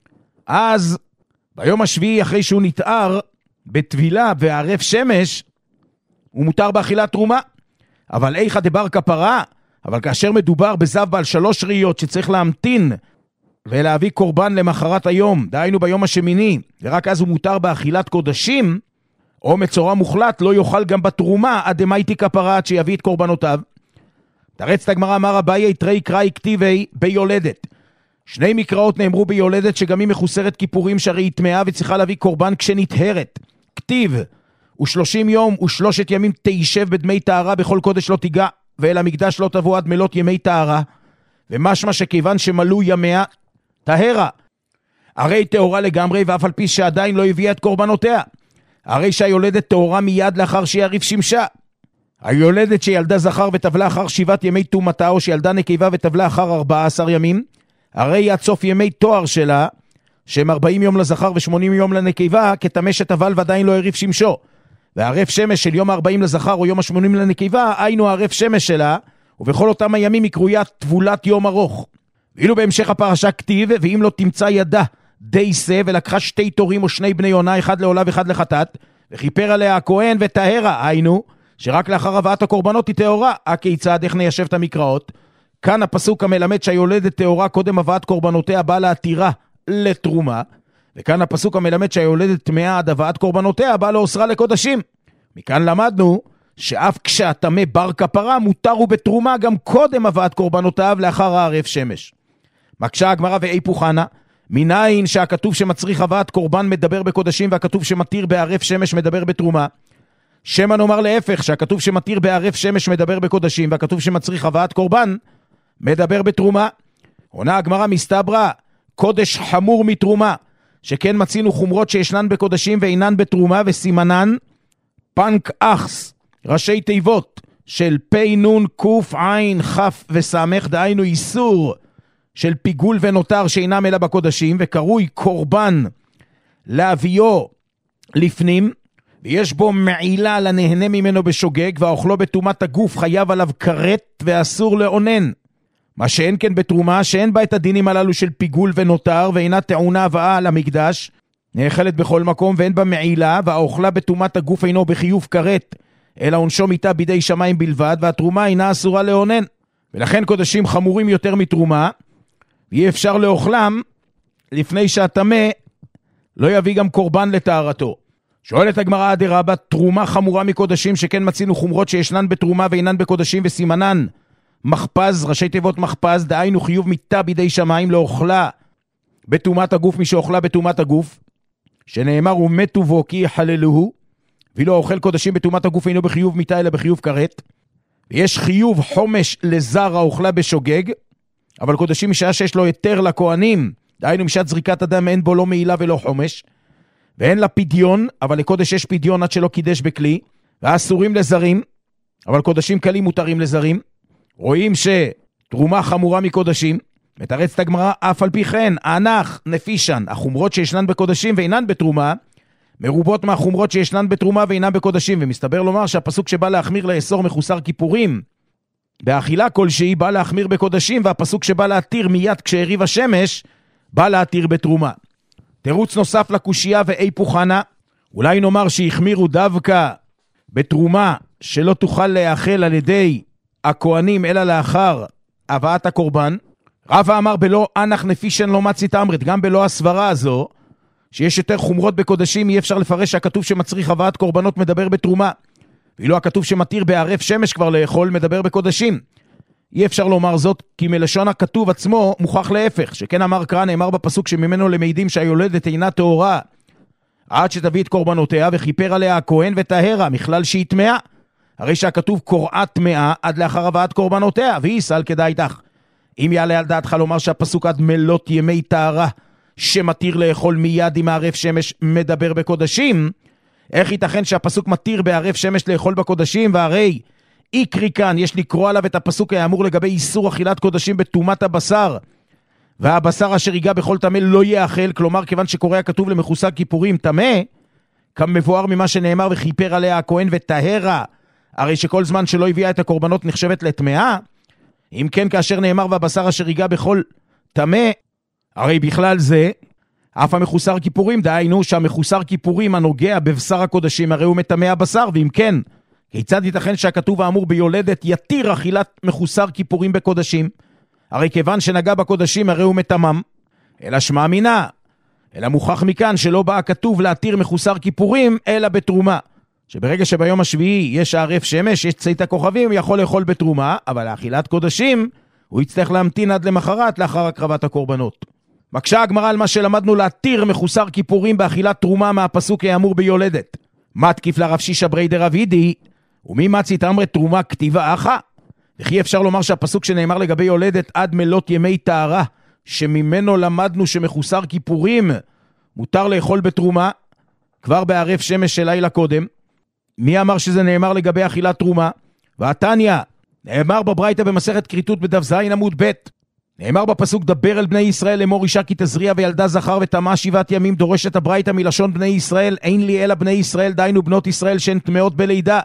אז ביום השביעי אחרי שהוא נתאר בטבילה וערף שמש, הוא מותר באכילת תרומה, אבל איכה דבר כפרה, אבל כאשר מדובר בזב בעל שלוש ראיות שצריך להמתין ולהביא קורבן למחרת היום, דהיינו ביום השמיני, ורק אז הוא מותר באכילת קודשים, או מצורע מוחלט, לא יאכל גם בתרומה עד דמייתי כפרה עד שיביא את קורבנותיו. תרצת הגמרא, אמר אביי תרי קראי כתיבי ביולדת. שני מקראות נאמרו ביולדת שגם היא מחוסרת כיפורים, שהרי היא טמאה וצריכה להביא קורבן כשנטהרת. כתיב, ושלושים יום ושלושת ימים תישב בדמי טהרה, בכל קודש לא תיגע, ואל המקדש לא תבוא עד מלות ימי טהרה, ומשמע שכיוון שמלאו ימיה טהרה, הרי טהורה לגמרי, ואף על פי שעדיין לא הביאה את קורבנותיה, הרי שהיולדת טהורה מיד לאחר שיעריף שמשה. היולדת שילדה זכר וטבלה אחר שבעת ימי תומתה, או שילדה נקבה וטבלה אחר ארבעה עשר ימים, הרי עד סוף ימי תואר שלה, שהם ארבעים יום לזכר ו-שמונים יום לנקבה, כתמשת אבל ועדיין לא הריף שמשו. והערף שמש של יום ה-ארבעים לזכר או יום ה-שמונים לנקבה, היינו הערף שמש שלה, ובכל אותם הימים היא קרויה תבולת יום ארוך. ואילו בהמשך הפרשה כתיב, ואם לא תמצא ידה די שא, ולקחה שתי תורים או שני בני יונה, אחד לעולה ואחד לחטאת, וכיפר עליה הכהן וטהרה, היינו, שרק לאחר הבאת הקורבנות היא טהורה. הכיצד, איך ניישב את המקראות? כאן הפסוק המלמד שהיולדת טהורה קודם הבאת קורבנותיה באה להתירה לתרומה, וכאן הפסוק המלמד שהיולדת טמאה עד הבאת קורבנותיה באה לאוסרה לקודשים. מכאן למדנו שאף כשהטמא בר כפרה מותר הוא בתרומה גם קודם הבאת קורבנותיו לאחר הערף שמש. מקשה הגמרא ואיפוך חנה, מניין שהכתוב שמצריך הבאת קורבן מדבר בקודשים והכתוב שמתיר בערף שמש מדבר בתרומה? שמא נאמר להפך, שהכתוב שמתיר בערף שמש מדבר בקודשים והכתוב שמצריך הבאת קורבן מדבר בתרומה. עונה הגמרא מסתברא, קודש חמור מתרומה, שכן מצינו חומרות שישנן בקודשים ואינן בתרומה, וסימנן פנק אחס, ראשי תיבות של פי נון קוף עין חף וסמך, דהיינו איסור של פיגול ונותר שאינם אלא בקודשים, וקרוי קורבן להביאו לפנים, ויש בו מעילה לנהנה ממנו בשוגג, והאוכלו בתרומת הגוף חייב עליו כרת ואסור לעונן. מה שאין כן בתרומה, שאין בה את הדינים הללו של פיגול ונותר, ואינה טעונה הבאה על המקדש, נאכלת בכל מקום, ואין בה מעילה, והאוכלה בתרומת הגוף אינו בחיוב כרת, אלא עונשו מיתה בידי שמיים בלבד, והתרומה אינה אסורה לעונן. ולכן קודשים חמורים יותר מתרומה, ואי אפשר לאוכלם לפני שהטמא לא יביא גם קורבן לטהרתו. שואלת הגמרא דרבא, תרומה חמורה מקודשים, שכן מצינו חומרות שישנן בתרומה ואינן בקודשים, וסימנן מחפז, ראשי תיבות מחפז, דהיינו חיוב מיתה בידי שמיים, לאוכלה בתרומת הגוף מי שאוכלה בתרומת הגוף, שנאמר ומתו בו כי יחללוהו, ואילו האוכל קודשים בתרומת הגוף אינו בחיוב מיתה אלא בחיוב כרת. ויש חיוב חומש לזר האוכלה בשוגג, אבל קודשים משעה שיש לו היתר לכהנים, דהיינו משעת זריקת אדם אין בו לא מעילה ולא חומש, ואין לה פדיון, אבל לקודש יש פדיון עד שלא קידש בכלי, ואסורים לזרים, אבל קודשים קלים מותרים לזרים. רואים שתרומה חמורה מקודשים, מתרצת הגמרא, אף על פי כן, ענך, נפישן, החומרות שישנן בקודשים ואינן בתרומה, מרובות מהחומרות שישנן בתרומה ואינן בקודשים, ומסתבר לומר שהפסוק שבא להחמיר לאסור מחוסר כיפורים, באכילה כלשהי בא להחמיר בקודשים, והפסוק שבא להתיר מיד כשעריב השמש, בא להתיר בתרומה. תירוץ נוסף לקושייה ואיפוך חנה, אולי נאמר שהחמירו דווקא בתרומה שלא תוכל להאכל על ידי הכהנים אלא לאחר הבאת הקורבן. רבא אמר בלא אנח נפישן לא מצית אמרת, גם בלא הסברה הזו, שיש יותר חומרות בקודשים, אי אפשר לפרש שהכתוב שמצריך הבאת קורבנות מדבר בתרומה, ואילו הכתוב שמתיר בערף שמש כבר לאכול מדבר בקודשים. אי אפשר לומר זאת, כי מלשון הכתוב עצמו מוכח להפך, שכן אמר קרא, נאמר בפסוק שממנו למעידים שהיולדת אינה טהורה, עד שתביא את קורבנותיה, וכיפר עליה הכהן וטהרה, מכלל שהיא טמאה. הרי שהכתוב קוראה טמאה עד לאחר הבאת קורבנותיה, והיא סל כדאי תך. אם יעלה על דעתך לומר שהפסוק עד מלות ימי טהרה, שמתיר לאכול מיד עם הערף שמש מדבר בקודשים, איך ייתכן שהפסוק מתיר בערף שמש לאכול בקודשים, והרי איקרי כאן, יש לקרוא עליו את הפסוק האמור לגבי איסור אכילת קודשים בתומת הבשר, והבשר אשר ייגע בכל טמא לא יאכל, כלומר כיוון שקורא הכתוב למחוסר כיפורים טמא, כמבואר ממה שנאמר וכיפר עליה הכהן וטהרה, הרי שכל זמן שלא הביאה את הקורבנות נחשבת לטמאה. אם כן, כאשר נאמר והבשר אשר ייגע בכל טמא, הרי בכלל זה אף המחוסר כיפורים, דהיינו שהמחוסר כיפורים הנוגע בבשר הקודשים הרי הוא מטמא הבשר, ואם כן, כיצד ייתכן שהכתוב האמור ביולדת יתיר אכילת מחוסר כיפורים בקודשים? הרי כיוון שנגע בקודשים הרי הוא מטמם, אלא שמע מינה, אלא מוכח מכאן שלא בא הכתוב להתיר מחוסר כיפורים אלא בתרומה, שברגע שביום השביעי יש ערף שמש, יש צאת הכוכבים, יכול לאכול בתרומה, אבל לאכילת קודשים הוא יצטרך להמתין עד למחרת לאחר הקרבת הקורבנות. מקשה הגמרא על מה שלמדנו להתיר מחוסר כיפורים באכילת תרומה מהפסוק האמור ביולדת. מתקיף לרב שישה ברי דרב הידי, ומי מצית אמרת תרומה כתיבה אחא? וכי אפשר לומר שהפסוק שנאמר לגבי יולדת עד מלות ימי טהרה, שממנו למדנו שמחוסר כיפורים מותר לאכול בתרומה, כבר בערף שמש של לילה קודם. מי אמר שזה נאמר לגבי אכילת תרומה? והתניא, נאמר בברייתא במסכת כריתות בדף זין עמוד ב', נאמר בפסוק, דבר אל בני ישראל לאמור אישה כי תזריע וילדה זכר ותמה שבעת ימים, דורשת הברייתא מלשון בני ישראל, אין לי אלא בני ישראל, דיינו בנות ישראל שהן טמאות בלידה,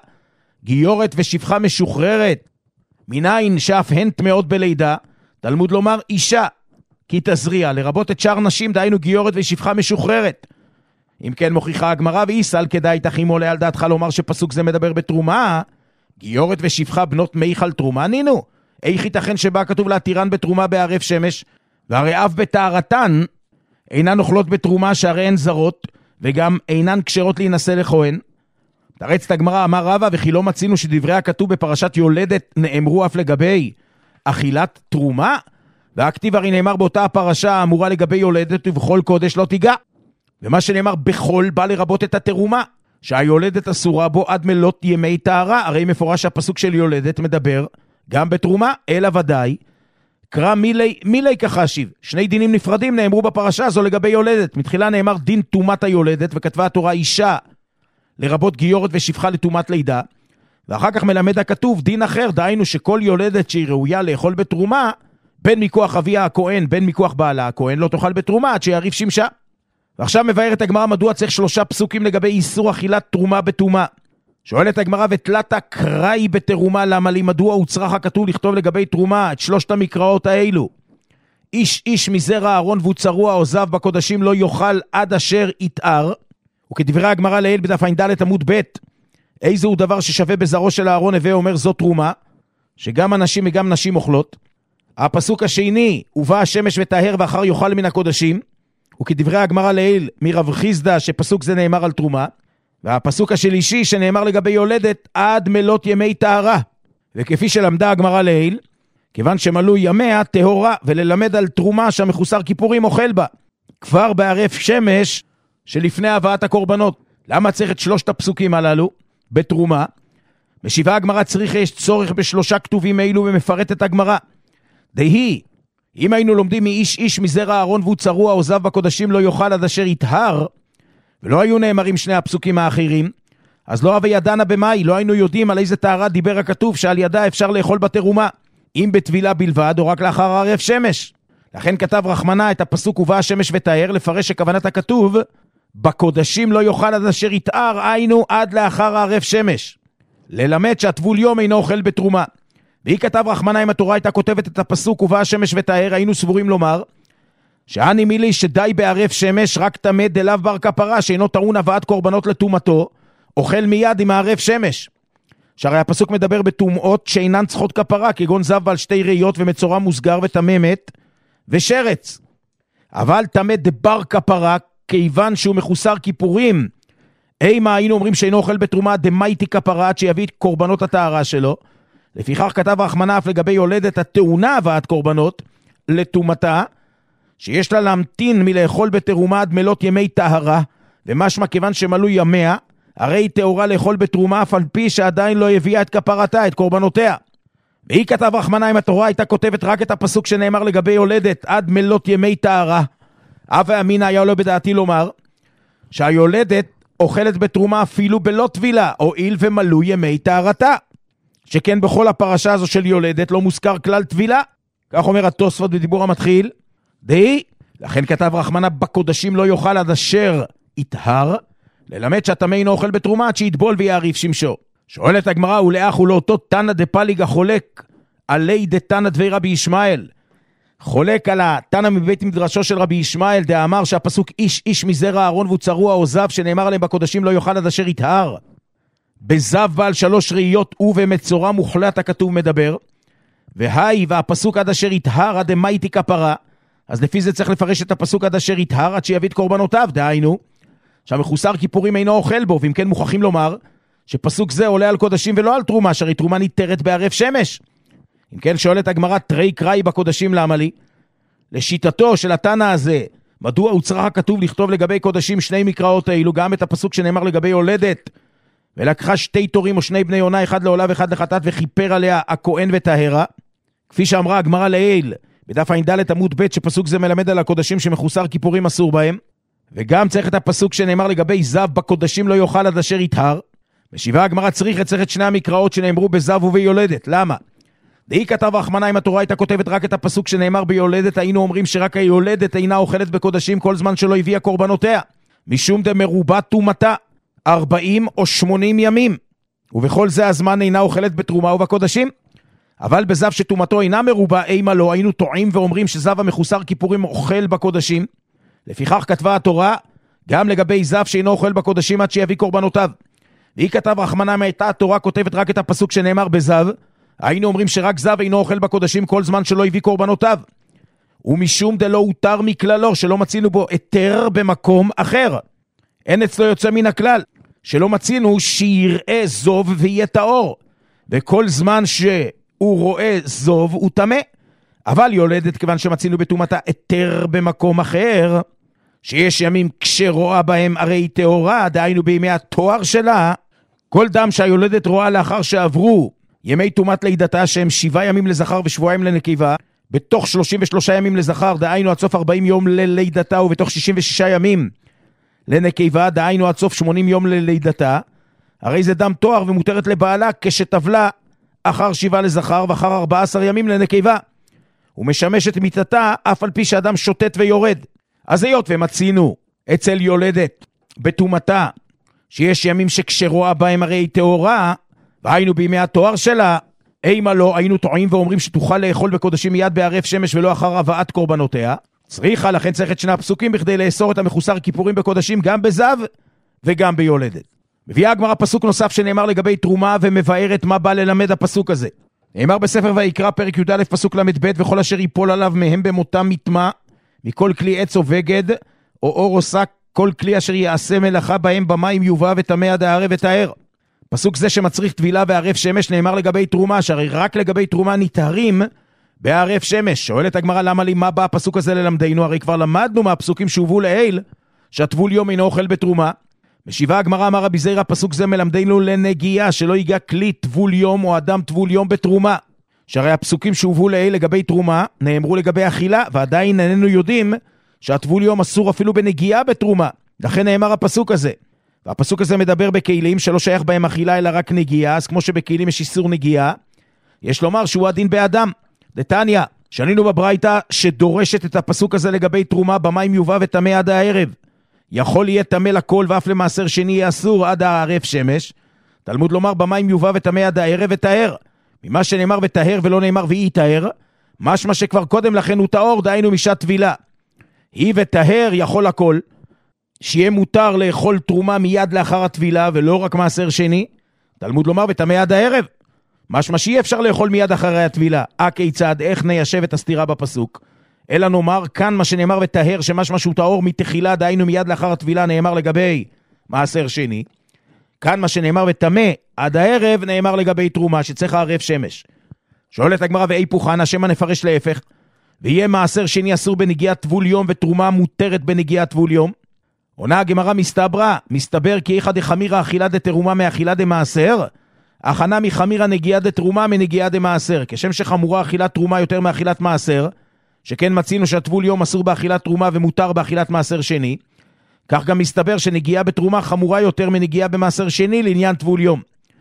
גיורת ושפחה משוחררת, מניין שאף הן טמאות בלידה, תלמוד לומר אישה כי תזריע, לרבות את שאר נשים, דיינו גיורת ושפחה משוחררת. אם כן מוכיחה הגמרא, ואיסל כדאי תחים עולה על דעתך לומר שפסוק זה מדבר בתרומה, גיורת ושפחה בנות מיכל תרומה, נינו. איך ייתכן שבה כתוב להתירן בתרומה בערף שמש, והרי אף בתארתן אינן אוכלות בתרומה שהרי הן זרות, וגם אינן קשרות להינשא לכהן. תרץ את הגמרא, אמר רבא, וכי לא מצינו שדברי הכתוב בפרשת יולדת נאמרו אף לגבי אכילת תרומה, והכתיב הרי נאמר באותה הפרשה האמורה לגבי יולדת ובכל קודש לא תיגע. ומה שנאמר בכל בא לרבות את התרומה, שהיולדת אסורה בו עד מלות ימי טהרה, הרי מפורש הפסוק של יולדת מדבר גם בתרומה, אלא ודאי, קרא מילי, מילי כחשיב, שני דינים נפרדים נאמרו בפרשה הזו לגבי יולדת. מתחילה נאמר דין תומת היולדת, וכתבה התורה אישה לרבות גיורת ושפחה לתומת לידה, ואחר כך מלמד הכתוב דין אחר, דהיינו שכל יולדת שהיא ראויה לאכול בתרומה, בין מכוח אביה הכהן, בין מכוח בעלה הכהן, לא תאכל בתרומה עד שיעריף שמשה. ועכשיו מבארת הגמרא מדוע צריך שלושה פסוקים לגבי איסור אכילת תרומה בתרומה. שואלת הגמרא, ותלתה קראי בתרומה, למה לי? מדוע הוצרך הכתוב לכתוב לגבי תרומה את שלושת המקראות האלו? איש איש מזרע אהרון והוצרו העוזב בקודשים לא יאכל עד אשר יתאר, וכדברי הגמרא לעיל בדף ע"ד עמוד ב', איזה הוא דבר ששווה בזרעו של אהרון, הווה אומר זו תרומה, שגם אנשים וגם נשים אוכלות. הפסוק השני, ובא השמש וטהר ואחר יאכל מן הקודשים, וכדברי הגמרא לעיל מרב חיסדא שפסוק זה נאמר על תרומה, והפסוק השלישי שנאמר לגבי יולדת עד מלות ימי טהרה, וכפי שלמדה הגמרא לעיל, כיוון שמלאו ימיה טהורה, וללמד על תרומה שהמחוסר כיפורים אוכל בה, כבר בערף שמש שלפני הבאת הקורבנות. למה צריך את שלושת הפסוקים הללו בתרומה? משיבה הגמרא, צריך יש צורך בשלושה כתובים אלו, ומפרטת הגמרא. דהי, אם היינו לומדים מאיש איש מזרע אהרון והוצרו העוזב בקודשים לא יאכל עד אשר יטהר, ולא היו נאמרים שני הפסוקים האחרים, אז לא הווה ידענה במאי, לא היינו יודעים על איזה טהרה דיבר הכתוב שעל ידה אפשר לאכול בתרומה, אם בטבילה בלבד או רק לאחר ערף שמש. לכן כתב רחמנה את הפסוק ובא השמש וטהר, לפרש שכוונת הכתוב בקודשים לא יאכל עד אשר יטהר, היינו עד לאחר ערף שמש, ללמד שהטבול יום אינו אוכל בתרומה. והיא כתב רחמנה, אם התורה הייתה כותבת את הפסוק ובא השמש וטהר, היינו סבורים לומר שאני מילי שדי בערף שמש רק תמד דלאו בר כפרה שאינו טעון הבאת קורבנות לתומתו, אוכל מיד עם הערף שמש. שהרי הפסוק מדבר בתומות שאינן צריכות כפרה, כגון זב בעל שתי ראיות ומצורע מוסגר ותממת ושרץ. אבל תמד דבר כפרה, כיוון שהוא מחוסר כיפורים, אימה היינו אומרים שאינו אוכל בתרומה דמייטי כפרה עד שיביא את קורבנות הטהרה שלו. לפיכך כתב רחמנה אף לגבי יולדת הטעונה הבאת קורבנות לתומתה, שיש לה להמתין מלאכול בתרומה עד מלות ימי טהרה, ומשמע כיוון שמלאו ימיה, הרי היא טהורה לאכול בתרומה אף על פי שעדיין לא הביאה את כפרתה, את קורבנותיה. והיא כתב רחמנה, אם התורה הייתה כותבת רק את הפסוק שנאמר לגבי יולדת עד מלות ימי טהרה, אף האמינה היה לו בדעתי לומר שהיולדת אוכלת בתרומה אפילו בלא טבילה, הואיל ומלאו ימי טהרתה, שכן בכל הפרשה הזו של יולדת לא מוזכר כלל טבילה. כך אומר התוספות בדיבור המתחיל, די, לכן כתב רחמנה בקודשים לא יאכל עד אשר יטהר, ללמד שהטמא אינו אוכל בתרומה עד שיטבול ויעריף שמשו. שואלת הגמרא, ולאח ולאותו תנא דפליג החולק עלי דתנא דבי רבי ישמעאל, חולק על התנא מבית מדרשו של רבי ישמעאל דאמר שהפסוק איש איש מזרע אהרון והוצרו העוזב שנאמר עליהם בקודשים לא יאכל עד אשר יטהר, בזב בעל שלוש ראיות ובמצורע מוחלט הכתוב מדבר, והי והפסוק עד אשר יטהר עד דמייטי כפרה, אז לפי זה צריך לפרש את הפסוק עד אשר יטהר עד שיביא את קורבנותיו, דהיינו שהמחוסר כיפורים אינו אוכל בו. ואם כן מוכרחים לומר שפסוק זה עולה על קודשים ולא על תרומה, שהרי תרומה ניתרת בערף שמש. אם כן שואלת הגמרא, תרי קראי בקודשים למה לי? לשיטתו של התנא הזה, מדוע הוצרך הכתוב לכתוב לגבי קודשים שני מקראות האלו, גם את הפסוק שנאמר לגבי יולדת, ולקחה שתי תורים או שני בני עונה, אחד לעולה ואחד לחטאת, וכיפר עליה הכהן וטהרה, כפי שאמרה הגמרא לעיל בדף ע"ד עמוד ב', שפסוק זה מלמד על הקודשים שמחוסר כיפורים אסור בהם. וגם צריך את הפסוק שנאמר לגבי זב בקודשים לא יאכל עד אשר יטהר. משיבה הגמרא, צריך צריך את שני המקראות שנאמרו בזב וביולדת. למה? דהי כתב רחמנה, אם התורה הייתה כותבת רק את הפסוק שנאמר ביולדת, היינו אומרים שרק היולדת אינה אוכלת בקודשים כל זמן שלא הביאה קורבנותיה, משום דמרובה תומתה, ארבעים או שמונים ימים, ובכל זה הזמן אינה אוכלת בתרומה ובקודשים. אבל בזב שתומתו אינה מרובה, אימה לא, היינו טועים ואומרים שזב המחוסר כיפורים אוכל בקודשים. לפיכך כתבה התורה גם לגבי זב שאינו אוכל בקודשים עד שיביא קורבנותיו. והיא כתב רחמנה, מהייתה התורה כותבת רק את הפסוק שנאמר בזב, היינו אומרים שרק זב אינו אוכל בקודשים כל זמן שלא הביא קורבנותיו. ומשום דלא הותר מכללו, שלא מצינו בו היתר במקום אחר. אין אצלו יוצא מן הכלל, שלא מצינו שיראה זוב ויהיה טהור. וכל זמן שהוא רואה זוב הוא טמא. אבל יולדת, כיוון שמצינו בתומתה היתר במקום אחר, שיש ימים כשרואה בהם הרי טהורה, דהיינו בימי התואר שלה, כל דם שהיולדת רואה לאחר שעברו ימי תומת לידתה, שהם שבעה ימים לזכר ושבועיים לנקבה, בתוך שלושים ושלושה ימים לזכר, דהיינו עד סוף ארבעים יום ללידתה, ובתוך שישים ושישה ימים לנקבה, דהיינו עד סוף שמונים יום ללידתה, הרי זה דם תואר ומותרת לבעלה כשטבלה אחר שבעה לזכר ואחר ארבעה עשר ימים לנקבה, ומשמשת מיתתה אף על פי שאדם שוטט ויורד. אז היות ומצינו אצל יולדת בתומתה שיש ימים שכשרואה בהם הרי טהורה, והיינו בימי התואר שלה, אימה לא, היינו טועים ואומרים שתוכל לאכול בקודשים מיד בערב שמש ולא אחר הבאת קורבנותיה. צריכה, לכן צריך את שני הפסוקים בכדי לאסור את המחוסר כיפורים בקודשים גם בזב וגם ביולדת. מביאה הגמרא פסוק נוסף שנאמר לגבי תרומה ומבארת מה בא ללמד הפסוק הזה. נאמר בספר ויקרא פרק י"א פסוק למד ב', וכל אשר ייפול עליו מהם במותם מטמא, מכל כלי עץ או בגד או אור או שק, כל כלי אשר יעשה מלאכה בהם במים יובא וטמא עד הערב וטהר. פסוק זה שמצריך טבילה בערב שמש נאמר לגבי תרומה, שהרי רק לגבי תרומה נטהרים בערב שמש. שואלת הגמרא, למה לי, מה בא הפסוק הזה ללמדנו? הרי כבר למדנו מהפסוקים שהובאו לעיל שהטבול יום אינו אוכל בתרומה. משיבה הגמרא, אמר רבי זירא, פסוק זה מלמדנו לנגיעה, שלא ייגע כלי טבול יום או אדם טבול יום בתרומה. שהרי הפסוקים שהובאו לעיל לגבי תרומה נאמרו לגבי אכילה, ועדיין איננו יודעים שהטבול יום אסור אפילו בנגיעה בתרומה. לכן נאמר הפסוק הזה. והפסוק הזה מדבר בכלים שלא שייך בהם אכילה אלא רק נגיעה, אז כמו שבכלים יש איסור נגיעה, יש לומר שהוא הדין באדם. דתניא, שנינו בברייתא שדורשת את הפסוק הזה לגבי תרומה, במים יובא וטמא עד הערב. יכול יהיה טמא לכל ואף למעשר שני יהיה אסור עד הערב שמש. תלמוד לומר במים יובא וטמא עד הערב וטהר. ממה שנאמר וטהר ולא נאמר והיא טהר, משמע שכבר קודם לכן הוא טהור, דהיינו משעת טבילה. היא וטהר יכול הכל, שיהיה מותר לאכול תרומה מיד לאחר הטבילה ולא רק מעשר שני. תלמוד לומר וטמא עד הערב, משמע שיהיה אפשר לאכול מיד אחרי הטבילה. הכיצד, איך ניישב את הסתירה בפסוק? אלא נאמר כאן מה שנאמר וטהר, שמשמע שהוא טהור מתחילה, דהיינו מיד לאחר הטבילה, נאמר לגבי מעשר שני. כאן מה שנאמר וטמא עד הערב נאמר לגבי תרומה שצריך ערב שמש. שואלת הגמרא, ואי פוחנה, שמא נפרש להפך, ויהיה מעשר שני אסור בנגיעת טבול יום ותרומה מותרת בנגיעת טבול יום? עונה הגמרא, מסתברא, מסתבר כי אחד חמירה אכילה דתרומה מאכילה דמעשר, הכנה מחמירה נגיעה דתרומה מנגיעה דמעשר. כשם שחמורה אכילת תרומה יותר מאכילת מעשר, שכן מצינו שהטבול יום אסור באכילת תרומה ומותר באכילת מעשר שני, כך גם מסתבר שנגיעה בתרומה חמורה יותר מנגיעה במעשר שני לעניין טבול יום.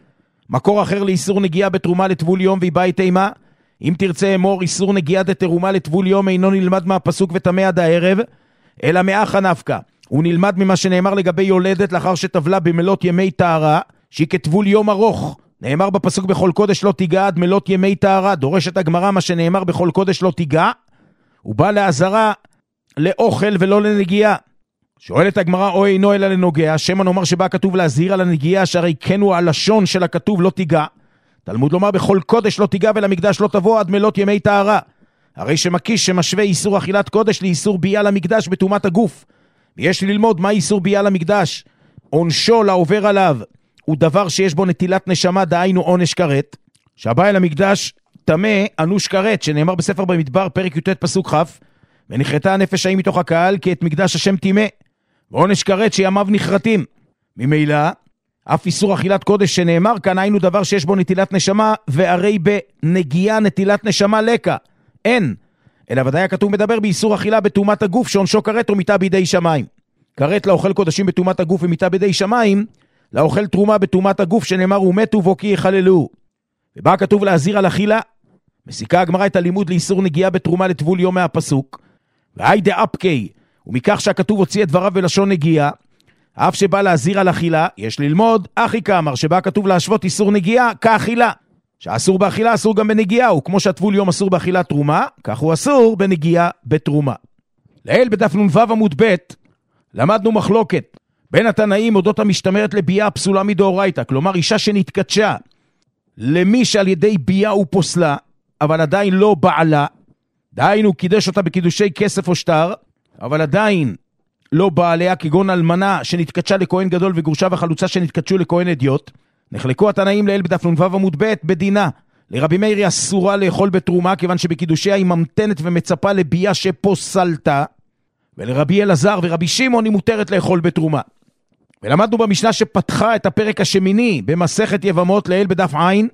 מקור אחר לאיסור נגיעה בתרומה לטבול יום והיא בית אימה, אם תרצה אמור איסור נגיעה דתרומה לטבול יום אינו נלמד מהפסוק וטמא עד הערב, אלא מאחה נפקא. הוא נלמד ממה שנאמר לגבי יולדת לאחר שטבלה במלות ימי טהרה, שהיא כטבול יום ארוך. נאמר בפסוק בכל קודש לא תיגע עד מלות ימי טהרה. דורשת הגמרא מה שנאמר בכל קודש לא תיגע, הוא בא לעזרה לאוכל ולא לנגיעה. שואלת הגמרא, או אינו אלא לנוגע, שמא נאמר שבא כתוב להזהיר על הנגיעה, שהרי כן הוא הלשון של הכתוב לא תיגע. תלמוד לומר בכל קודש לא תיגע ולמקדש לא תבוא עד מלות ימי טהרה. הרי שמקיש שמשווה איסור אכילת קודש לאיסור בייה למקדש בתומת הגוף. ויש ללמוד מה איסור בייה למקדש. עונשו לעובר עליו הוא דבר שיש בו נטילת נשמה, דהיינו עונש כרת. שהבא אל המקדש טמא אנוש כרת, שנאמר בספר במדבר פרק י"ט פסוק כ', ונחרטה הנפש ההיא מתוך הקהל כי את מקדש השם טימא, ועונש כרת שימיו נחרטים. ממילא אף איסור אכילת קודש שנאמר כאן היינו דבר שיש בו נטילת נשמה, והרי בנגיעה נטילת נשמה לקה אין, אלא ודאי הכתוב מדבר באיסור אכילה בתאומת הגוף שעונשו כרת או מיתה בידי שמיים. כרת לאוכל קודשים בתאומת הגוף ומיתה בידי שמיים, לאוכל תרומה בתאומת הגוף שנאמר ומתו בו כי יחללו. ובא כתוב להזהיר על אכילה מסיקה הגמרא את הלימוד לאיסור נגיעה בתרומה לטבול יום מהפסוק, והי דאפקי, ומכך שהכתוב הוציא את דבריו בלשון נגיעה, אף שבא להזהיר על אכילה, יש ללמוד אחי כאמר, שבה כתוב להשוות איסור נגיעה כאכילה, שאסור באכילה אסור גם בנגיעה, וכמו שהטבול יום אסור באכילה תרומה, כך הוא אסור בנגיעה בתרומה. לעיל בדף נ"ו עמוד ב' למדנו מחלוקת בין התנאים אודות המשתמרת לביאה פסולה מדאורייתא, כלומר אישה שנתקדשה למי שעל ידי ביאה הוא פוסלה, אבל עדיין לא בעלה, דהיינו קידש אותה בקידושי כסף או שטר, אבל עדיין לא בעליה, כגון אלמנה שנתקדשה לכהן גדול וגרושה וחלוצה שנתקדשו לכהן אדיוט. נחלקו התנאים לעיל בדף נ"ו עמוד ב' בדינה. לרבי מאיר היא אסורה לאכול בתרומה, כיוון שבקידושיה היא ממתנת ומצפה לביאה שפוסלתה, ולרבי אלעזר ורבי שמעון היא מותרת לאכול בתרומה. ולמדנו במשנה שפתחה את הפרק השמיני במסכת יבמות לעיל בדף עין,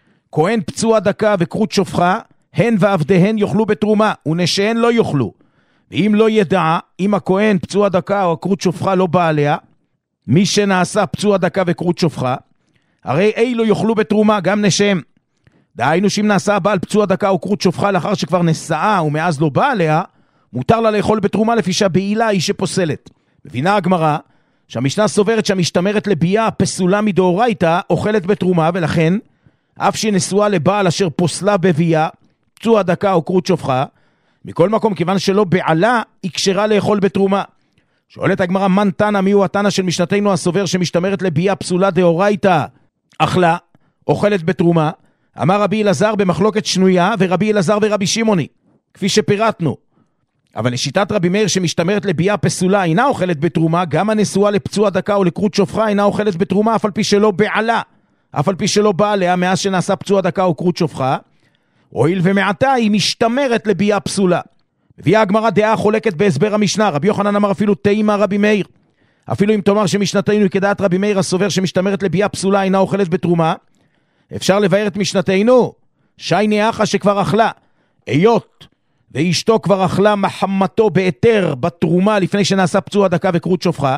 כהן פצוע דקה וקרות שופחה, הן ועבדיהן יאכלו בתרומה, ונשיהן לא יאכלו. ואם לא ידע, אם הכהן פצוע דקה או הקרות שופחה לא בא עליה, מי שנעשה פצוע דקה וקרות שופחה, הרי אילו יאכלו בתרומה, גם נשיהם. דהיינו שאם נעשה הבעל פצוע דקה או קרות שופחה לאחר שכבר נשאה ומאז לא בא עליה, מותר לה לאכול בתרומה לפי שהבעילה היא שפוסלת. מבינה הגמרא שהמשנה סוברת שהמשתמרת לביאה פסולה מדאורייתא אוכלת בתרומה, ולכן אף שהיא נשואה לבעל אשר פוסלה בביאה, פצוע דקה או קרות שופחה, מכל מקום כיוון שלא בעלה היא כשרה לאכול בתרומה. שואלת הגמרא מן תנא, מי הוא התנא של משנתנו הסובר שמשתמרת לביאה פסולה דאורייתא אכלה, אוכלת בתרומה? אמר רבי אלעזר במחלוקת שנויה, ורבי אלעזר ורבי שמעוני, כפי שפירטנו. אבל לשיטת רבי מאיר שמשתמרת לביאה פסולה אינה אוכלת בתרומה, גם הנשואה לפצוע דקה או לקרות שופחה אינה אוכלת בתרומה, אף על פי שלא בעלה, אף על פי שלא בא עליה מאז שנעשה פצוע דקה או קרות שופחה, הואיל ומעתה היא משתמרת לביאה פסולה. מביאה הגמרא דעה חולקת בהסבר המשנה. רבי יוחנן אמר אפילו תימא רבי מאיר, אפילו אם תאמר שמשנתנו היא כדעת רבי מאיר הסובר שמשתמרת לביאה פסולה אינה אוכלת בתרומה, אפשר לבאר את משנתנו שייני אחא שכבר אכלה, היות ואשתו כבר אכלה מחמתו בהיתר בתרומה לפני שנעשה פצוע דקה וקרות שופחה,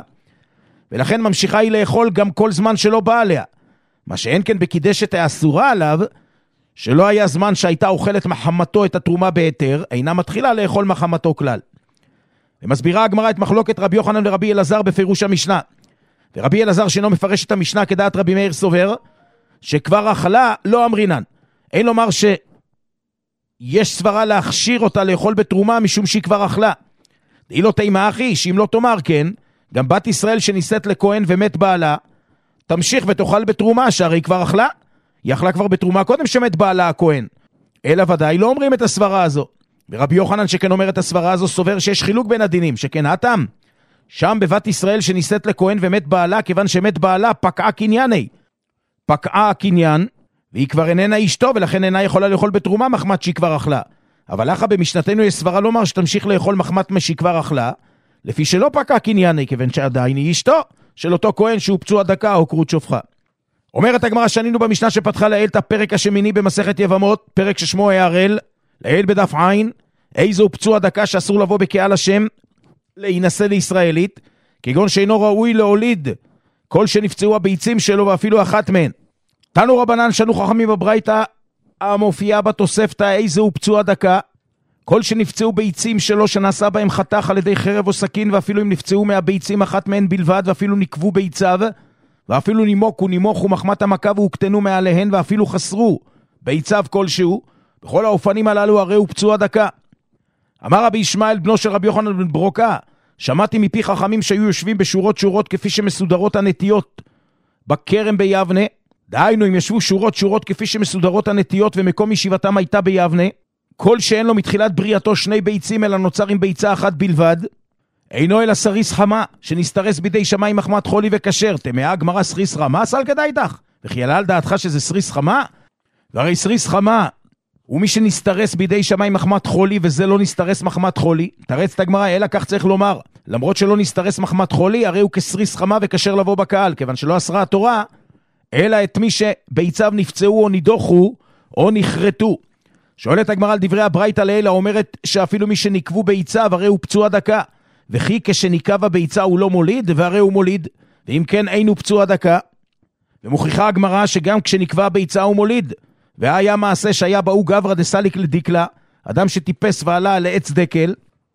ולכן ממשיכה היא לאכול גם כל זמן שלא בא עליה. מה שאין כן בקידשת האסורה עליו, שלא היה זמן שהייתה אוכלת מחמתו את התרומה בהיתר, אינה מתחילה לאכול מחמתו כלל. ומסבירה הגמרא את מחלוקת רבי יוחנן ורבי אלעזר בפירוש המשנה. ורבי אלעזר שאינו מפרש את המשנה כדעת רבי מאיר סובר, שכבר אכלה לא אמרינן. אין לומר שיש סברה להכשיר אותה לאכול בתרומה משום שהיא כבר אכלה. דהי לא תימא אחי, שאם לא תאמר כן, גם בת ישראל שנישאת לכהן ומת בעלה, תמשיך ותאכל בתרומה שהרי כבר אכלה. היא אכלה כבר בתרומה קודם שמת בעלה הכהן. אלא ודאי לא אומרים את הסברה הזו. ורבי יוחנן שכן אומר את הסברה הזו סובר שיש חילוק בין הדינים, שכן הטעם. שם בבת ישראל שנישאת לכהן ומת בעלה, כיוון שמת בעלה פקעה קנייני. פקעה הקניין, והיא כבר איננה אשתו, ולכן אינה יכולה לאכול בתרומה מחמת שהיא כבר אכלה. אבל אחא במשנתנו יש סברה לומר שתמשיך לאכול מחמת מה שהיא כבר אכלה, לפי שלא פקעה קנייני, כיוון שעדיין היא אשתו של אותו כהן שהוא פצוע דקה או קרות שופחה. אומרת הגמרא שנינו במשנה שפתחה לעיל את הפרק השמיני במסכת יבמות, פרק ששמו הערל, לעיל בדף עין, איזו פצוע דקה שאסור לבוא בקהל השם להינשא לישראלית, כגון שאינו ראוי להוליד כל שנפצעו הביצים שלו ואפילו אחת מהן. תנו רבנן שנו חכמים בברייתא המופיעה בתוספתא איזו פצוע דקה, כל שנפצעו ביצים שלו שנעשה בהם חתך על ידי חרב או סכין, ואפילו אם נפצעו מהביצים אחת מהן בלבד, ואפילו נקבו ביציו, ואפילו נימוקו נימוכו מחמת המכה והוקטנו מעליהן, ואפילו חסרו ביציו כלשהו, בכל האופנים הללו הרי הוא פצוע דקה. אמר רבי ישמעאל בנו של רבי יוחנן בן ברוקה, שמעתי מפי חכמים שהיו יושבים בשורות שורות כפי שמסודרות הנטיות בכרם ביבנה, דהיינו אם ישבו שורות שורות כפי שמסודרות הנטיות ומקום ישיבתם הייתה ביבנה, כל שאין לו מתחילת בריאתו שני ביצים אלא נוצר עם ביצה אחת בלבד, אינו אלא סריס חמה שנסתרס בידי שמיים מחמת חולי וקשר. תמאה הגמרא סריס רמה סל כדאיתך, וכי עלה על דעתך שזה סריס חמה? והרי סריס חמה הוא מי שנסתרס בידי שמיים מחמת חולי, וזה לא נסתרס מחמת חולי. תרץ את הגמרא, אלא כך צריך לומר, למרות שלא נסתרס מחמת חולי, הרי הוא כסריס חמה וקשר לבוא בקהל, כיוון שלא אסרה התורה אלא את מי שביציו נפצעו או נידוחו או נחרטו. שואלת הגמרא על דברי הברייתא לעיל האומרת שאפילו מי שנקבו ביציו הרי הוא פצוע דקה, וכי כשניקב הביצה הוא לא מוליד, והרי הוא מוליד, ואם כן אינו פצוע דקה. ומוכיחה הגמרא שגם כשנקבע הביצה הוא מוליד, והיה מעשה שהיה באו גברא דסליק לדיקלה, אדם שטיפס ועלה לעץ דקל,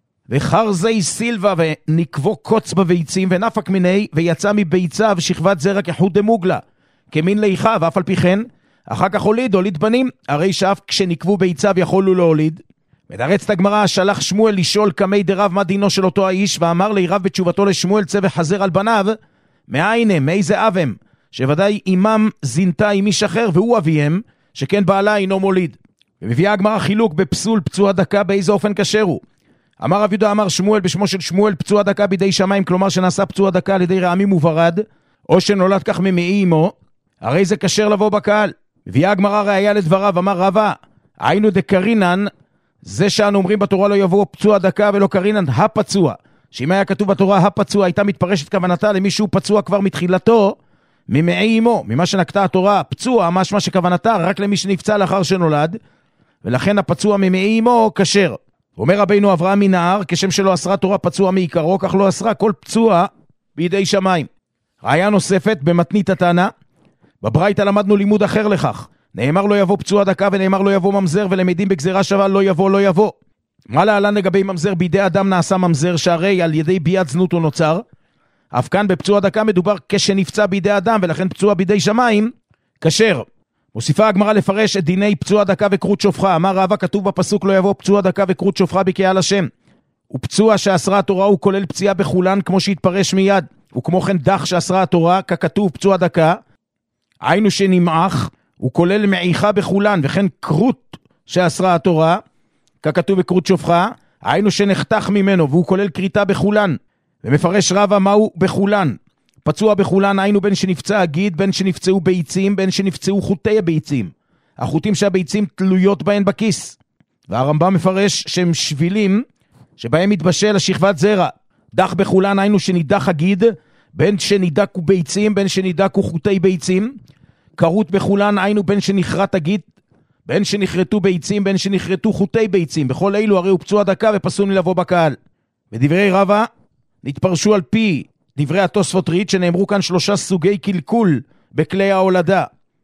וחרזי סילבה ונקבו קוץ בביצים, ונפק מיני, ויצא מביציו שכבת זרע כחוט דמוגלה, כמין ליחה, ואף על פי כן, אחר כך הוליד, הוליד בנים, הרי שאף כשנקבו ביציו יכולו להוליד. מתרצת הגמרא, שלח שמואל לשאול כמי דרב מה דינו של אותו האיש, ואמר לי רב בתשובתו לשמואל צבע חזר על בניו, מאין הם, מאיזה אב הם, שוודאי אימם זינתה עם איש אחר, והוא אביהם, שכן בעלה אינו מוליד. ומביאה הגמרא חילוק בפסול פצוע דקה, באיזה אופן כשר הוא. אמר רב יהודה אמר שמואל בשמו של שמואל פצוע דקה בידי שמיים, כלומר שנעשה פצוע דקה על ידי רעמים וברד, או שנולד כך ממעי אמו, הרי זה כשר לבוא בקהל. מביאה הגמרא ראיה לדבריו, אמר רבא, היינו דקרינן, זה שאנו אומרים בתורה לא יבוא פצוע דקה ולא קרינן הפצוע, שאם היה כתוב בתורה הפצוע הייתה מתפרשת כוונתה למישהו פצוע כבר מתחילתו, ממעי אמו, ממה שנקטה התורה פצוע, משמע שכוונתה רק למי שנפצע לאחר שנולד, ולכן הפצוע ממעי אמו כשר. אומר רבינו אברהם מנהר, כשם שלא אסרה תורה פצוע מעיקרו, כך לא אסרה כל פצוע בידי שמיים. ראיה נוספת במתנית התנא, בברייתא למדנו לימוד אחר לכך, נאמר לא יבוא פצוע דקה ונאמר לא יבוא ממזר, ולמדים בגזירה שווה לא יבוא לא יבוא. מה להלן לגבי ממזר? בידי אדם נעשה ממזר, שהרי על ידי ביאת זנות הוא נוצר. אף כאן בפצוע דקה מדובר כשנפצע בידי אדם, ולכן פצוע בידי שמיים כשר. מוסיפה הגמרא לפרש את דיני פצוע דקה וקרות שופחה. אמר רבא, כתוב בפסוק לא יבוא פצוע דקה וקרות שופחה בקהל השם. ופצוע שאסרה התורה הוא כולל פציעה בחולן, כמו שהתפרש מיד. וכמו כן דח שאסרה התורה, ככתוב פצוע דקה, היינו שנמעך, הוא כולל מעיכה בחולן, וכן קרות שאסרה התורה, ככתוב בקרות שופחה, היינו שנחתך ממנו, והוא כולל קריטה בחולן. ומפרש רבא מהו בחולן. פצוע בחולן היינו בין שנפצע הגיד, בין שנפצעו ביצים, בין שנפצעו חוטי הביצים. החוטים שהביצים תלויות בהן בכיס. והרמב"ם מפרש שהם שבילים, שבהם מתבשל השכבת זרע. דח בחולן היינו שנידח הגיד, בין שנידקו ביצים, בין שנידקו חוטי ביצים. קרות בחולן היינו בין שנחרט הגיד, בין שנחרטו ביצים, בין שנחרטו חוטי ביצים. בכל אלו הרי הוא פצוע דקה ופסול מלבוא בקהל. ודברי רבא נתפרשו על פי דברי התוספות רית, שנאמרו כאן שלושה סוגי קלקול בכלי ההולדה,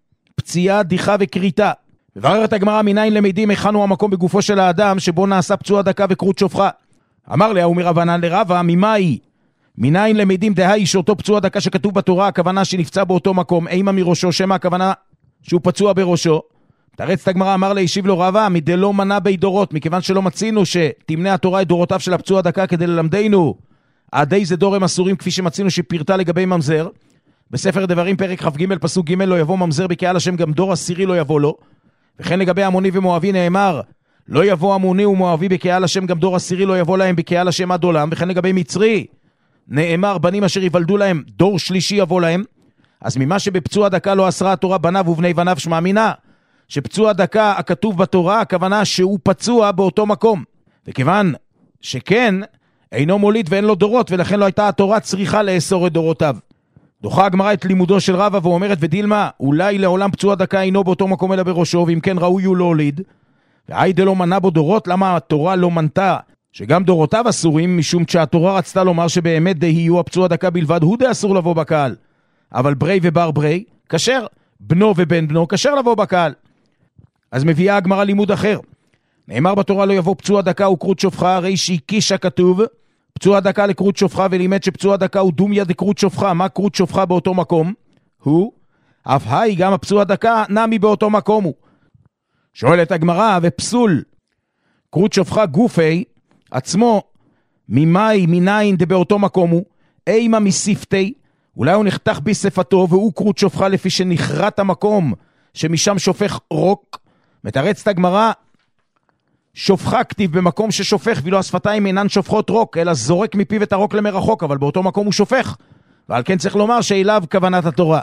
פציעה, דיחה וקריטה. מבררת הגמרא מניין למדים היכן הוא המקום בגופו של האדם שבו נעשה פצוע דקה וקרות שופחה. אמר לה, הוא מרבנן לרבא, ממאי? מניין למדים דהי שאותו פצוע דקה שכתוב בתורה, הכוונה שנפצע באותו מקום, אימה מראשו, שמה הכוונה שהוא פצוע בראשו. תרצת הגמרא, אמר לה, השיב לו רבא, מדלא מנה בי דורות, מכיוון שלא מצינו שתמנה התורה את דורותיו של הפצוע דקה כדי ללמדנו עדי זה דורם אסורים, כפי שמצינו שפרטה לגבי ממזר. בספר דברים פרק כ"ג פסוק ג' לא יבוא ממזר בקהל השם, גם דור עשירי לא יבוא לו. וכן לגבי עמוני ומואבי נאמר לא יבוא עמוני ומואבי בקהל השם, גם דור עשירי לא יבוא להם בקהל השם עד עולם. וכן לגבי מצרי נאמר בנים אשר יוולדו להם דור שלישי יבוא להם. אז ממה שבפצוע דקה לא אסרה התורה בניו ובני בניו, שמאמינה שפצוע דקה הכתוב בתורה הכוונה שהוא פצוע באותו מקום, וכיוון שכן אינו מוליד ואין לו דורות, ולכן לא הייתה התורה צריכה לאסור את דורותיו. דוחה הגמרא את לימודו של רבא ואומרת, ודילמה, אולי לעולם פצוע דקה אינו באותו מקום אלא בראשו, ואם כן ראוי הוא להוליד. והיידה לא מנה בו דורות, למה התורה לא מנתה שגם דורותיו אסורים? משום שהתורה רצתה לומר שבאמת דהיו הפצוע דקה בלבד, הוא דה אסור לבוא בקהל. אבל ברי ובר ברי, כשר, בנו ובן בנו, כשר לבוא בקהל. אז מביאה הגמרא לימוד אחר. נאמר בתורה לא יבוא פצוע דקה וקרות שופחה, הרי שהקיש הכתוב פצוע דקה לקרות שופחה, ולימד שפצוע דקה הוא דומיה דקרות שופחה. מה קרות שופחה באותו מקום? הוא, אף היי גם הפצוע דקה נמי באותו מקום הוא. שואלת הגמרא, ופסול קרות שופחה גופי עצמו ממאי מניין דבאותו מקום הוא, אימה מסיפתי, אולי הוא נחתך בספתו והוא קרות שופחה לפי שנחרט המקום שמשם שופך רוק. מתרצת הגמרא, שופחה כתיב במקום ששופך, ואילו השפתיים אינן שופכות רוק, אלא זורק מפיו את הרוק למרחוק, אבל באותו מקום הוא שופך, ועל כן צריך לומר שאליו כוונת התורה.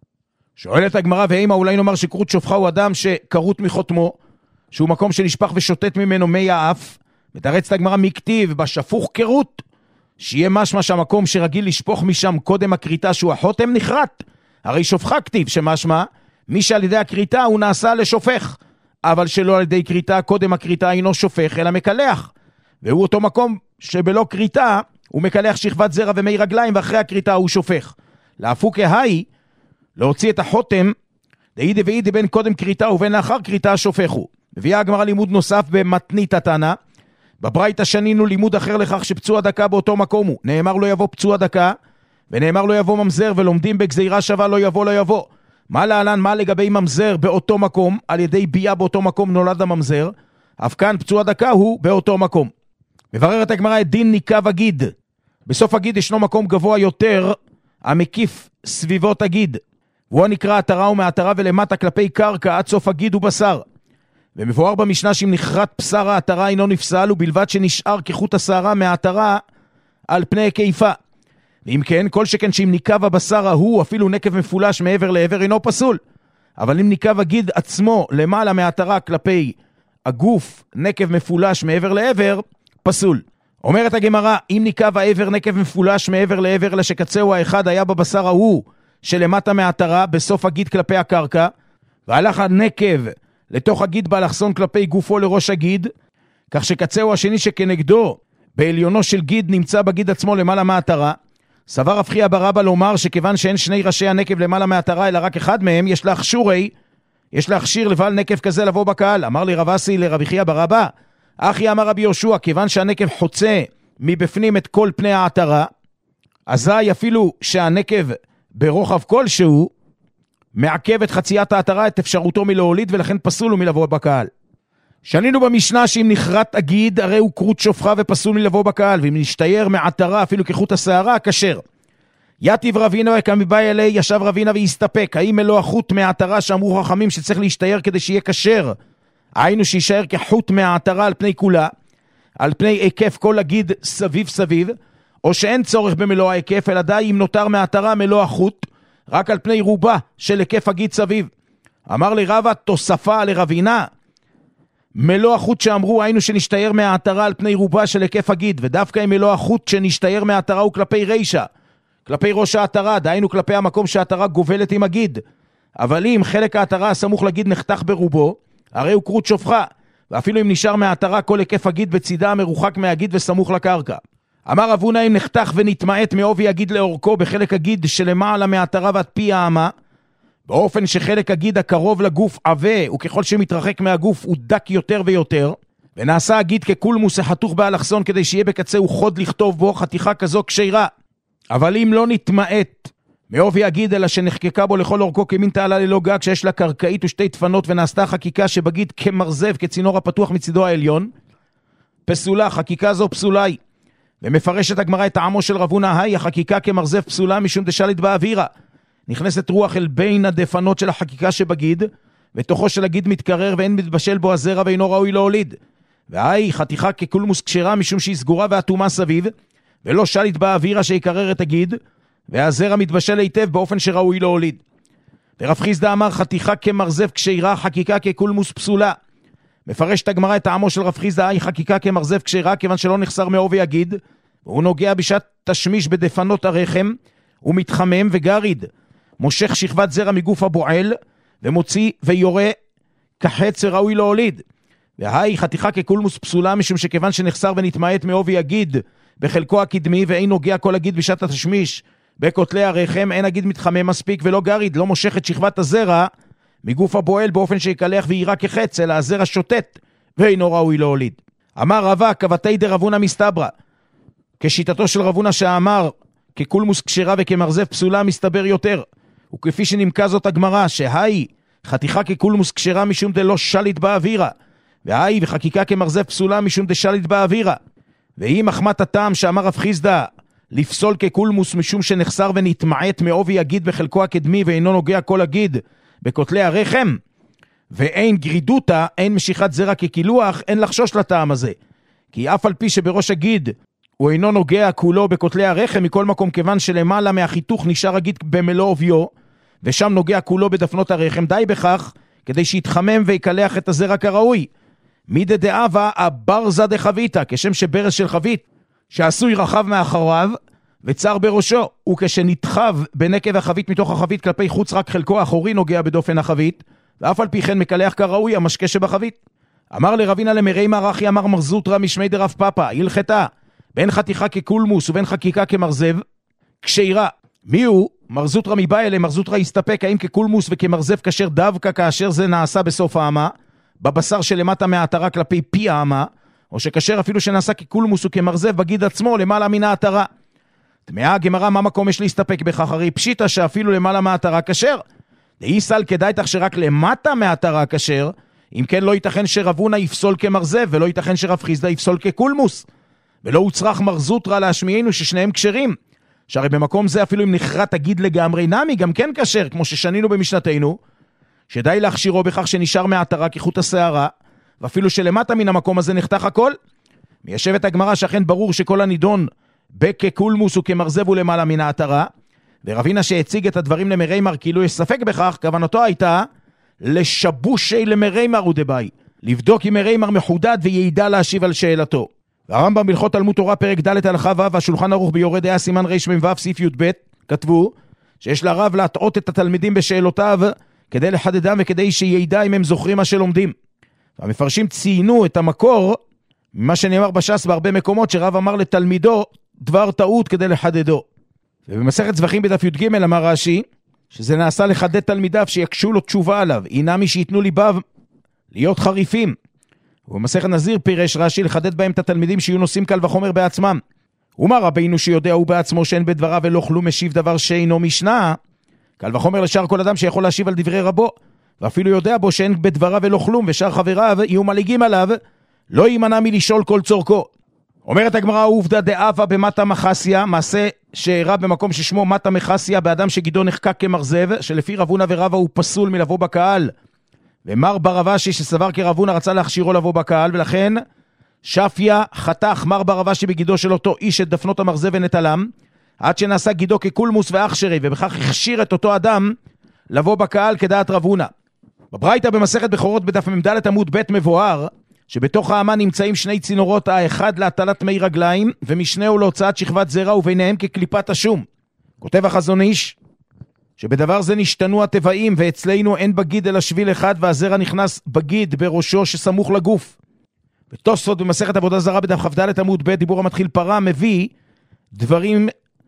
שואלת הגמרא, ואימה אולי נאמר שקרות שופחה הוא אדם שקרות מחותמו, שהוא מקום שנשפך ושוטט ממנו מי האף. מתרצת הגמרא, מכתיב בשפוך קרות, שיהיה משמע שהמקום שרגיל לשפוך משם קודם הקריטה שהוא החותם נחרט. הרי שופחה כתיב שמשמע מי שעל ידי הקריטה הוא נעשה לשופך, אבל שלא על ידי קריטה, קודם הקריטה אינו שופך אלא מקלח, והוא אותו מקום שבלא קריטה הוא מקלח שכבת זרע ומי רגליים, ואחרי הקריטה הוא שופך. להפוק ההי, להוציא את החותם דאידי ואידי בין קודם קריטה ובין לאחר קריטה שופכו. מביאה הגמרא לימוד נוסף במתנית התנא. בברייתא שנינו לימוד אחר לכך שפצוע דקה באותו מקום הוא. נאמר לא יבוא פצוע דקה, ונאמר לא יבוא ממזר, ולומדים בגזירה שווה לא יבוא לא יבוא. מה להלן, מה לגבי ממזר באותו מקום, על ידי בייה באותו מקום נולד הממזר, אף כאן פצוע דקה הוא באותו מקום. מבררת הגמרא את דין ניקב הגיד. בסוף הגיד ישנו מקום גבוה יותר, המקיף סביבות הגיד. והוא נקרא עטרה ומעטרה ולמטה כלפי קרקע עד סוף הגיד ובשר. ומבואר במשנה שאם נחרט בשר העטרה אינו נפסל, ובלבד שנשאר כחוט השערה מהעטרה על פני הקיפה. ואם כן, כל שכן שאם ניקב הבשר ההוא, אפילו נקב מפולש מעבר לעבר אינו פסול. אבל אם ניקב הגיד עצמו למעלה מהעטרה כלפי הגוף, נקב מפולש מעבר לעבר, פסול. אומרת הגמרא, אם ניקב העבר נקב מפולש מעבר לעבר, אלא שקצהו האחד היה בבשר ההוא שלמטה מהעטרה בסוף הגיד כלפי הקרקע, והלך הנקב לתוך הגיד באלכסון כלפי גופו לראש הגיד, כך שקצהו השני שכנגדו בעליונו של גיד נמצא בגיד עצמו למעלה מהעטרה. סבר רב חייא בר אבא לומר שכיוון שאין שני ראשי הנקב למעלה מהעטרה אלא רק אחד מהם, יש להכשירי, יש להכשיר לבעל נקב כזה לבוא בקהל. אמר לי רב אסי לרבי חייא בר אבא, אחי אמר רבי יהושע, כיוון שהנקב חוצה מבפנים את כל פני העטרה, אזי אפילו שהנקב ברוחב כלשהו מעכב את חציית העטרה, את אפשרותו מלהוליד, ולכן פסול הוא מלבוא בקהל. שנינו במשנה שאם נחרט הגיד הרי הוא קרוט שופחה ופסול מלבוא בקהל, ואם נשתייר מעטרה אפילו כחוט השערה כשר. יתיב רבינה וכמבאי אלי ישב רבינה והסתפק, האם מלוא החוט מהעטרה שאמרו חכמים שצריך להשתייר כדי שיהיה כשר, היינו שישאר כחוט מהעטרה על פני כולה, על פני היקף כל הגיד סביב סביב, או שאין צורך במלוא ההיקף, אלא די אם נותר מהעטרה מלוא החוט, רק על פני רובה של היקף הגיד סביב. אמר לי רבא תוספה לרבינה, מלוא החוט שאמרו היינו שנשתייר מהעטרה על פני רובה של היקף הגיד, ודווקא אם מלוא החוט שנשתייר מהעטרה הוא כלפי רישה, כלפי ראש העטרה, דהיינו כלפי המקום שהעטרה גובלת עם הגיד. אבל אם חלק העטרה הסמוך לגיד נחתך ברובו, הרי הוא קרוט שופחה, ואפילו אם נשאר מהעטרה כל היקף הגיד בצידה המרוחק מהגיד וסמוך לקרקע. אמר רב הונא אם נחתך ונתמעט מעובי הגיד לאורכו בחלק הגיד שלמעלה מהעטרה ועד פי האמה, באופן שחלק הגיד הקרוב לגוף עבה, וככל שמתרחק מהגוף הוא דק יותר ויותר, ונעשה הגיד כקולמוס החתוך באלכסון כדי שיהיה בקצהו חוד לכתוב בו, חתיכה כזו קשירה. אבל אם לא נתמעט מעובי הגיד אלא שנחקקה בו לכל אורכו כמין תעלה ללא גג שיש לה קרקעית ושתי דפנות, ונעשתה חקיקה שבגיד כמרזב כצינור הפתוח מצידו העליון, פסולה, חקיקה זו פסולה היא. ומפרשת הגמרא את העמו של רב הונא, היי החקיקה כמרזב פסולה משום דשליט באווירה. נכנסת רוח אל בין הדפנות של החקיקה שבגיד, ותוכו של הגיד מתקרר ואין מתבשל בו הזרע ואינו ראוי להוליד. והי חתיכה כקולמוס כשרה משום שהיא סגורה ואטומה סביב, ולא שליט באווירה שיקרר את הגיד, והזרע מתבשל היטב באופן שראוי להוליד. ורב חיסדא אמר חתיכה כמרזב כשרה, חקיקה כקולמוס פסולה. מפרשת הגמרא את העמו של רב חיסדא, היי חקיקה כמרזב כשרה, כיוון שלא נחסר מעובי הגיד, והוא נוגע בשעת תשמיש בדפנות הרחם, הוא מתחמם וגריד, מושך שכבת זרע מגוף הבועל, ומוציא ויורה כחץ ראוי להוליד. והי חתיכה כקולמוס פסולה, משום שכיוון שנחסר ונתמעט מעובי הגיד בחלקו הקדמי, ואין נוגע כל הגיד בשעת התשמיש בכותלי הרחם, אין הגיד מתחמם מספיק ולא גריד, לא מושך את שכבת הזרע מגוף הבועל באופן שיקלח ויראה כחץ, אלא הזרע שוטט ואינו ראוי להוליד. אמר רבא כבתי דרב הונא מסתברא, כשיטתו של רב הונא שאמר כקולמוס כשרה וכמרזב פסולה מסתבר יותר, וכפי שנמקה זאת הגמרא שהי חתיכה כקולמוס כשרה משום דלא שליט באווירה, והי וחקיקה כמרזב פסולה משום דשליט באווירה. והיא מחמת הטעם שאמר רב חיסדא לפסול כקולמוס משום שנחסר ונתמעט מעובי הגיד בחלקו הקדמי ואינו נוגע כל הגיד בכותלי הרחם, ואין גרידותה, אין משיכת זרע כקילוח, אין לחשוש לטעם הזה. כי אף על פי שבראש הגיד הוא אינו נוגע כולו בכותלי הרחם, מכל מקום כיוון שלמעלה מהחיתוך נשאר הגיד במלוא עוביו, ושם נוגע כולו בדפנות הרחם, די בכך כדי שיתחמם ויקלח את הזרע כראוי. מידי דאבה הברזה דחביתה, כשם שברז של חבית שעשוי רחב מאחוריו וצר בראשו, וכשנתחב בנקב החבית מתוך החבית כלפי חוץ רק חלקו האחורי נוגע בדופן החבית, ואף על פי כן מקלח כראוי המשקה שבחבית. אמר לרבינה למרי מרחי אמר מרזוטרה משמי דרב פאפה, הלכתה בין חתיכה כקולמוס ובין חקיקה כמרזב כשרה, מי הוא? מר זוטרא מבא אלה, מר זוטרא הסתפק האם כקולמוס וכמרזב כשר דווקא כאשר זה נעשה בסוף האמה, בבשר שלמטה מהעטרה כלפי פי האמה, או שכשר אפילו שנעשה כקולמוס וכמרזב בגיד עצמו למעלה מן העטרה. תמאה הגמרא, מה מקום יש להסתפק בכך? הרי פשיטה שאפילו למעלה מהעטרה כשר. דאי סל כדאי תך שרק למטה מהעטרה כשר, אם כן לא ייתכן שרב הונא יפסול כמרזב, ולא ייתכן שרב חיסדא יפסול כקולמוס. ולא הוצרך מר זוטרא להשמיענו ששניהם כשרים. שהרי במקום זה אפילו אם נחרט תגיד לגמרי נמי, גם כן כשר, כמו ששנינו במשנתנו, שדי להכשירו בכך שנשאר מהעטרה כחוט השערה, ואפילו שלמטה מן המקום הזה נחתך הכל. מיישבת הגמרא שאכן ברור שכל הנידון בכקולמוס וכמרזב הוא למעלה מן העטרה, ורבינה שהציג את הדברים למריימר כאילו יש ספק בכך, כוונתו הייתה לשבושי למריימר ודבאי, לבדוק אם מריימר מחודד ויעידה להשיב על שאלתו. והרמב"ם בהלכות תלמוד תורה פרק ד' הלכה ו' והשולחן ערוך ביורה דעה סימן רמ"ו סעיף י"ב כתבו שיש לרב להטעות את התלמידים בשאלותיו כדי לחדדם וכדי שידע אם הם זוכרים מה שלומדים. והמפרשים ציינו את המקור ממה שנאמר בש"ס בהרבה מקומות שרב אמר לתלמידו דבר טעות כדי לחדדו. ובמסכת זבחים בדף י"ג אמר רש"י שזה נעשה לחדד תלמידיו שיקשו לו תשובה עליו, אינמי שיתנו ליבב להיות חריפים. ובמסכת נזיר פירש רש"י לחדד בהם את התלמידים שיהיו נושאים קל וחומר בעצמם. ומה רבינו שיודע הוא בעצמו שאין בדבריו ולא כלום משיב דבר שאינו משנה, קל וחומר לשאר כל אדם שיכול להשיב על דברי רבו, ואפילו יודע בו שאין בדבריו ולא כלום, ושאר חבריו יהיו מליגים עליו, לא יימנע מלשאול כל צורכו. אומרת הגמרא, עובדא דאבה במטה מחסיה, מעשה שאירע במקום ששמו מטה מחסיה, באדם שגידו נחקק כמרזב, שלפי רב הונא ורבא הוא פסול מלבוא בקהל. ומר בר אבשי שסבר כרב הונא רצה להכשירו לבוא בקהל, ולכן שפיה חתך מר בר אבשי בגידו של אותו איש את דפנות המרזב ונטלם, עד שנעשה גידו כקולמוס ואחשרי, ובכך הכשיר את אותו אדם לבוא בקהל כדעת רב הונא. בברייתא במסכת בכורות בדף מ"ד עמוד ב' מבואר, שבתוך האמה נמצאים שני צינורות, האחד להטלת מי רגליים, ומשנהו להוצאת שכבת זרע, וביניהם כקליפת השום. כותב החזון איש, שבדבר זה נשתנו הטבעים, ואצלנו אין בגיד אלא שביל אחד, והזרע נכנס בגיד בראשו שסמוך לגוף. ותוספות במסכת עבודה זרה בדף כ"ד עמוד ב' דיבור המתחיל פרה מביא דברים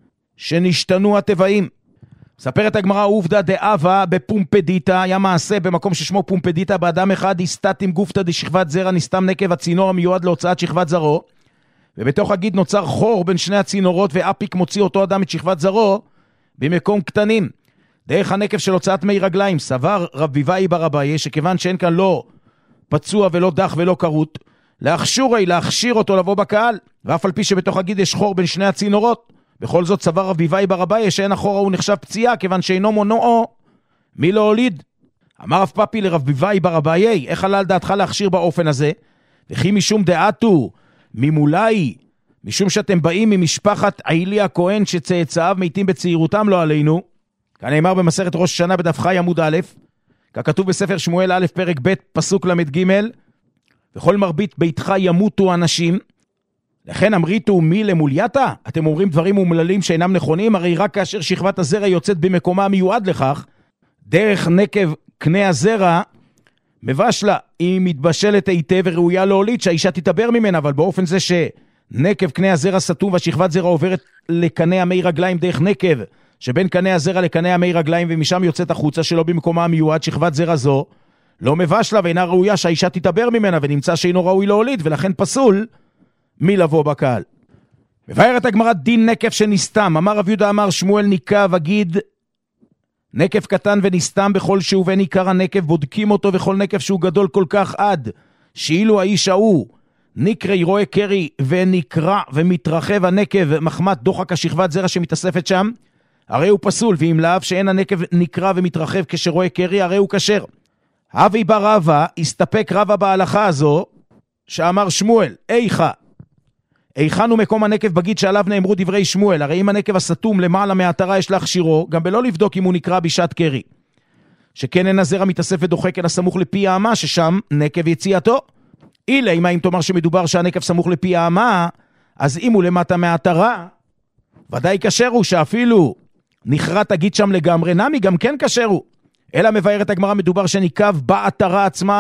שנשתנו הטבעים. מספרת הגמרא, עובדא דאבה בפומפדיטה, היה מעשה במקום ששמו פומפדיטה, באדם אחד הסתת עם גופתא דשכבת זרע, נסתם נקב הצינור המיועד להוצאת שכבת זרו, ובתוך הגיד נוצר חור בין שני הצינורות, ואפיק מוציא אותו אדם את שכבת זרו במקום קטנים. דרך הנקב של הוצאת מי רגליים, סבר רב ביבאי בר אביי, שכיוון שאין כאן לא פצוע ולא דח ולא קרות, להכשירי, להכשיר אותו לבוא בקהל, ואף על פי שבתוך הגיד יש חור בין שני הצינורות, בכל זאת סבר רב ביבאי בר אביי שאין החור הוא נחשב פציעה, כיוון שאינו מונעו מי לא הוליד. אמר רב פאפי לרב ביבאי בר אביי, איך עלה על דעתך להכשיר באופן הזה? וכי משום דעתו ממולאי, משום שאתם באים ממשפחת עילי הכהן שצאצאיו מתים בצעירותם לא עלינו. כאן נאמר במסכת ראש השנה בדף חי עמוד א', ככתוב בספר שמואל א' פרק ב' פסוק למד ג', וכל מרבית ביתך ימותו אנשים, לכן אמריתו מי למולייתה? אתם אומרים דברים אומללים שאינם נכונים, הרי רק כאשר שכבת הזרע יוצאת במקומה המיועד לכך, דרך נקב קנה הזרע מבשלה, היא מתבשלת היטב וראויה להוליד שהאישה תתבר ממנה, אבל באופן זה שנקב קנה הזרע סתום והשכבת זרע עוברת לקנה המי רגליים דרך נקב שבין קנה הזרע לקנה המי רגליים, ומשם יוצאת החוצה שלא במקומה המיועד, שכבת זרע זו לא מבשלה ואינה ראויה שהאישה תתבר ממנה, ונמצא שאינו ראוי להוליד, ולכן פסול מי לבוא בקהל. מבארת הגמרא דין נקב שנסתם, אמר רב יהודה אמר שמואל ניקה וגיד נקב קטן ונסתם בכל שהוא, וניקר הנקב בודקים אותו, וכל נקב שהוא גדול כל כך עד שאילו האיש ההוא נקרי רואה קרי ונקרע ומתרחב הנקב מחמת דוחק השכבת זרע שמתאספת שם, הרי הוא פסול, ואם לאו שאין הנקב נקרע ומתרחב כשרואה קרי, הרי הוא כשר. אבי בר רבא הסתפק רבא בהלכה הזו שאמר שמואל, איכה היכן הוא מקום הנקב בגיד שעליו נאמרו דברי שמואל? הרי אם הנקב הסתום למעלה מהעטרה יש להכשירו, גם בלא לבדוק אם הוא נקרא בשעת קרי, שכן אין הזרע מתאסף ודוחק אלא סמוך לפי האמה, ששם נקב יציאתו. אילה, אם האם תאמר שמדובר שהנקב סמוך לפי האמה, אז אם הוא למטה מהעטרה, ודאי כשר הוא, שאפילו נחרט תגיד שם לגמרי נמי, גם כן כשר הוא. אלא מבארת הגמרא מדובר שניקב בעטרה עצמה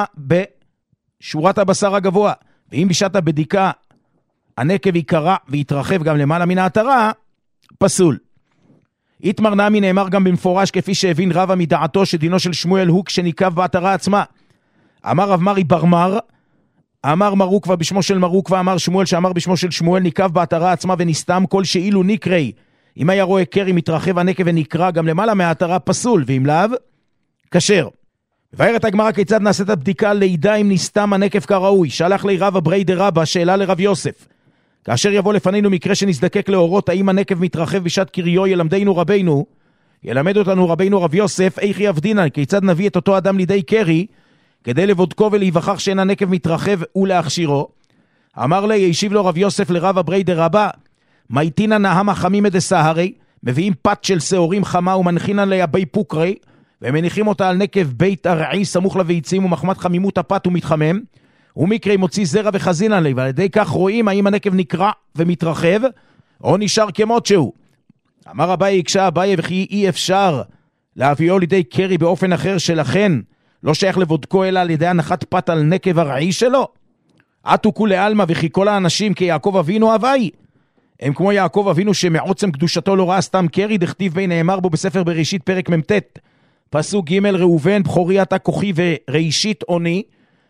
בשורת הבשר הגבוה, ואם בשעת הבדיקה הנקב יקרע ויתרחב גם למעלה מן העטרה, פסול. איתמר נמי נאמר גם במפורש כפי שהבין רבא מדעתו שדינו של שמואל הוא כשניקב בעטרה עצמה. אמר רב מרי ברמר, אמר מרוקווה בשמו של מרוקווה, אמר שמואל שאמר בשמו של שמואל, ניקב בעטרה עצמה ונסתם כל שאילו נקרי. אם היה רואה קרי מתרחב הנקב ונקרא גם למעלה מהעטרה פסול, ואם לאו, כשר. מבארת הגמרא כיצד נעשית הבדיקה לידע אם נסתם הנקב כראוי. שלח לי רבא ברי דרבא שאלה לרב יוסף. כאשר יבוא לפנינו מקרה שנזדקק להורות האם הנקב מתרחב בשעת קריו, ילמדנו רבינו, ילמד אותנו רבינו רב יוסף, איך יבדינן, כיצד נביא את אותו אדם לידי קרי, כדי לבודקו ולהיווכח שאין הנקב מתרחב ולהכשירו. אמר לי, ישיב לו רב יוסף לרבא ברי דרבא, מייתינן נהם החמימא דסהרי, מביאים פת של שעורים חמה ומנחינן ליבי פוקרי, ומניחים אותה על נקב בית ארעי סמוך לביצים, ומחמת חמימות הפת ומתחמם, ומקרי מוציא זרע וחזינן לי, ועל ידי כך רואים האם הנקב נקרע ומתרחב, או נשאר כמות שהוא. אמר אביי, הקשה אביי, וכי אי אפשר להביאו לידי קרי באופן אחר, שלכן לא שייך לבודקו אלא על ידי הנחת פת על נקב ארעי שלו. עטו כולי אלמה, וכי כל האנשים כיעקב אבינו אביי, הם כמו יעקב אבינו שמעוצם קדושתו לא ראה סתם קרי, דכתיב בי נאמר בו בספר בראשית פרק ממתת, פסוק ג' ראובן בחורי אתה כוחי וראשית עוני,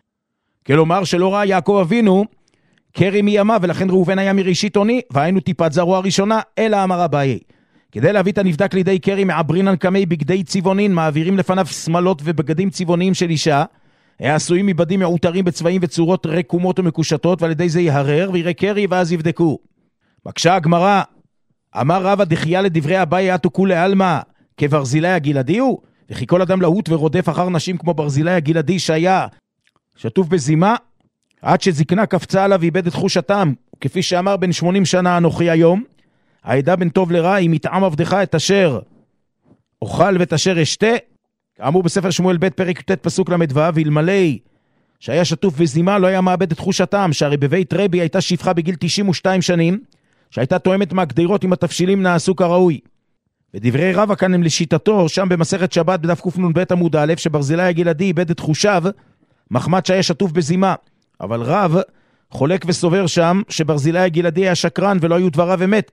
כלומר שלא ראה יעקב אבינו קרי מימה, ולכן ראובן היה מראשית עוני, והיינו טיפת זרוע הראשונה, אלא אמר אביי. כדי להביא את הנבדק לידי קרי מעברינן קמי בגדי צבעונין, מעבירים לפניו שמלות ובגדים צבעוניים של אישה, העשויים מבדים מעוטרים בצבעים וצורות רקומות ומקושטות, ועל ידי זה יהרר ויראה קרי ואז יבדקו. בקשה הגמרא, אמר רבא דחיה לדברי אביי עטו כולי אלמה כברזילי הגלעדי הוא, וכי כל אדם להוט ורודף אחר נשים כמו ברזילי הגלעדי שהיה שטוף בזימה, עד שזקנה קפצה עליו ואיבד את חושתם, כפי שאמר בן שמונים שנה אנוכי היום, העדה בין טוב לרע, אם יטעם עבדך את אשר אוכל ואת אשר אשתה, כאמור בספר שמואל ב' פרק י"ט פסוק למדו, ואלמלא שהיה שטוף בזימה לא היה מאבד את חושתם, שהרי בבית רבי הייתה שפחה בגיל תשעים ושתיים שנים, שהייתה תואמת מהגדירות עם התבשילים נעשו כראוי. ודברי רבא כאן הם לשיטתו, שם במסכת שבת בדף קנ"ב עמוד א', שברזילי הגלעדי איבד את חושיו, מחמת שהיה שטוף בזימה. אבל רב חולק וסובר שם שברזילי הגלעדי היה שקרן ולא היו דבריו אמת,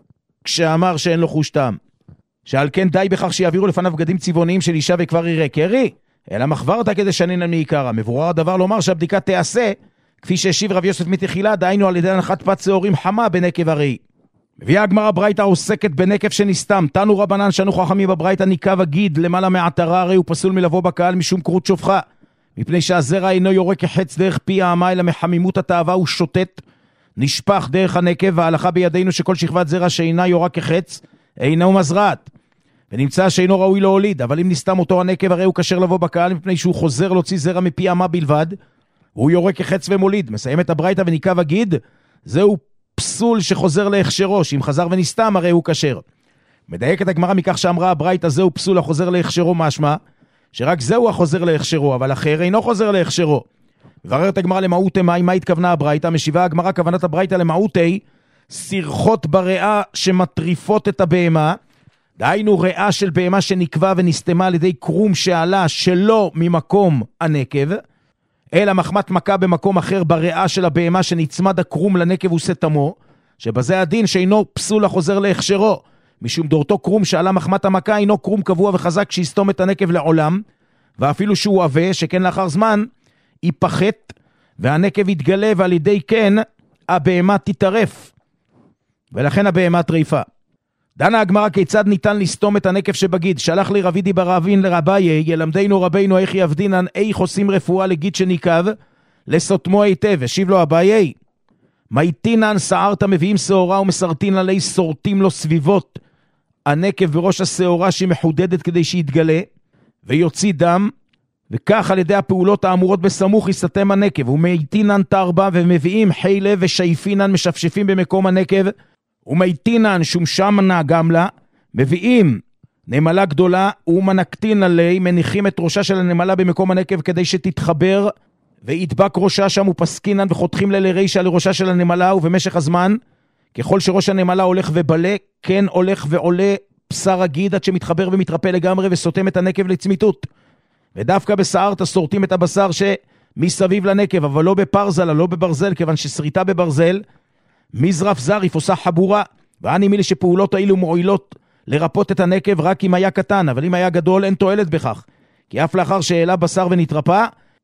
כשאמר שאין לו חוש טעם. שעל כן די בכך שיעבירו לפניו בגדים צבעוניים של אישה וכבר יראה קרי, אלא מחברתה כדי שנינן מעיקרה. מבורר הדבר לומר שהבדיקה תעשה, כפי שהשיב רב יוסף מתחילה, דהיינו על ידי הנחת פת שעורים חמה בנקב הראי. מביאה הגמרא ברייתא עוסקת בנקב שנסתם. תנו רבנן שנו חכמים בברייתא, ניקב הגיד למעלה מהעטרה, הרי הוא פסול מלבוא בקהל משום קרות שופחה, מפני שהזרע אינו יורה כחץ דרך פי האמה, אלא מחמימות התאווה הוא שוטט, נשפך דרך הנקב, וההלכה בידינו שכל שכבת זרע שאינה יורה כחץ, אינו מזרעת, ונמצא שאינו ראוי להוליד. אבל אם נסתם אותו הנקב, הרי הוא כשר לבוא בקהל, מפני שהוא חוזר להוציא זרע מפי האמה בלבד, הוא יורה כחץ ומוליד. מסיים את הברייתא וניקב הגיד, זהו פסול שחוזר להכשרו, שאם חזר ונסתם הרי הוא כשר. מדייק את הגמרא מכך שאמרה הברייתא זהו פסול החוזר להכשרו, משמע שרק זהו החוזר להכשרו, אבל אחר אינו חוזר להכשרו. מברר את הגמרא למהותי מה, מה התכוונה הברייתא? משיבה הגמרא כוונת הברייתא למהותי סרחות בריאה שמטריפות את הבהמה, דהיינו ריאה של בהמה שנקבע ונסתמה על ידי קרום שעלה שלא ממקום הנקב, אלא מחמת מכה במקום אחר בריאה של הבהמה שנצמד הקרום לנקב וסתמו, שבזה הדין שאינו פסול החוזר להכשרו, משום דורתו קרום שעלה מחמת המכה אינו קרום קבוע וחזק שיסתום את הנקב לעולם, ואפילו שהוא עווה, שכן לאחר זמן ייפחת והנקב יתגלה, ועל ידי כן הבהמה תתערף, ולכן הבהמה טריפה. דנה הגמרא כיצד ניתן לסתום את הנקב שבגיד. שלח לי רבי דיבר אבין לרביי, ילמדנו רבינו איך יבדינן איך עושים רפואה לגיד שניקב לסותמו היטב. השיב לו אביי, מייתינן שערת מביאים שעורה ומסרטין עלי סורטים לו סביבות הנקב בראש השעורה שהיא מחודדת כדי שיתגלה ויוציא דם, וכך על ידי הפעולות האמורות בסמוך יסתם הנקב. ומייתינן תרבה ומביאים חילה ושייפינן משפשפים במקום הנקב, ומייתינן שמשמנה גם לה, מביאים נמלה גדולה ומנקטין עלי, מניחים את ראשה של הנמלה במקום הנקב כדי שתתחבר וידבק ראשה שם, ופסקינן וחותכים ללרישה לראשה של הנמלה, ובמשך הזמן ככל שראש הנמלה הולך ובלה, כן הולך ועולה בשר הגיד עד שמתחבר ומתרפא לגמרי וסותם את הנקב לצמיתות. ודווקא בשערת סורטים את הבשר שמסביב לנקב, אבל לא בפרזלה, לא בברזל, כיוון ששריטה בברזל מזרף זריף עושה חבורה, ואני מילי שפעולות האלו מועילות לרפות את הנקב רק אם היה קטן, אבל אם היה גדול אין תועלת בכך, כי אף לאחר שהעלה בשר ונתרפא,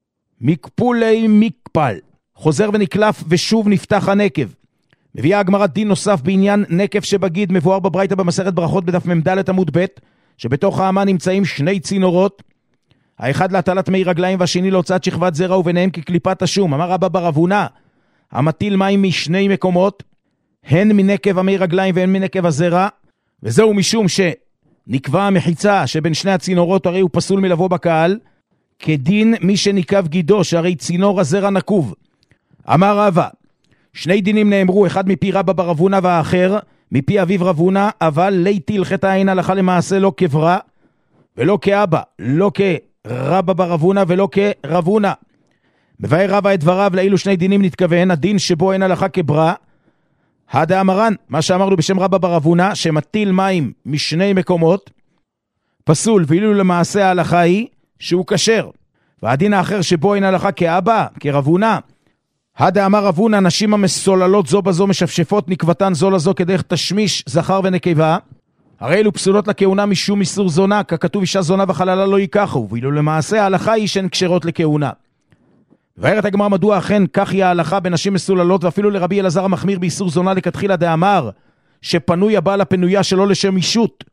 מקפולי מקפל, חוזר ונקלף ושוב נפתח הנקב. מביאה הגמרא דין נוסף בעניין נקב שבגיד, מבואר בברייתא במסכת ברכות בדף ממדלת עמוד ב', שבתוך האמה נמצאים שני צינורות, האחד להטלת מי רגליים והשני להוצאת שכבת זרע, וביניהם כקליפת השום. אמר רבא בר אבונה, המטיל מים משני מקומות, הן מנקב המי רגליים והן מנקב הזרע, וזהו משום שנקבע המחיצה שבין שני הצינורות, הרי הוא פסול מלבוא בקהל, כדין מי שנקב גידו, שהרי צינור הזרע נקוב. אמר רבא, שני דינים נאמרו, אחד מפי רבא בר אבונה והאחר מפי אביו רבונה, אבל ליתי הלכת העין הלכה למעשה לא כברא ולא כאבא, לא כרבא בר אבונה ולא כרבונה. מבאר רבא את דבריו לאילו שני דינים נתכוון, הדין שבו אין הלכה כברא, הדה אמרן, מה שאמרנו בשם רבא בר אבונה, שמטיל מים משני מקומות, פסול, ואילו למעשה ההלכה היא שהוא כשר. והדין האחר שבו אין הלכה כאבא, כרבונה, הדה אמר רבונה, נשים המסוללות זו בזו משפשפות נקבתן זו לזו כדרך תשמיש זכר ונקבה, הרי אלו פסולות לכהונה משום איסור זונה, ככתוב אישה זונה וחללה לא ייקחו, ואילו למעשה ההלכה היא שהן כשרות לכהונה. ואומרת הגמרא מדוע אכן כך היא ההלכה בנשים מסוללות, ואפילו לרבי אלעזר המחמיר באיסור זונה לכתחילה דאמר שפנוי הבעל הפנויה שלא לשם אישות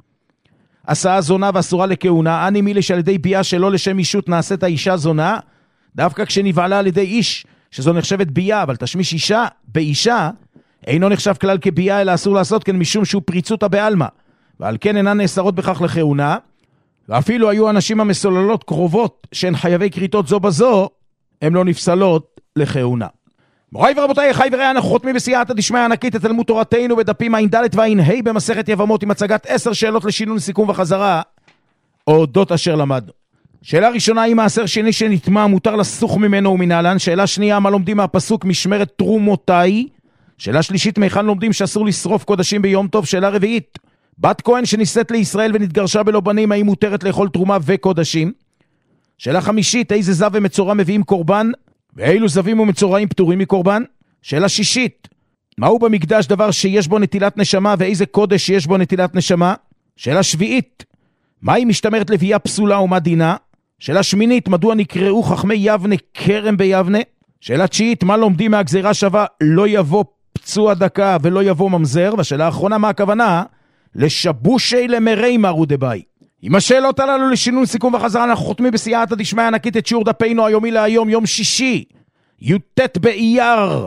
עשה זונה ואסורה לכהונה, אני מילי שעל ידי בייה שלא לשם אישות נעשית האישה זונה, דווקא כשנבעלה על ידי איש שזו נחשבת בייה, אבל תשמיש אישה באישה אינו נחשב כלל כבייה, אלא אסור לעשות כן משום שהוא פריצות הבעלמה, ועל כן אינן נאסרות בכך לכהונה. ואפילו היו אנשים המסוללות קרובות שהן חייבי כריתות זו בזו, הן לא נפסלות לכהונה. מוריי ורבותיי, חי וראה, אנחנו חותמים בסייעתא דשמיא ענקית את תלמוד תורתנו בדפים עין ד' ועין ה' במסכת יבמות, עם הצגת עשר שאלות לשינון, סיכום וחזרה אודות אשר למדנו. שאלה ראשונה, היא מעשר שני שנטמע מותר לסוך ממנו ומנהלן. שאלה שנייה, מה לומדים מהפסוק משמרת תרומותיי. שאלה שלישית, מהיכן לומדים שאסור לשרוף קודשים ביום טוב. שאלה רביעית, בת כהן שנישאת לישראל ונתגרשה בלא בנים, האם מותרת לאכול תרומה וקודשים? שאלה חמישית, איזה זב ומצורע מביאים קורבן, ואילו זבים ומצורעים פטורים מקורבן? שאלה שישית, מהו במקדש דבר שיש בו נטילת נשמה, ואיזה קודש יש בו נטילת נשמה? שאלה שביעית, מהי משתמרת לביאה פסולה ומה דינה? שאלה שמינית, מדוע נקראו חכמי יבנה כרם ביבנה? שאלה תשיעית, מה לומדים מהגזירה שווה לא יבוא פצוע דקה ולא יבוא ממזר? והשאלה האחרונה, מה הכוונה? לשבושי למרי מרו דבאי. עם השאלות הללו לשינון, סיכום וחזרה, אנחנו חותמים בסייעתא דשמיא ענקית את שיעור דפינו היומי להיום, יום שישי, י"ט באייר,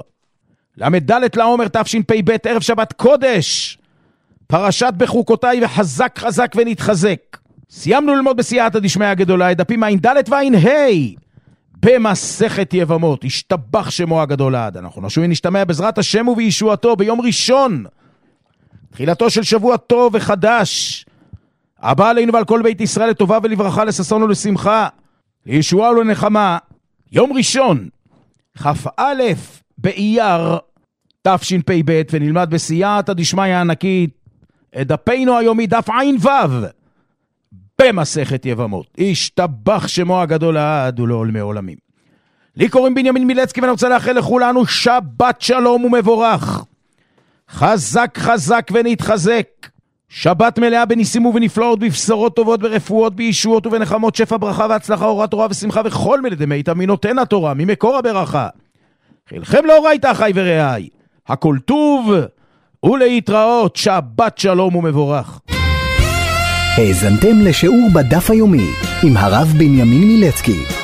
למדלת לעומר תשפ"ב, ערב שבת קודש, פרשת בחוקותיי, וחזק חזק ונתחזק. סיימנו ללמוד בסייעתא דשמיא הגדולה את דפים עין ד' ועין ה' במסכת יבמות, השתבח שמו הגדול לעד. אנחנו נשוב ונשתמע בעזרת השם ובישועתו ביום ראשון, תחילתו של שבוע טוב וחדש, הבא עלינו ועל כל בית ישראל לטובה ולברכה, לששון ולשמחה, לישועה ולנחמה, יום ראשון, כ"א באייר תשפ"ב, ונלמד בסייעתא דשמיא ענקית את דפינו היומי דף עין ו' במסכת יבמות. השתבח שמו הגדול לעד ולעולמי עולמים. לי קוראים בנימין מילצקי, ואני רוצה לאחל לכולנו שבת שלום ומבורך, חזק חזק ונתחזק, שבת מלאה בניסים ובנפלאות, בבשרות טובות, ברפואות, בישועות ובנחמות, שפע ברכה והצלחה, אורת תורה ושמחה וכל מלדי מיטב מנותן התורה, ממקור הברכה. חילכם לאורייתא אחי ורעי, הכל טוב ולהתראות, שבת שלום ומבורך. האזנתם לשיעור בדף היומי עם הרב בנימין מילצקי.